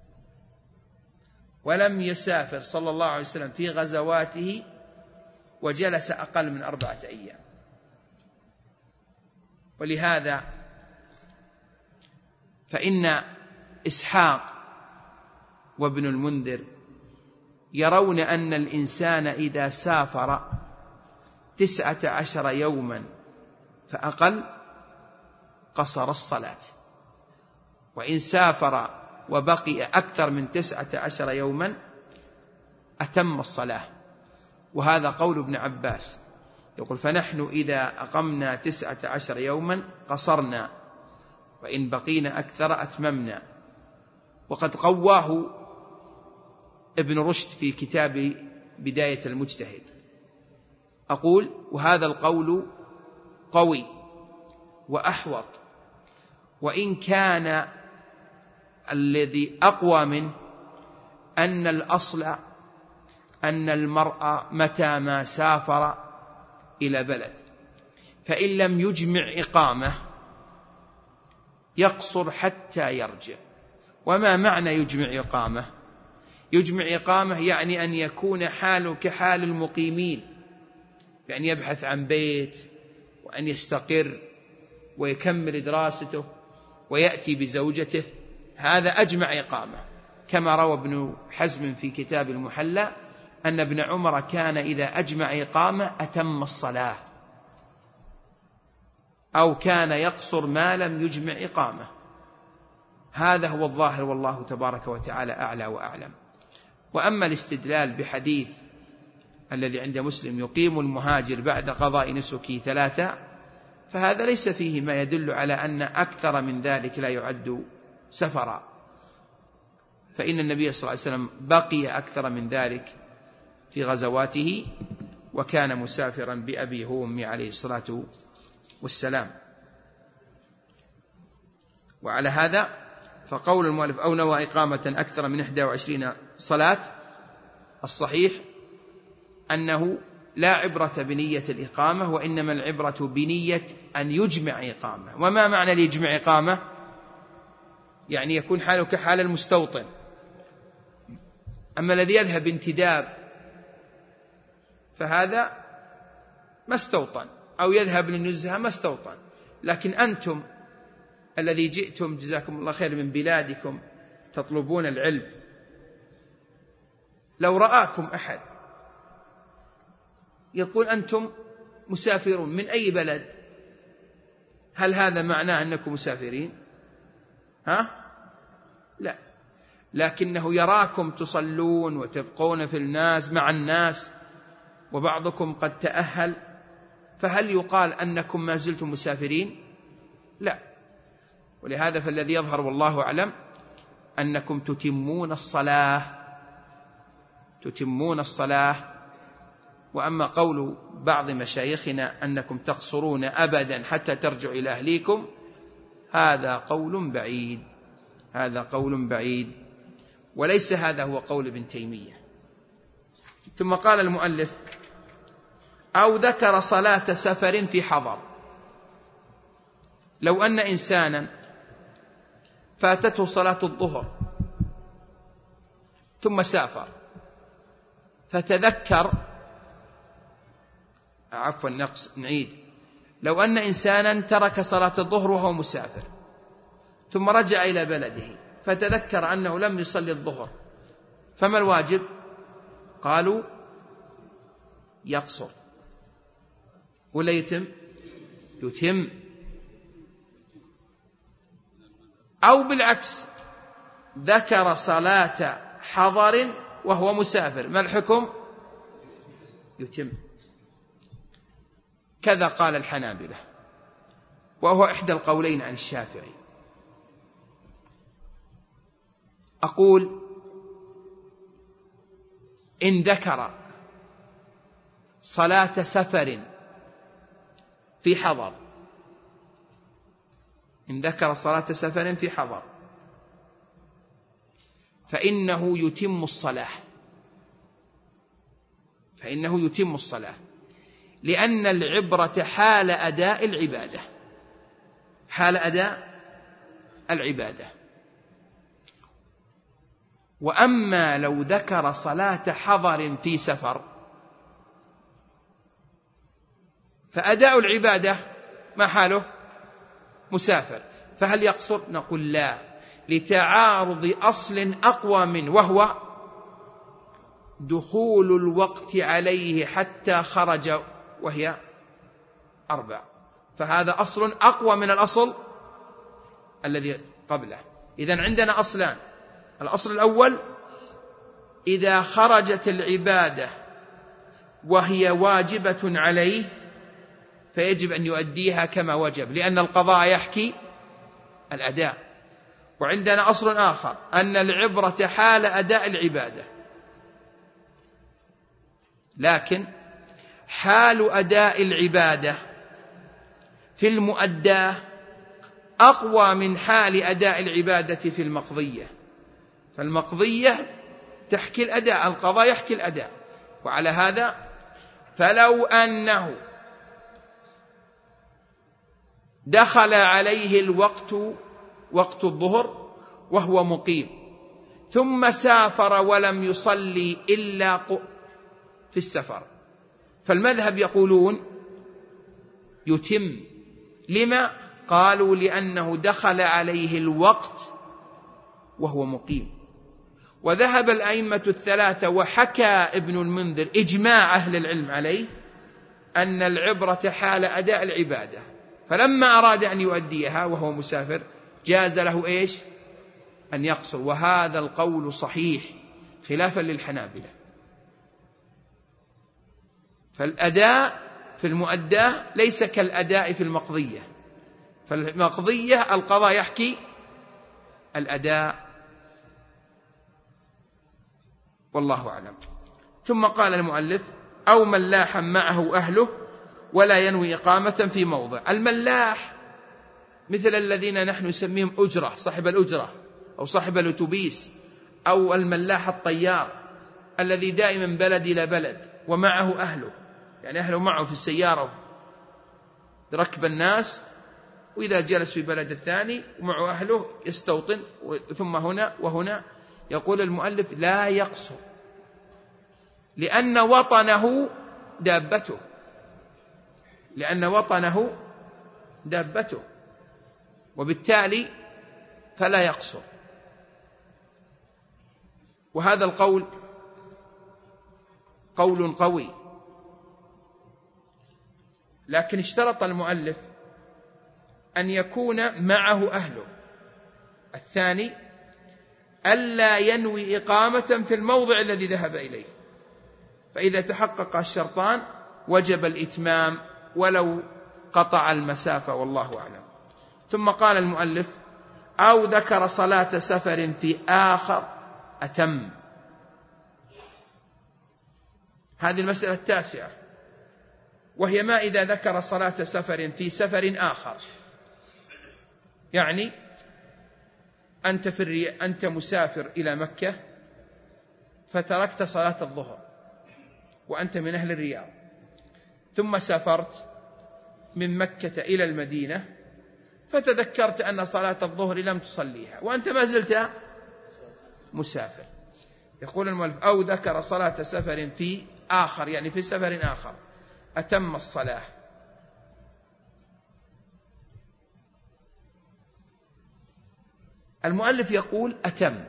ولم يسافر صلى الله عليه وسلم في غزواته وجلس أقل من أربعة أيام. ولهذا فإن إسحاق وابن المنذر يرون أن الإنسان إذا سافر تسعة عشر يوما فأقل قصر الصلاة، وإن سافر وبقي أكثر من تسعة عشر يوما أتم الصلاة. وهذا قول ابن عباس، يقول: فنحن إذا أقمنا تسعة عشر يوما قصرنا، وإن بقينا أكثر أتممنا. وقد قواه ابن رشد في كتاب بداية المجتهد. أقول: وهذا القول قوي وأحوط، وإن كان الذي أقوى منه أن الأصل أن المرء متى ما سافر إلى بلد فإن لم يجمع إقامة يقصر حتى يرجع. وما معنى يجمع إقامة؟ يجمع إقامة يعني أن يكون حاله كحال المقيمين، يعني يبحث عن بيت وأن يستقر ويكمل دراسته ويأتي بزوجته، هذا أجمع إقامة. كما روى ابن حزم في كتاب المحلى أن ابن عمر كان إذا أجمع إقامة أتم الصلاة، أو كان يقصر ما لم يجمع إقامة. هذا هو الظاهر، والله تبارك وتعالى أعلى وأعلم. وأما الاستدلال بحديث الذي عند مسلم يقيم المهاجر بعد قضاء نسكه ثلاثة، فهذا ليس فيه ما يدل على أن أكثر من ذلك لا يعد سفرا، فإن النبي صلى الله عليه وسلم بقي أكثر من ذلك في غزواته، وكان مسافرا بأبي هو أمي عليه الصلاة والسلام. وعلى هذا فقول المؤلف أو نوى إقامة أكثر من إحدى وعشرين صلاة، الصحيح أنه لا عبرة بنية الإقامة، وإنما العبرة بنية أن يجمع إقامة. وما معنى ليجمع إقامة؟ يعني يكون حاله كحال المستوطن. أما الذي يذهب انتداب فهذا ما استوطن، أو يذهب للنزهة ما استوطن. لكن أنتم الذي جئتم جزاكم الله خير من بلادكم تطلبون العلم، لو رآكم أحد يقول أنتم مسافرون من أي بلد، هل هذا معناه أنكم مسافرين؟ ها؟ لا، لكنه يراكم تصلون وتبقون في الناس مع الناس وبعضكم قد تأهل، فهل يقال أنكم ما زلتم مسافرين؟ لا. ولهذا فالذي يظهر والله أعلم أنكم تتمون الصلاة تتمون الصلاة وأما قول بعض مشايخنا أنكم تقصرون أبدا حتى ترجعوا إلى أهليكم، هذا قول بعيد هذا قول بعيد وليس هذا هو قول ابن تيمية. ثم قال المؤلف: أو ذكر صلاة سفر في حضر. لو أن إنسانا فاتته صلاة الظهر ثم سافر فتذكر عفوا نقص نعيد لو أن إنسانا ترك صلاة الظهر وهو مسافر ثم رجع إلى بلده فتذكر أنه لم يصلي الظهر، فما الواجب؟ قالوا يقصر ولا يتم؟ يتم. أو بالعكس ذكر صلاة حضر وهو مسافر، ما الحكم؟ يتم. كذا قال الحنابلة، وهو إحدى القولين عن الشافعي. أقول: إن ذكر صلاة سفر في حضر إن ذكر صلاة سفر في حضر فإنه يتم الصلاة فإنه يتم الصلاة لأن العبرة حال أداء العبادة حال أداء العبادة. وأما لو ذكر صلاة حضر في سفر فأداء العبادة ما حاله؟ مسافر، فهل يقصر؟ نقول لا، لتعارض أصل أقوى منه وهو دخول الوقت عليه حتى خرج وهي أربع، فهذا أصل أقوى من الأصل الذي قبله. إذن عندنا أصلان: الأصل الأول إذا خرجت العبادة وهي واجبة عليه فيجب أن يؤديها كما وجب، لأن القضاء يحكي الأداء. وعندنا أصل آخر أن العبرة حال أداء العبادة، لكن حال أداء العبادة في المؤداة أقوى من حال أداء العبادة في المقضية. فالمقضية تحكي الأداء، القضاء يحكي الأداء. وعلى هذا فلو أنه دخل عليه الوقت وقت الظهر وهو مقيم ثم سافر ولم يصلي إلا في السفر، فالمذهب يقولون يتم. لما؟ قالوا لأنه دخل عليه الوقت وهو مقيم. وذهب الأئمة الثلاثة وحكى ابن المنذر إجماع أهل العلم عليه أن العبرة حال أداء العبادة، فلما أراد أن يؤديها وهو مسافر جاز له إيش؟ أن يقصر. وهذا القول صحيح خلافا للحنابلة. فالأداء في المؤداة ليس كالأداء في المقضية، فالمقضية القضاء يحكي الأداء، والله أعلم. ثم قال المؤلف: أو ملاحا معه أهله ولا ينوي إقامة في موضع. الملاح مثل الذين نحن نسميهم أجرة، صاحب الأجرة أو صاحب الأتوبيس، أو الملاح الطيار الذي دائما بلد إلى بلد ومعه أهله، يعني أهله معه في السيارة ركب الناس، وإذا جلس في بلد الثاني ومعه أهله يستوطن ثم هنا وهنا. يقول المؤلف: لا يقصر، لأن وطنه دابته، لأن وطنه دابته، وبالتالي فلا يقصر. وهذا القول قول قوي، لكن اشترط المؤلف أن يكون معه أهله. الثاني ألا ينوي إقامة في الموضع الذي ذهب إليه، فإذا تحقق الشرطان وجب الإتمام ولو قطع المسافة، والله أعلم. ثم قال المؤلف: أو ذكر صلاة سفر في آخر أتم. هذه المسألة التاسعة، وهي ما إذا ذكر صلاة سفر في سفر آخر. يعني أنت, في الري... أنت مسافر إلى مكة فتركت صلاة الظهر وأنت من أهل الرياض، ثم سافرت من مكة إلى المدينة فتذكرت أن صلاة الظهر لم تصليها وأنت ما زلت مسافر. يقول المؤلف: أو ذكر صلاة سفر في آخر، يعني في سفر آخر، أتم الصلاة. المؤلف يقول أتم.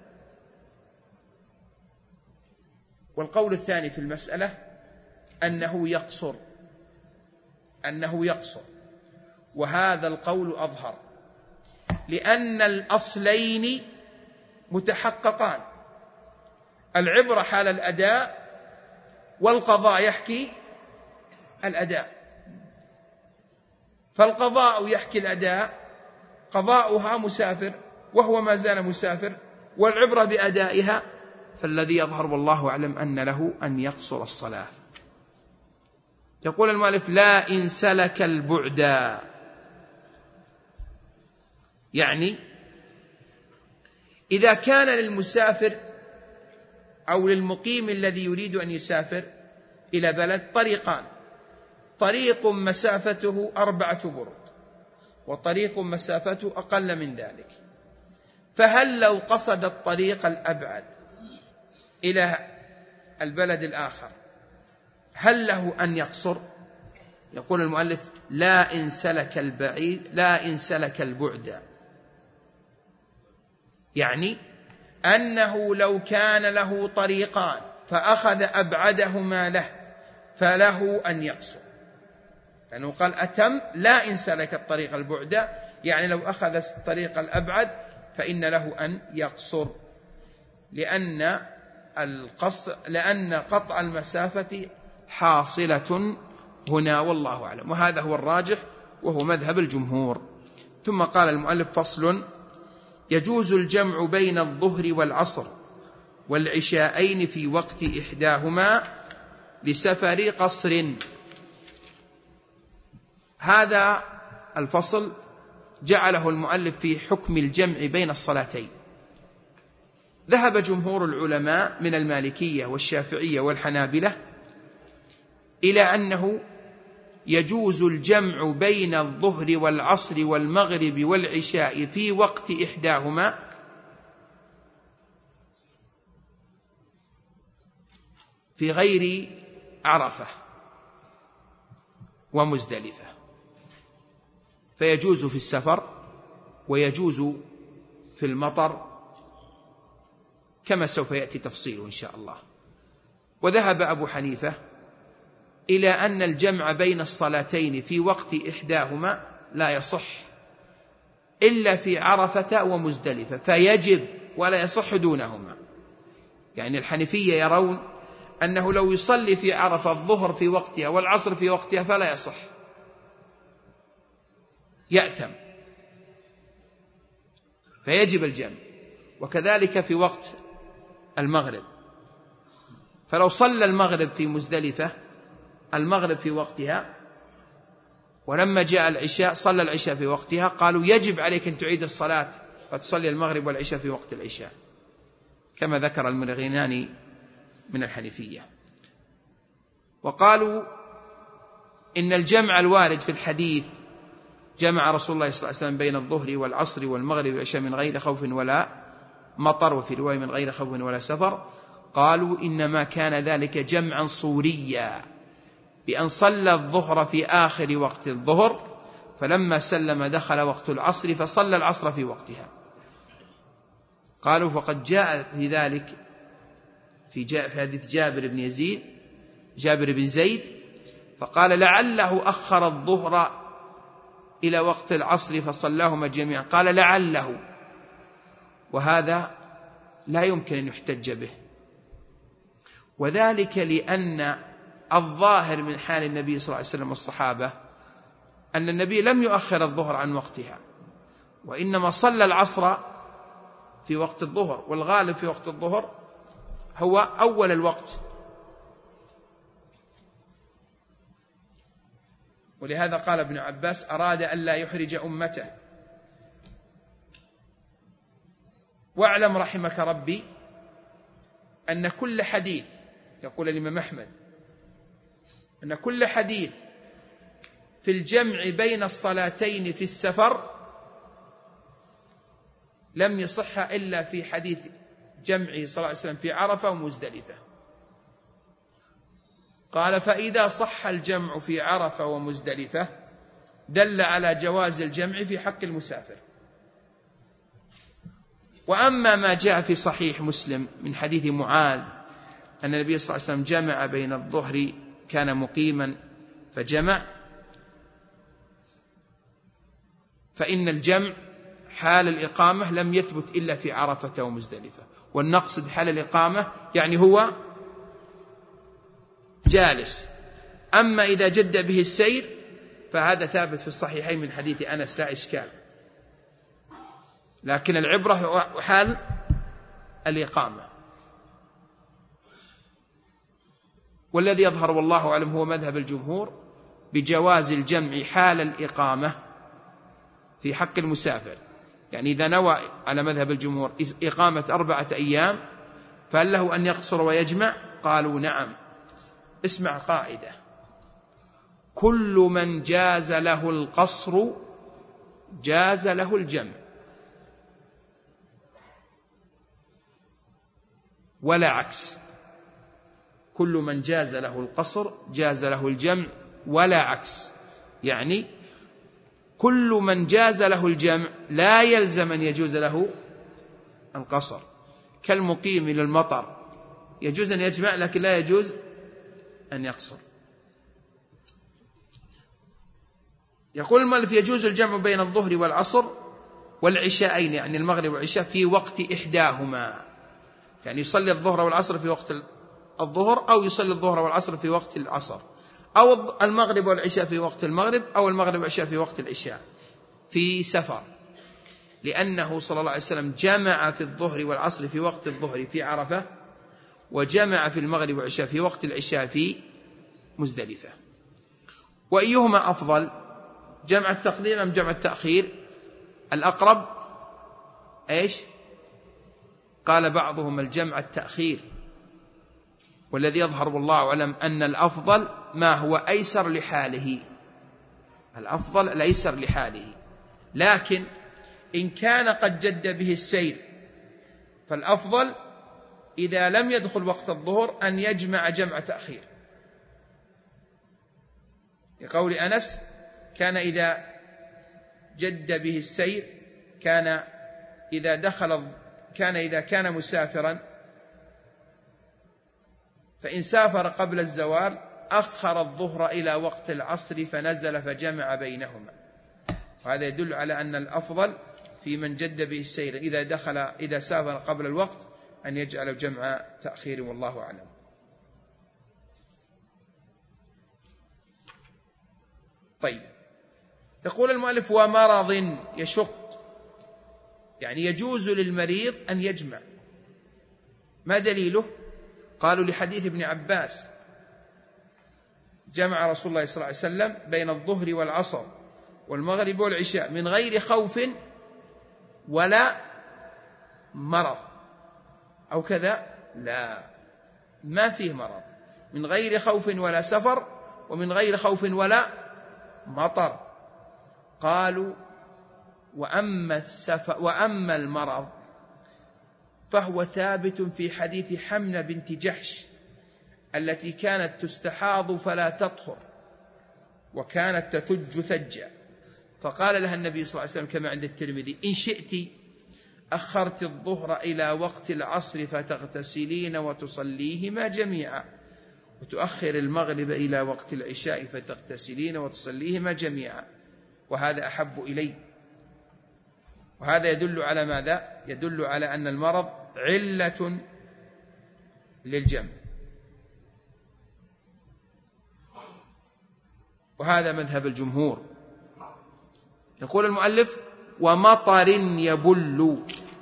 والقول الثاني في المسألة أنه يقصر، أنه يقصر، وهذا القول أظهر، لأن الأصلين متحققان. العبرة حال الأداء، والقضاء يحكي الأداء. فالقضاء يحكي الأداء، قضاؤها مسافر وهو ما زال مسافر، والعبرة بأدائها. فالذي يظهر والله أعلم أن له أن يقصر الصلاة. يقول المؤلف: لا إن سلك البعد، يعني إذا كان للمسافر أو للمقيم الذي يريد أن يسافر إلى بلد طريقان: طريق مسافته أربعة برد، وطريق مسافته أقل من ذلك. فهل لو قصد الطريق الأبعد إلى البلد الآخر هل له أن يقصر؟ يقول المؤلف: لا إن سلك البعيد، لا إن سلك البعد، يعني أنه لو كان له طريقان فأخذ أبعدهما له فله أن يقصر، لأنه قال أتم لا إن سلك الطريق البعد، يعني لو أخذ الطريق الأبعد فإن له أن يقصر، لأن القصر لأن قطع المسافة حاصلة هنا، والله أعلم. وهذا هو الراجح وهو مذهب الجمهور. ثم قال المؤلف: فصل: يجوز الجمع بين الظهر والعصر والعشاءين في وقت إحداهما لسفر قصر. هذا الفصل جعله المؤلف في حكم الجمع بين الصلاتين. ذهب جمهور العلماء من المالكية والشافعية والحنابلة إلى أنه يجوز الجمع بين الظهر والعصر والمغرب والعشاء في وقت إحداهما في غير عرفة ومزدلفة، فيجوز في السفر ويجوز في المطر كما سوف يأتي تفصيله إن شاء الله. وذهب أبو حنيفة إلى أن الجمع بين الصلاتين في وقت إحداهما لا يصح إلا في عرفة ومزدلفة، فيجب ولا يصح دونهما. يعني الحنفية يرون أنه لو يصلي في عرفة الظهر في وقتها والعصر في وقتها فلا يصح، يأثم، فيجب الجمع. وكذلك في وقت المغرب، فلو صلى المغرب في مزدلفة المغرب في وقتها ولما جاء العشاء صلى العشاء في وقتها، قالوا يجب عليك أن تعيد الصلاة فتصلي المغرب والعشاء في وقت العشاء، كما ذكر المرغيناني من الحنفية. وقالوا إن الجمع الوارد في الحديث جمع رسول الله صلى الله عليه وسلم بين الظهر والعصر والمغرب والعشاء من غير خوف ولا مطر، وفي رواية من غير خوف ولا سفر، قالوا إنما كان ذلك جمعا صوريا، بأن صلى الظهر في آخر وقت الظهر فلما سلم دخل وقت العصر فصلى العصر في وقتها. قالوا فقد جاء في ذلك في, جاء في حديث جابر بن يزيد جابر بن زيد، فقال لعله أخر الظهر إلى وقت العصر فصلاهما جميعا، قال لعله، وهذا لا يمكن أن يحتج به، وذلك لأن الظاهر من حال النبي صلى الله عليه وسلم والصحابة أن النبي لم يؤخر الظهر عن وقتها، وإنما صلى العصر في وقت الظهر، والغالب في وقت الظهر هو أول الوقت. ولهذا قال ابن عباس أراد أن لا يحرج أمته. واعلم رحمك ربي أن كل حديث، يقول الإمام أحمد، أن كل حديث في الجمع بين الصلاتين في السفر لم يصح إلا في حديث جمعه صلى الله عليه وسلم في عرفة ومزدلفة. قال فإذا صح الجمع في عرفة ومزدلفة دل على جواز الجمع في حق المسافر. وأما ما جاء في صحيح مسلم من حديث معاذ أن النبي صلى الله عليه وسلم جمع بين الظهر، كان مقيما فجمع، فإن الجمع حال الإقامة لم يثبت إلا في عرفة ومزدلفة، والنقص بحال الإقامة يعني هو جالس. أما إذا جد به السير فهذا ثابت في الصحيحين من حديث أنس لا إشكال، لكن العبرة حال الإقامة. والذي يظهر والله أعلم هو مذهب الجمهور بجواز الجمع حال الإقامة في حق المسافر. يعني إذا نوى على مذهب الجمهور إقامة أربعة أيام فهل له أن يقصر ويجمع؟ قالوا نعم. اسمع قاعدة: كل من جاز له القصر جاز له الجمع، ولا عكس. كل من جاز له القصر جاز له الجمع ولا عكس. يعني كل من جاز له الجمع لا يلزم أن يجوز له القصر، كالمقيم للمطر يجوز أن يجمع لكن لا يجوز أن يقصر. يقول المؤلف يجوز الجمع بين الظهر والعصر والعشاءين، يعني المغرب والعشاء، في وقت إحداهما، يعني يصلي الظهر والعصر في وقت الظهر، أو يصلي الظهر والعصر في وقت العصر، أو المغرب والعشاء في وقت المغرب، أو المغرب والعشاء في وقت العشاء في سفر، لأنه صلى الله عليه وسلم جمع في الظهر والعصر في وقت الظهر في عرفة، وجمع في المغرب والعشاء في وقت العشاء في مزدلفة. وأيهما أفضل، جمع التقديم أم جمع التأخير؟ الأقرب إيش؟ قال بعضهم الجمع التأخير، والذي يظهر والله أعلم أن الأفضل ما هو أيسر لحاله، الأفضل الأيسر لحاله. لكن إن كان قد جد به السير فالأفضل إذا لم يدخل وقت الظهر أن يجمع جمع تأخير، لقول أنس كان إذا جد به السير كان إذا دخل كان إذا كان مسافرا فإن سافر قبل الزوال أخر الظهر إلى وقت العصر فنزل فجمع بينهما. وهذا يدل على أن الأفضل في من جد به السير إذا دخل إذا سافر قبل الوقت أن يجعل جمع تأخير، والله أعلم. طيب، يقول المؤلف ومرض يشق، يعني يجوز للمريض أن يجمع. ما دليله؟ قالوا لحديث ابن عباس جمع رسول الله صلى الله عليه وسلم بين الظهر والعصر والمغرب والعشاء من غير خوف ولا مرض، أو كذا، لا، ما فيه مرض، من غير خوف ولا سفر ومن غير خوف ولا مطر. قالوا وأما, السفر وأما المرض فهو ثابت في حديث حمنة بنت جحش التي كانت تستحاض فلا تطهر وكانت تتج ثجا، فقال لها النبي صلى الله عليه وسلم كما عند الترمذي إن شئت أخرت الظهر إلى وقت العصر فتغتسلين وتصليهما جميعا، وتؤخر المغرب إلى وقت العشاء فتغتسلين وتصليهما جميعا، وهذا أحب إلي. وهذا يدل على ماذا؟ يدل على أن المرض علة للجمع، وهذا مذهب الجمهور. يقول المؤلف ومطر يبل.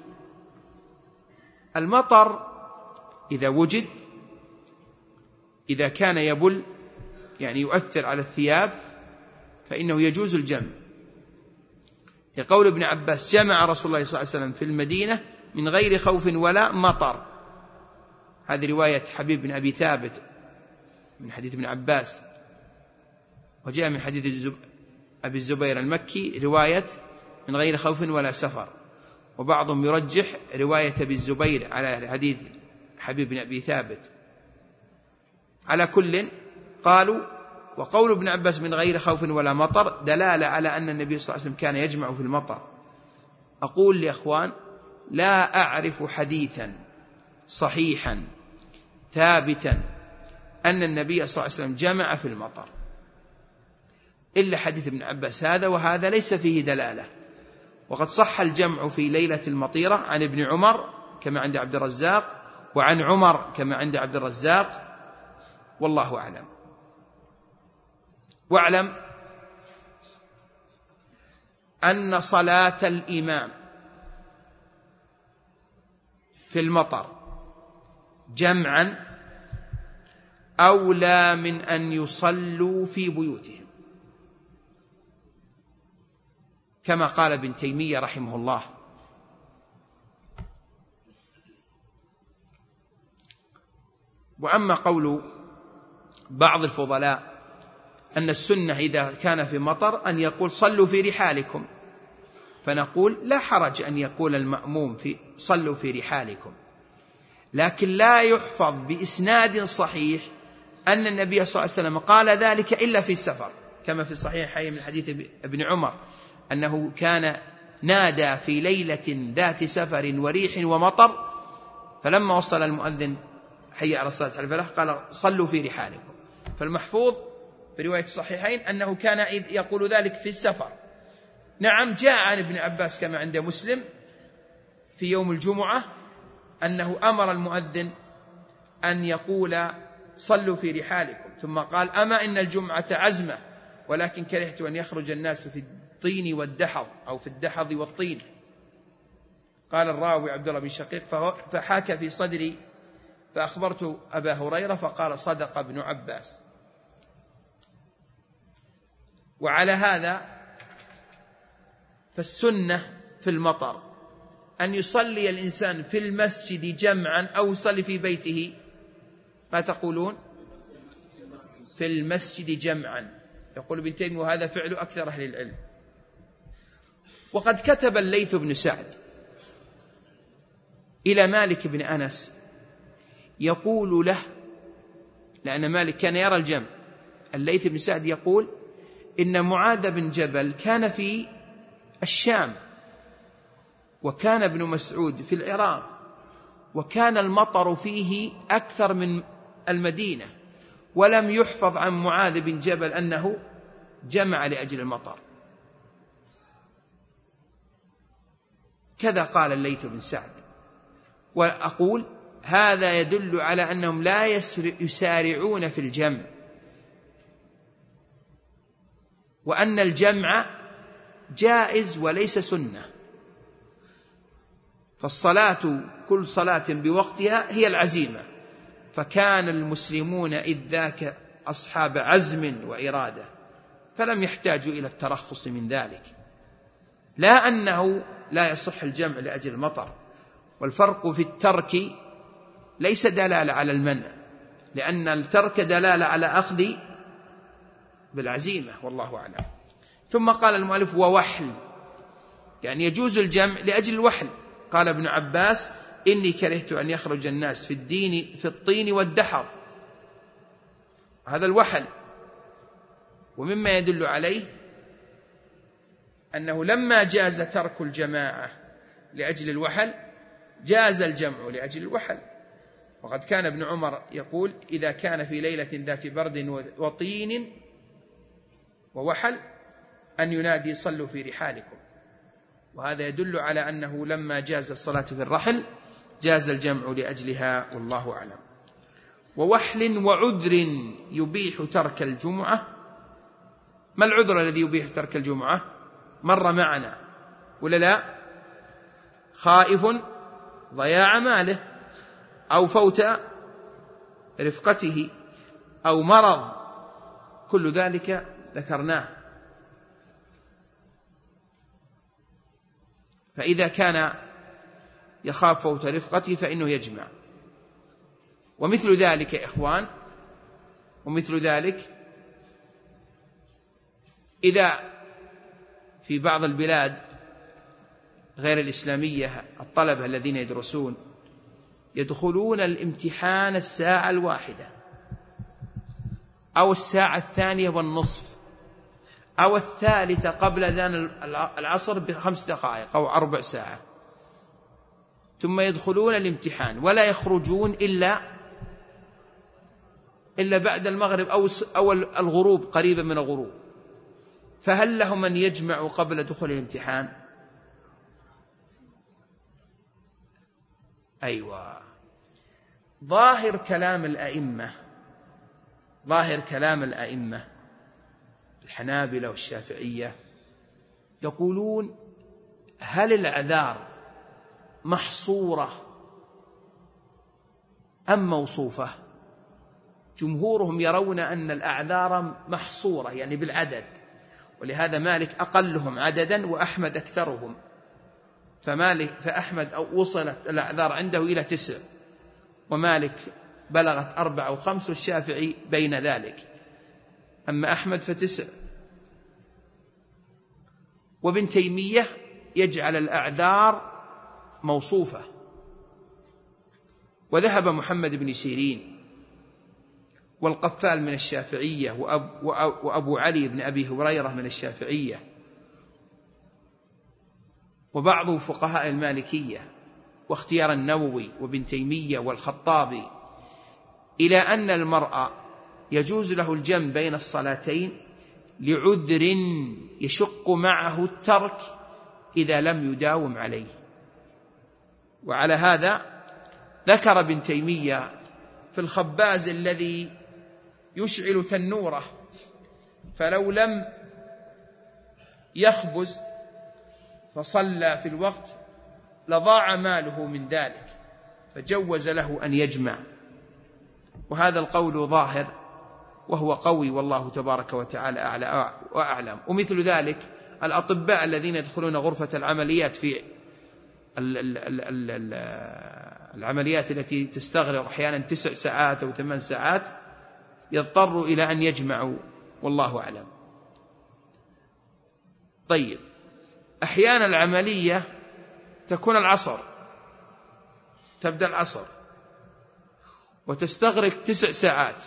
المطر إذا وجد، إذا كان يبل يعني يؤثر على الثياب فإنه يجوز الجمع. يقول ابن عباس جمع رسول الله صلى الله عليه وسلم في المدينة من غير خوف ولا مطر. هذه رواية حبيب بن أبي ثابت من حديث ابن عباس، وجاء من حديث الزب... أبي الزبير المكي رواية من غير خوف ولا سفر، وبعضهم يرجح رواية أبي الزبير على حديث حبيب بن أبي ثابت. على كل قالوا وقول ابن عباس من غير خوف ولا مطر دلالة على أن النبي صلى الله عليه وسلم كان يجمع في المطر. أقول لأخوان لا أعرف حديثا صحيحا ثابتا أن النبي صلى الله عليه وسلم جمع في المطر إلا حديث ابن عباس هذا، وهذا ليس فيه دلالة. وقد صح الجمع في ليلة المطيرة عن ابن عمر كما عند عبد الرزاق، وعن عمر كما عند عبد الرزاق، والله أعلم. واعلم أن صلاة الإمام في المطر جمعا أولى من أن يصلوا في بيوتهم، كما قال ابن تيمية رحمه الله. وأما قول بعض الفضلاء أن السنة إذا كان في مطر أن يقول صلوا في رحالكم، فنقول لا حرج أن يقول المأموم في صلوا في رحالكم، لكن لا يحفظ بإسناد صحيح أن النبي صلى الله عليه وسلم قال ذلك إلا في السفر، كما في الصحيحين من حديث ابن عمر أنه كان نادى في ليلة ذات سفر وريح ومطر، فلما وصل المؤذن حي على الصلاة الفلاح قال صلوا في رحالكم. فالمحفوظ في رواية الصحيحين أنه كان يقول ذلك في السفر. نعم، جاء عن ابن عباس كما عند مسلم في يوم الجمعة أنه أمر المؤذن أن يقول صلوا في رحالكم، ثم قال أما إن الجمعة عزمة ولكن كرهت أن يخرج الناس في الطين والدحض أو في الدحض والطين. قال الراوي عبد الله بن شقيق فحاك في صدري فأخبرت أبا هريرة فقال صدق ابن عباس. وعلى هذا فالسنة في المطر أن يصلي الإنسان في المسجد جمعا أو يصلي في بيته. ما تقولون؟ في المسجد جمعا. يقول ابن تيمية وهذا فعل أكثر أهل العلم. وقد كتب الليث بن سعد إلى مالك بن أنس يقول له، لأن مالك كان يرى الجمع، الليث بن سعد يقول إن معاذ بن جبل كان في الشام، وكان ابن مسعود في العراق، وكان المطر فيه أكثر من المدينة، ولم يحفظ عن معاذ بن جبل أنه جمع لأجل المطر. كذا قال الليث بن سعد. وأقول هذا يدل على أنهم لا يسارعون في الجمع، وأن الجمع جائز وليس سنة. فالصلاة كل صلاة بوقتها هي العزيمة، فكان المسلمون إذ ذاك أصحاب عزم وإرادة، فلم يحتاجوا إلى الترخص من ذلك. لا أنه لا يصح الجمع لأجل المطر، والفرق في الترك ليس دلالة على المنع، لأن الترك دلالة على أخذ بالعزيمة، والله أعلم. ثم قال المؤلف ووحل، يعني يجوز الجمع لأجل الوحل. قال ابن عباس إني كرهت أن يخرج الناس في الدين في الطين والدحر، هذا الوحل. ومما يدل عليه أنه لما جاز ترك الجماعة لأجل الوحل جاز الجمع لأجل الوحل. وقد كان ابن عمر يقول إذا كان في ليلة ذات برد وطين ووحل أن ينادي صلوا في رحالكم. وهذا يدل على أنه لما جاز الصلاة في الرحل جاز الجمع لأجلها، والله أعلم. ووحل وعذر يبيح ترك الجمعة. ما العذر الذي يبيح ترك الجمعة؟ مر معنا ولا لا؟ خائف ضياع ماله، أو فوت رفقته، أو مرض، كل ذلك ذكرناه. فإذا كان يخاف فوت رفقته فإنه يجمع. ومثل ذلك يا إخوان، ومثل ذلك إذا في بعض البلاد غير الإسلامية الطلبة الذين يدرسون يدخلون الامتحان الساعة الواحدة أو الساعة الثانية والنصف أو الثالثة قبل أذان العصر بخمس دقائق أو أربع ساعة، ثم يدخلون الامتحان ولا يخرجون إلا إلا بعد المغرب أو أو الغروب، قريبا من الغروب. فهل لهم من يجمع قبل دخول الامتحان؟ أيوة. ظاهر كلام الأئمة ظاهر كلام الأئمة الحنابلة والشافعية يقولون هل الأعذار محصورة أم موصوفة؟ جمهورهم يرون أن الأعذار محصورة، يعني بالعدد، ولهذا مالك أقلهم عددا وأحمد أكثرهم. فمالك فأحمد أو وصلت الأعذار عنده إلى تسع، ومالك بلغت أربع أو خمس، والشافعي بين ذلك، أما أحمد فتسع. وابن تيمية يجعل الأعذار موصوفة. وذهب محمد بن سيرين والقفال من الشافعية وأب وأبو علي بن أبي هريرة من الشافعية وبعض فقهاء المالكية واختيار النووي وابن تيمية والخطابي إلى أن المرأة يجوز له الجمع بين الصلاتين لعذر يشق معه الترك إذا لم يداوم عليه. وعلى هذا ذكر ابن تيمية في الخباز الذي يشعل تنوره فلو لم يخبز فصلى في الوقت لضاع ماله من ذلك، فجوز له أن يجمع. وهذا القول ظاهر وهو قوي، والله تبارك وتعالى أعلى وأعلم. ومثل ذلك الأطباء الذين يدخلون غرفة العمليات في العمليات التي تستغرق أحيانا تسع ساعات أو ثمان ساعات يضطروا إلى أن يجمعوا، والله أعلم. طيب، أحيانا العملية تكون العصر، تبدأ العصر وتستغرق تسع ساعات،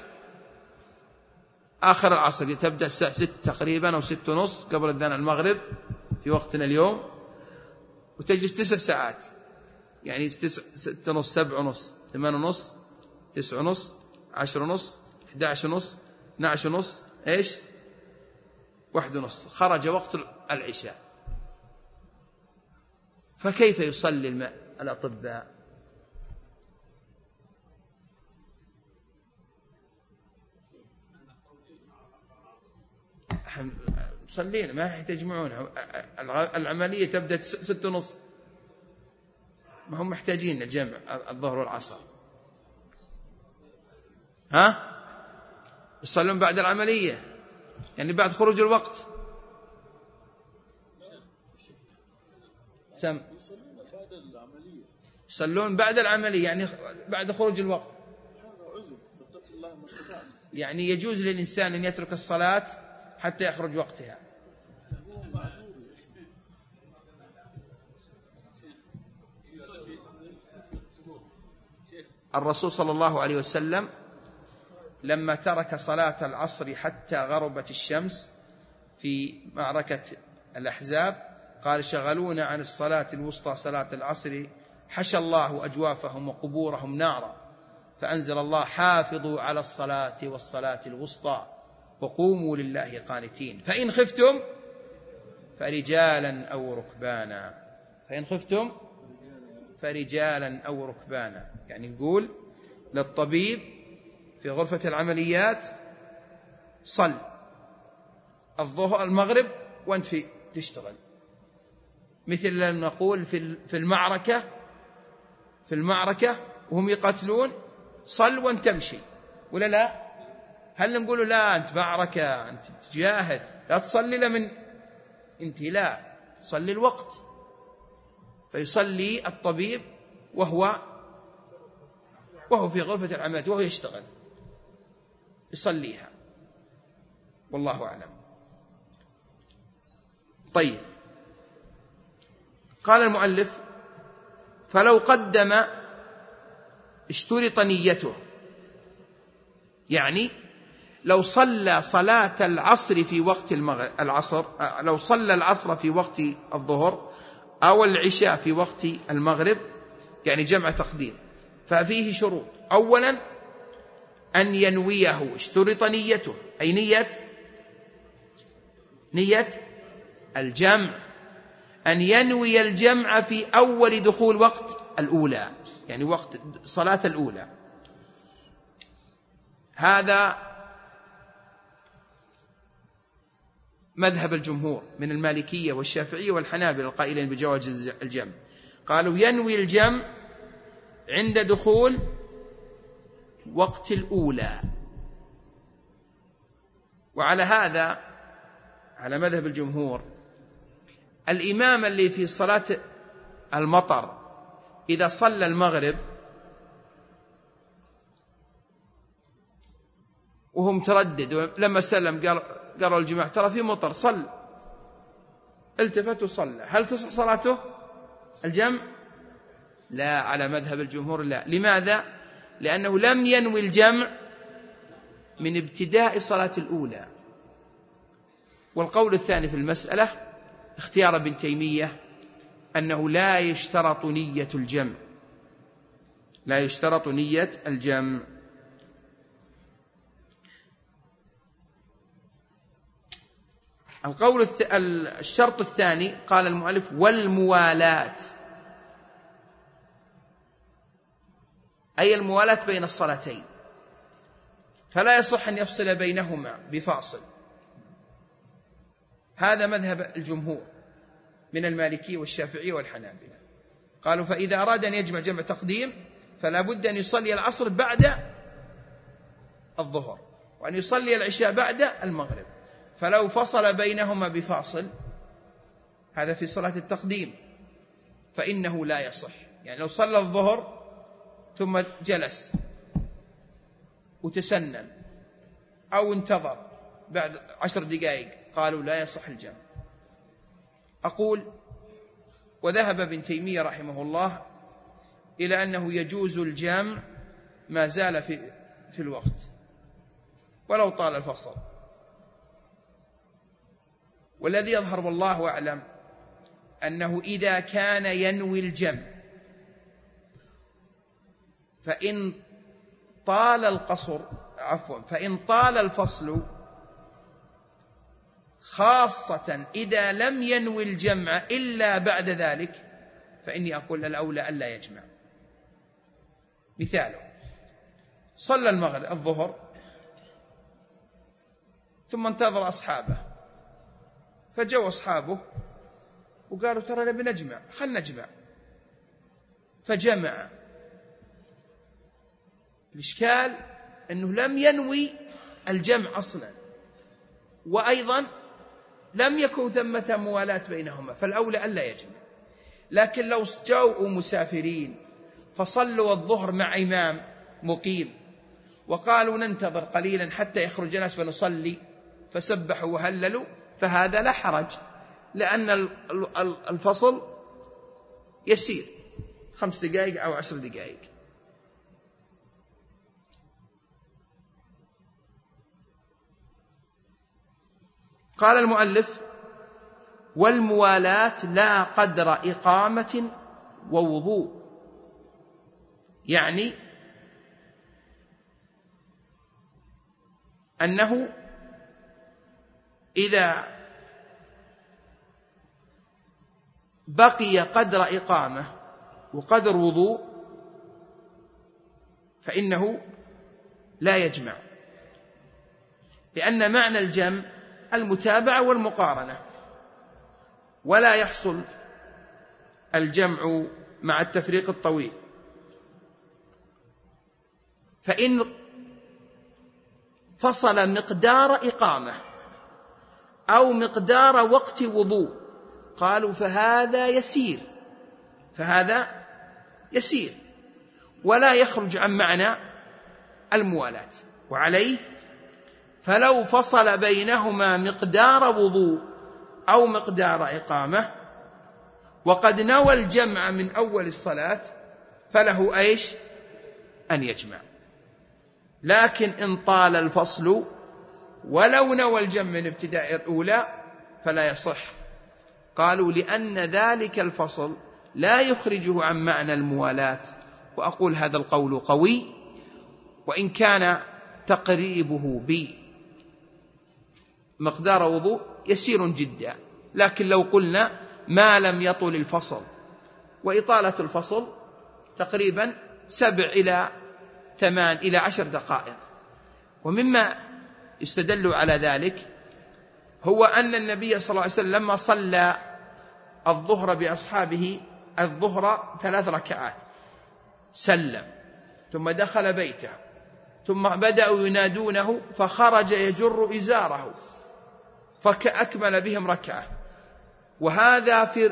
آخر العصر تبدأ الساعة ست تقريبا أو ست ونص قبل أذان المغرب في وقتنا اليوم، وتجلس تسع ساعات، يعني تسع ست ونص سبع ونص ثمان ونص تسع ونص عشر ونص أحد عشر ونص اثنا عشر ونص إيش واحد ونص، خرج وقت العشاء. فكيف يصلي الأطباء؟ صلينا ما يحتاجمعونها، العملية تبدأ ست ونص، ما هم محتاجين الجمع الظهر والعصر. ها يصلون بعد العملية، يعني بعد خروج الوقت. سم يصلون بعد العملية، يعني بعد خروج الوقت. يعني يجوز للإنسان أن يترك الصلاة حتى يخرج وقتها. الرسول صلى الله عليه وسلم لما ترك صلاة العصر حتى غربت الشمس في معركة الأحزاب قال: شغلونا عن الصلاة الوسطى صلاة العصر، حشى الله أجوافهم وقبورهم نارا، فأنزل الله: حافظوا على الصلاة والصلاة الوسطى وقوموا لله قانتين، فإن خفتم فرجالا أو ركبانا. فإن خفتم فرجالا أو ركبانا، يعني نقول للطبيب في غرفة العمليات: صل الظهر المغرب وانت في تشتغل. مثل لما نقول في المعركة في المعركة وهم يقتلون: صل وانت تمشي، ولا لا؟ هل نقول لا أنت معركة أنت تجاهد لا تصلي لمن أنت؟ لا، صلي الوقت. فيصلي الطبيب وهو وهو في غرفة العمليات وهو يشتغل، يصليها، والله أعلم. طيب، قال المؤلف: فلو قدم اشترط نيته، يعني لو صلى صلاة العصر في وقت المغرب العصر لو صلى العصر في وقت الظهر أو العشاء في وقت المغرب، يعني جمع تقديم، ففيه شروط. أولا أن ينويه، اشترط نيته، أي نية نية الجمع، أن ينوي الجمع في أول دخول وقت الأولى، يعني وقت صلاة الأولى. هذا مذهب الجمهور من المالكية والشافعية والحنابلة القائلين بجواز الجمع. قالوا ينوي الجمع عند دخول وقت الأولى. وعلى هذا، على مذهب الجمهور، الإمام اللي في صلاة المطر إذا صلى المغرب وهم تردد، لما سلم قال قالوا الجماعة: ترى في مطر، صل. التفت وصلى، هل تصح صلاته الجمع؟ لا، على مذهب الجمهور لا. لماذا؟ لأنه لم ينوي الجمع من ابتداء صلاة الأولى. والقول الثاني في المسألة اختيار ابن تيمية أنه لا يشترط نية الجمع، لا يشترط نية الجمع. القول الث... الشرط الثاني قال المؤلف: والموالاة، أي الموالاة بين الصلاتين، فلا يصح أن يفصل بينهما بفاصل. هذا مذهب الجمهور من المالكية والشافعية والحنابلة. قالوا: فإذا أراد أن يجمع جمع تقديم فلا بد أن يصلي العصر بعد الظهر، وأن يصلي العشاء بعد المغرب، فلو فصل بينهما بفاصل، هذا في صلاة التقديم، فإنه لا يصح. يعني لو صلى الظهر ثم جلس وتسنن أو انتظر بعد عشر دقائق، قالوا لا يصح الجمع. أقول: وذهب ابن تيمية رحمه الله إلى أنه يجوز الجمع ما زال في, في الوقت ولو طال الفصل. والذي يظهر والله أعلم أنه إذا كان ينوي الجمع، فإن طال القصر عفوا فإن طال الفصل، خاصة إذا لم ينوي الجمع إلا بعد ذلك، فإني أقول الأولى ألا يجمع. مثاله: صلى المغرب الظهر ثم انتظر أصحابه، فجوا أصحابه وقالوا: ترى نبي نجمع، خل نجمع، فجمع. الإشكال أنه لم ينوي الجمع أصلا، وأيضا لم يكن ثمة موالاة بينهما، فالأولى ألا يجمع. لكن لو جاءوا مسافرين فصلوا الظهر مع إمام مقيم وقالوا ننتظر قليلا حتى يخرج الناس فنصلي، فسبحوا وهللوا، فهذا لا حرج، لأن الفصل يسير خمس دقائق أو عشر دقائق. قال المؤلف: والموالاة لا قدر إقامة ووضوء، يعني أنه إذا بقي قدر إقامة وقدر وضوء فإنه لا يجمع، لأن معنى الجمع المتابعة والمقارنة، ولا يحصل الجمع مع التفريق الطويل. فإن فصل مقدار إقامة أو مقدار وقت وضوء، قالوا فهذا يسير فهذا يسير ولا يخرج عن معنى الموالاة. وعليه فلو فصل بينهما مقدار وضوء أو مقدار إقامة وقد نوى الجمع من أول الصلاة، فله أيش؟ أن يجمع. لكن إن طال الفصل ولو نوى الجمع من ابتداء الأولى فلا يصح. قالوا لأن ذلك الفصل لا يخرجه عن معنى الموالاة. وأقول هذا القول قوي، وإن كان تقريبه بمقدار وضوء يسير جدا، لكن لو قلنا ما لم يطل الفصل، وإطالة الفصل تقريبا سبع إلى ثمان إلى عشر دقائق. ومما يستدل على ذلك هو أن النبي صلى الله عليه وسلم لما صلى الظهر بأصحابه الظهر ثلاث ركعات سلم، ثم دخل بيته، ثم بدأوا ينادونه فخرج يجر إزاره فأكمل بهم ركعة. وهذا في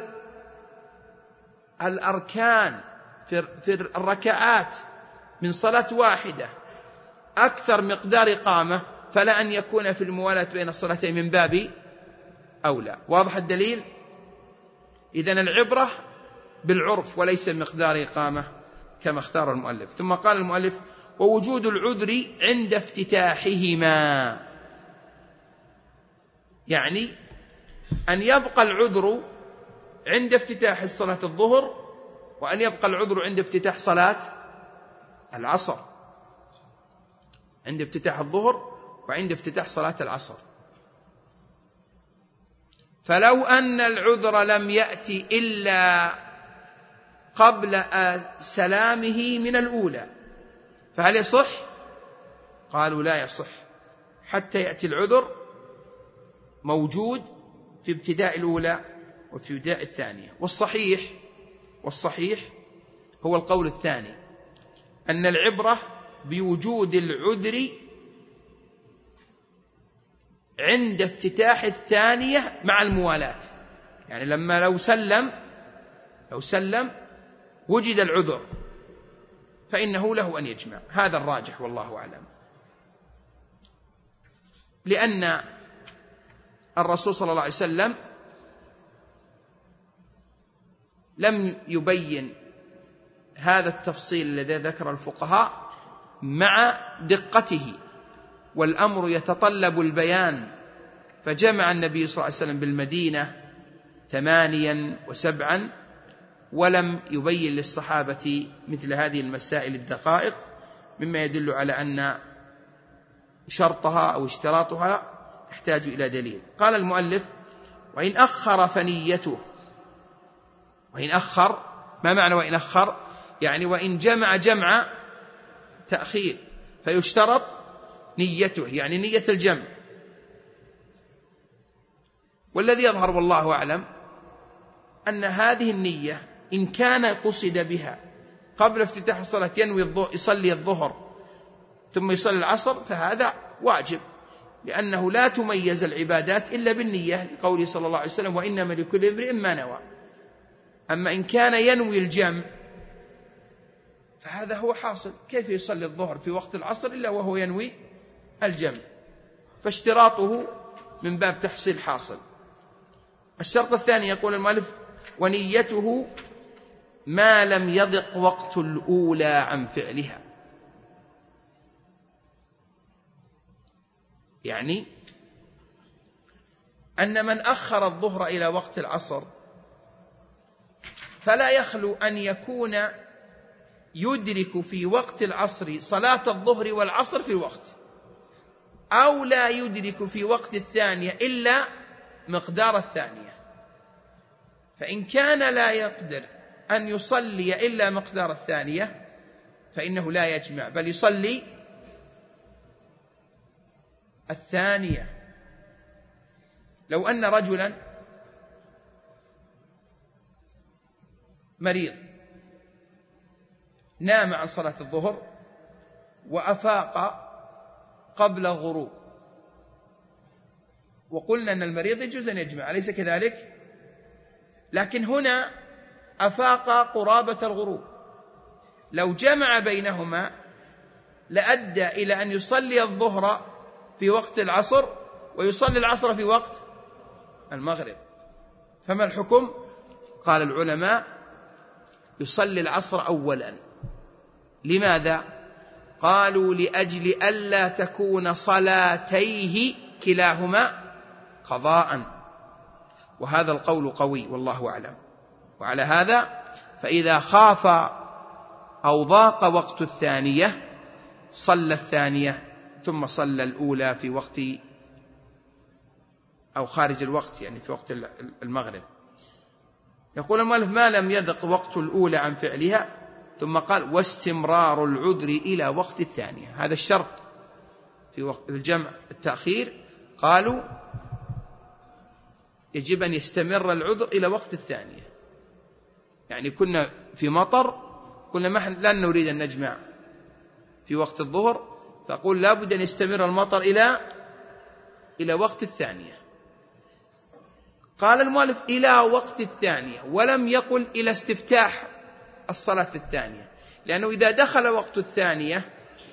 الأركان في الركعات من صلاة واحدة أكثر مقدار إقامة، فلا أن يكون في الموالاة بين الصلاتين من باب أولى. واضح الدليل؟ إذن العبرة بالعرف وليس مقدار إقامة كما اختار المؤلف. ثم قال المؤلف: ووجود العذر عند افتتاحهما، يعني أن يبقى العذر عند افتتاح صلاة الظهر، وأن يبقى العذر عند افتتاح صلاة العصر، عند افتتاح الظهر وعند افتتاح صلاة العصر. فلو أن العذر لم يأتي إلا قبل سلامه من الأولى فهل يصح؟ قالوا لا يصح حتى يأتي العذر موجود في ابتداء الأولى وفي ابتداء الثانية. والصحيح والصحيح هو القول الثاني، أن العبرة بوجود العذر عند افتتاح الثانية مع الموالاة، يعني لما لو سلم لو سلم وجد العذر فإنه له أن يجمع. هذا الراجح والله أعلم، لأن الرسول صلى الله عليه وسلم لم يبين هذا التفصيل الذي ذكر الفقهاء مع دقته، والأمر يتطلب البيان، فجمع النبي صلى الله عليه وسلم بالمدينة ثمانيا وسبعا، ولم يبين للصحابة مثل هذه المسائل الدقائق، مما يدل على أن شرطها أو اشتراطها يحتاج إلى دليل. قال المؤلف: وإن أخر فنيته. وإن أخر، ما معنى وإن أخر؟ يعني وإن جمع جمع تأخير فيشترط نيته، يعني نية الجمع. والذي يظهر والله أعلم أن هذه النية إن كان قصد بها قبل افتتاح الصلاة، ينوي يصلي الظهر ثم يصلي العصر، فهذا واجب، لأنه لا تميز العبادات إلا بالنية، لقوله صلى الله عليه وسلم: وإنما لكل امرئ ما نوى. أما إن كان ينوي الجمع فهذا هو حاصل، كيف يصلي الظهر في وقت العصر إلا وهو ينوي الجمع؟ فاشتراطه من باب تحصيل حاصل. الشرط الثاني يقول المؤلف: ونيته ما لم يضق وقت الأولى عن فعلها. يعني أن من أخر الظهر إلى وقت العصر فلا يخلو أن يكون يدرك في وقت العصر صلاة الظهر والعصر في وقت، أو لا يدرك في وقت الثانية إلا مقدار الثانية. فإن كان لا يقدر أن يصلي إلا مقدار الثانية فإنه لا يجمع، بل يصلي الثانية. لو أن رجلا مريض نام عن صلاة الظهر وأفاق قبل الغروب، وقلنا أن المريض يجوز أن يجمع، أليس كذلك؟ لكن هنا أفاق قرابة الغروب، لو جمع بينهما لأدى إلى أن يصلي الظهر في وقت العصر ويصلي العصر في وقت المغرب. فما الحكم؟ قال العلماء: يصلي العصر أولا. لماذا؟ قالوا: لأجل ألا تكون صلاتيه كلاهما قضاء، وهذا القول قوي والله أعلم. وعلى هذا فإذا خاف أو ضاق وقت الثانية صلى الثانية ثم صلى الأولى في وقت أو خارج الوقت، يعني في وقت المغرب. يقول المؤلف: ما لم يضق وقت الأولى عن فعلها، ثم قال: واستمرار العذر إلى وقت الثانية. هذا الشرط في وقت الجمع التأخير، قالوا يجب أن يستمر العذر إلى وقت الثانية. يعني كنا في مطر، قلنا ما لن نريد أن نجمع في وقت الظهر، فأقول لا بد أن يستمر المطر إلى إلى وقت الثانية. قال المؤلف: إلى وقت الثانية، ولم يقل إلى استفتاح الصلاة الثانية، لأنه إذا دخل وقت الثانية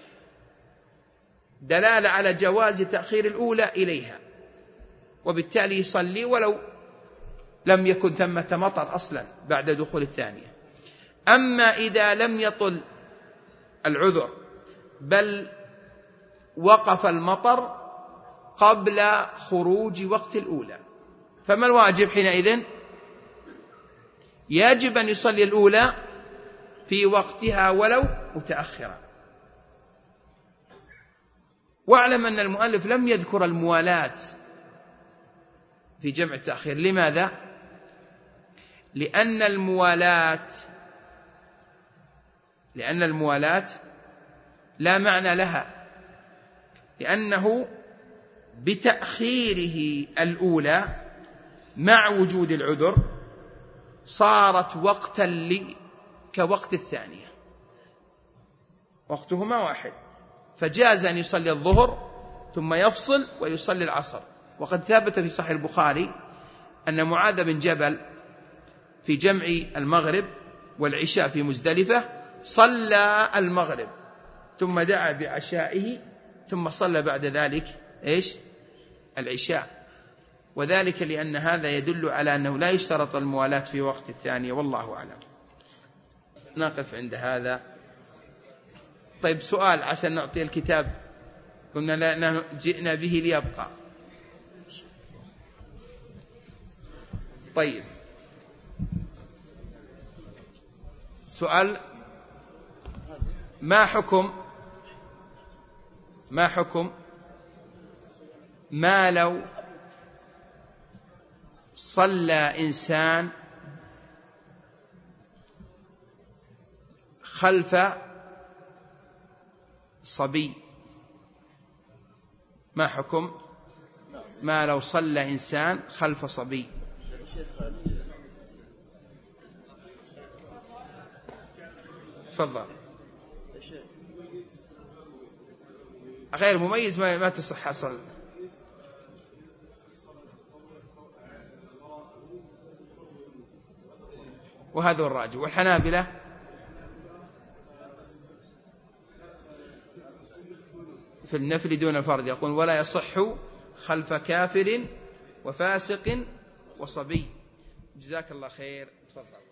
دلالة على جواز تأخير الأولى إليها، وبالتالي يصلي ولو لم يكن ثمة مطر أصلا بعد دخول الثانية. أما إذا لم يطل العذر بل وقف المطر قبل خروج وقت الأولى، فما الواجب حينئذ؟ يجب أن يصلي الأولى في وقتها ولو متأخرا. واعلم أن المؤلف لم يذكر الموالاة في جمع التأخير. لماذا؟ لأن الموالاة لأن الموالاة لا معنى لها، لأنه بتأخيره الأولى مع وجود العذر صارت وقتا لي كوقت الثانية، وقتهما واحد، فجاز أن يصلي الظهر ثم يفصل ويصلي العصر. وقد ثبت في صحيح البخاري أن معاذ بن جبل في جمع المغرب والعشاء في مزدلفة صلى المغرب ثم دعا بعشائه ثم صلى بعد ذلك إيش؟ العشاء، وذلك لأن هذا يدل على أنه لا يشترط الموالاة في وقت الثانية، والله أعلم. نقف عند هذا. طيب سؤال عشان نعطي الكتاب، كنا جئنا به ليبقى. طيب سؤال: ما حكم ما حكم ما لو صلى إنسان خلف صبي؟ ما حكم ما لو صلى إنسان خلف صبي؟ تفضل. غير مميز ما, ما تصح أصل. وهذا الراجح. والحنابلة في النفل دون الفرض يقول: ولا يصح خلف كافر وفاسق وصبي. جزاك الله خير. تفضل.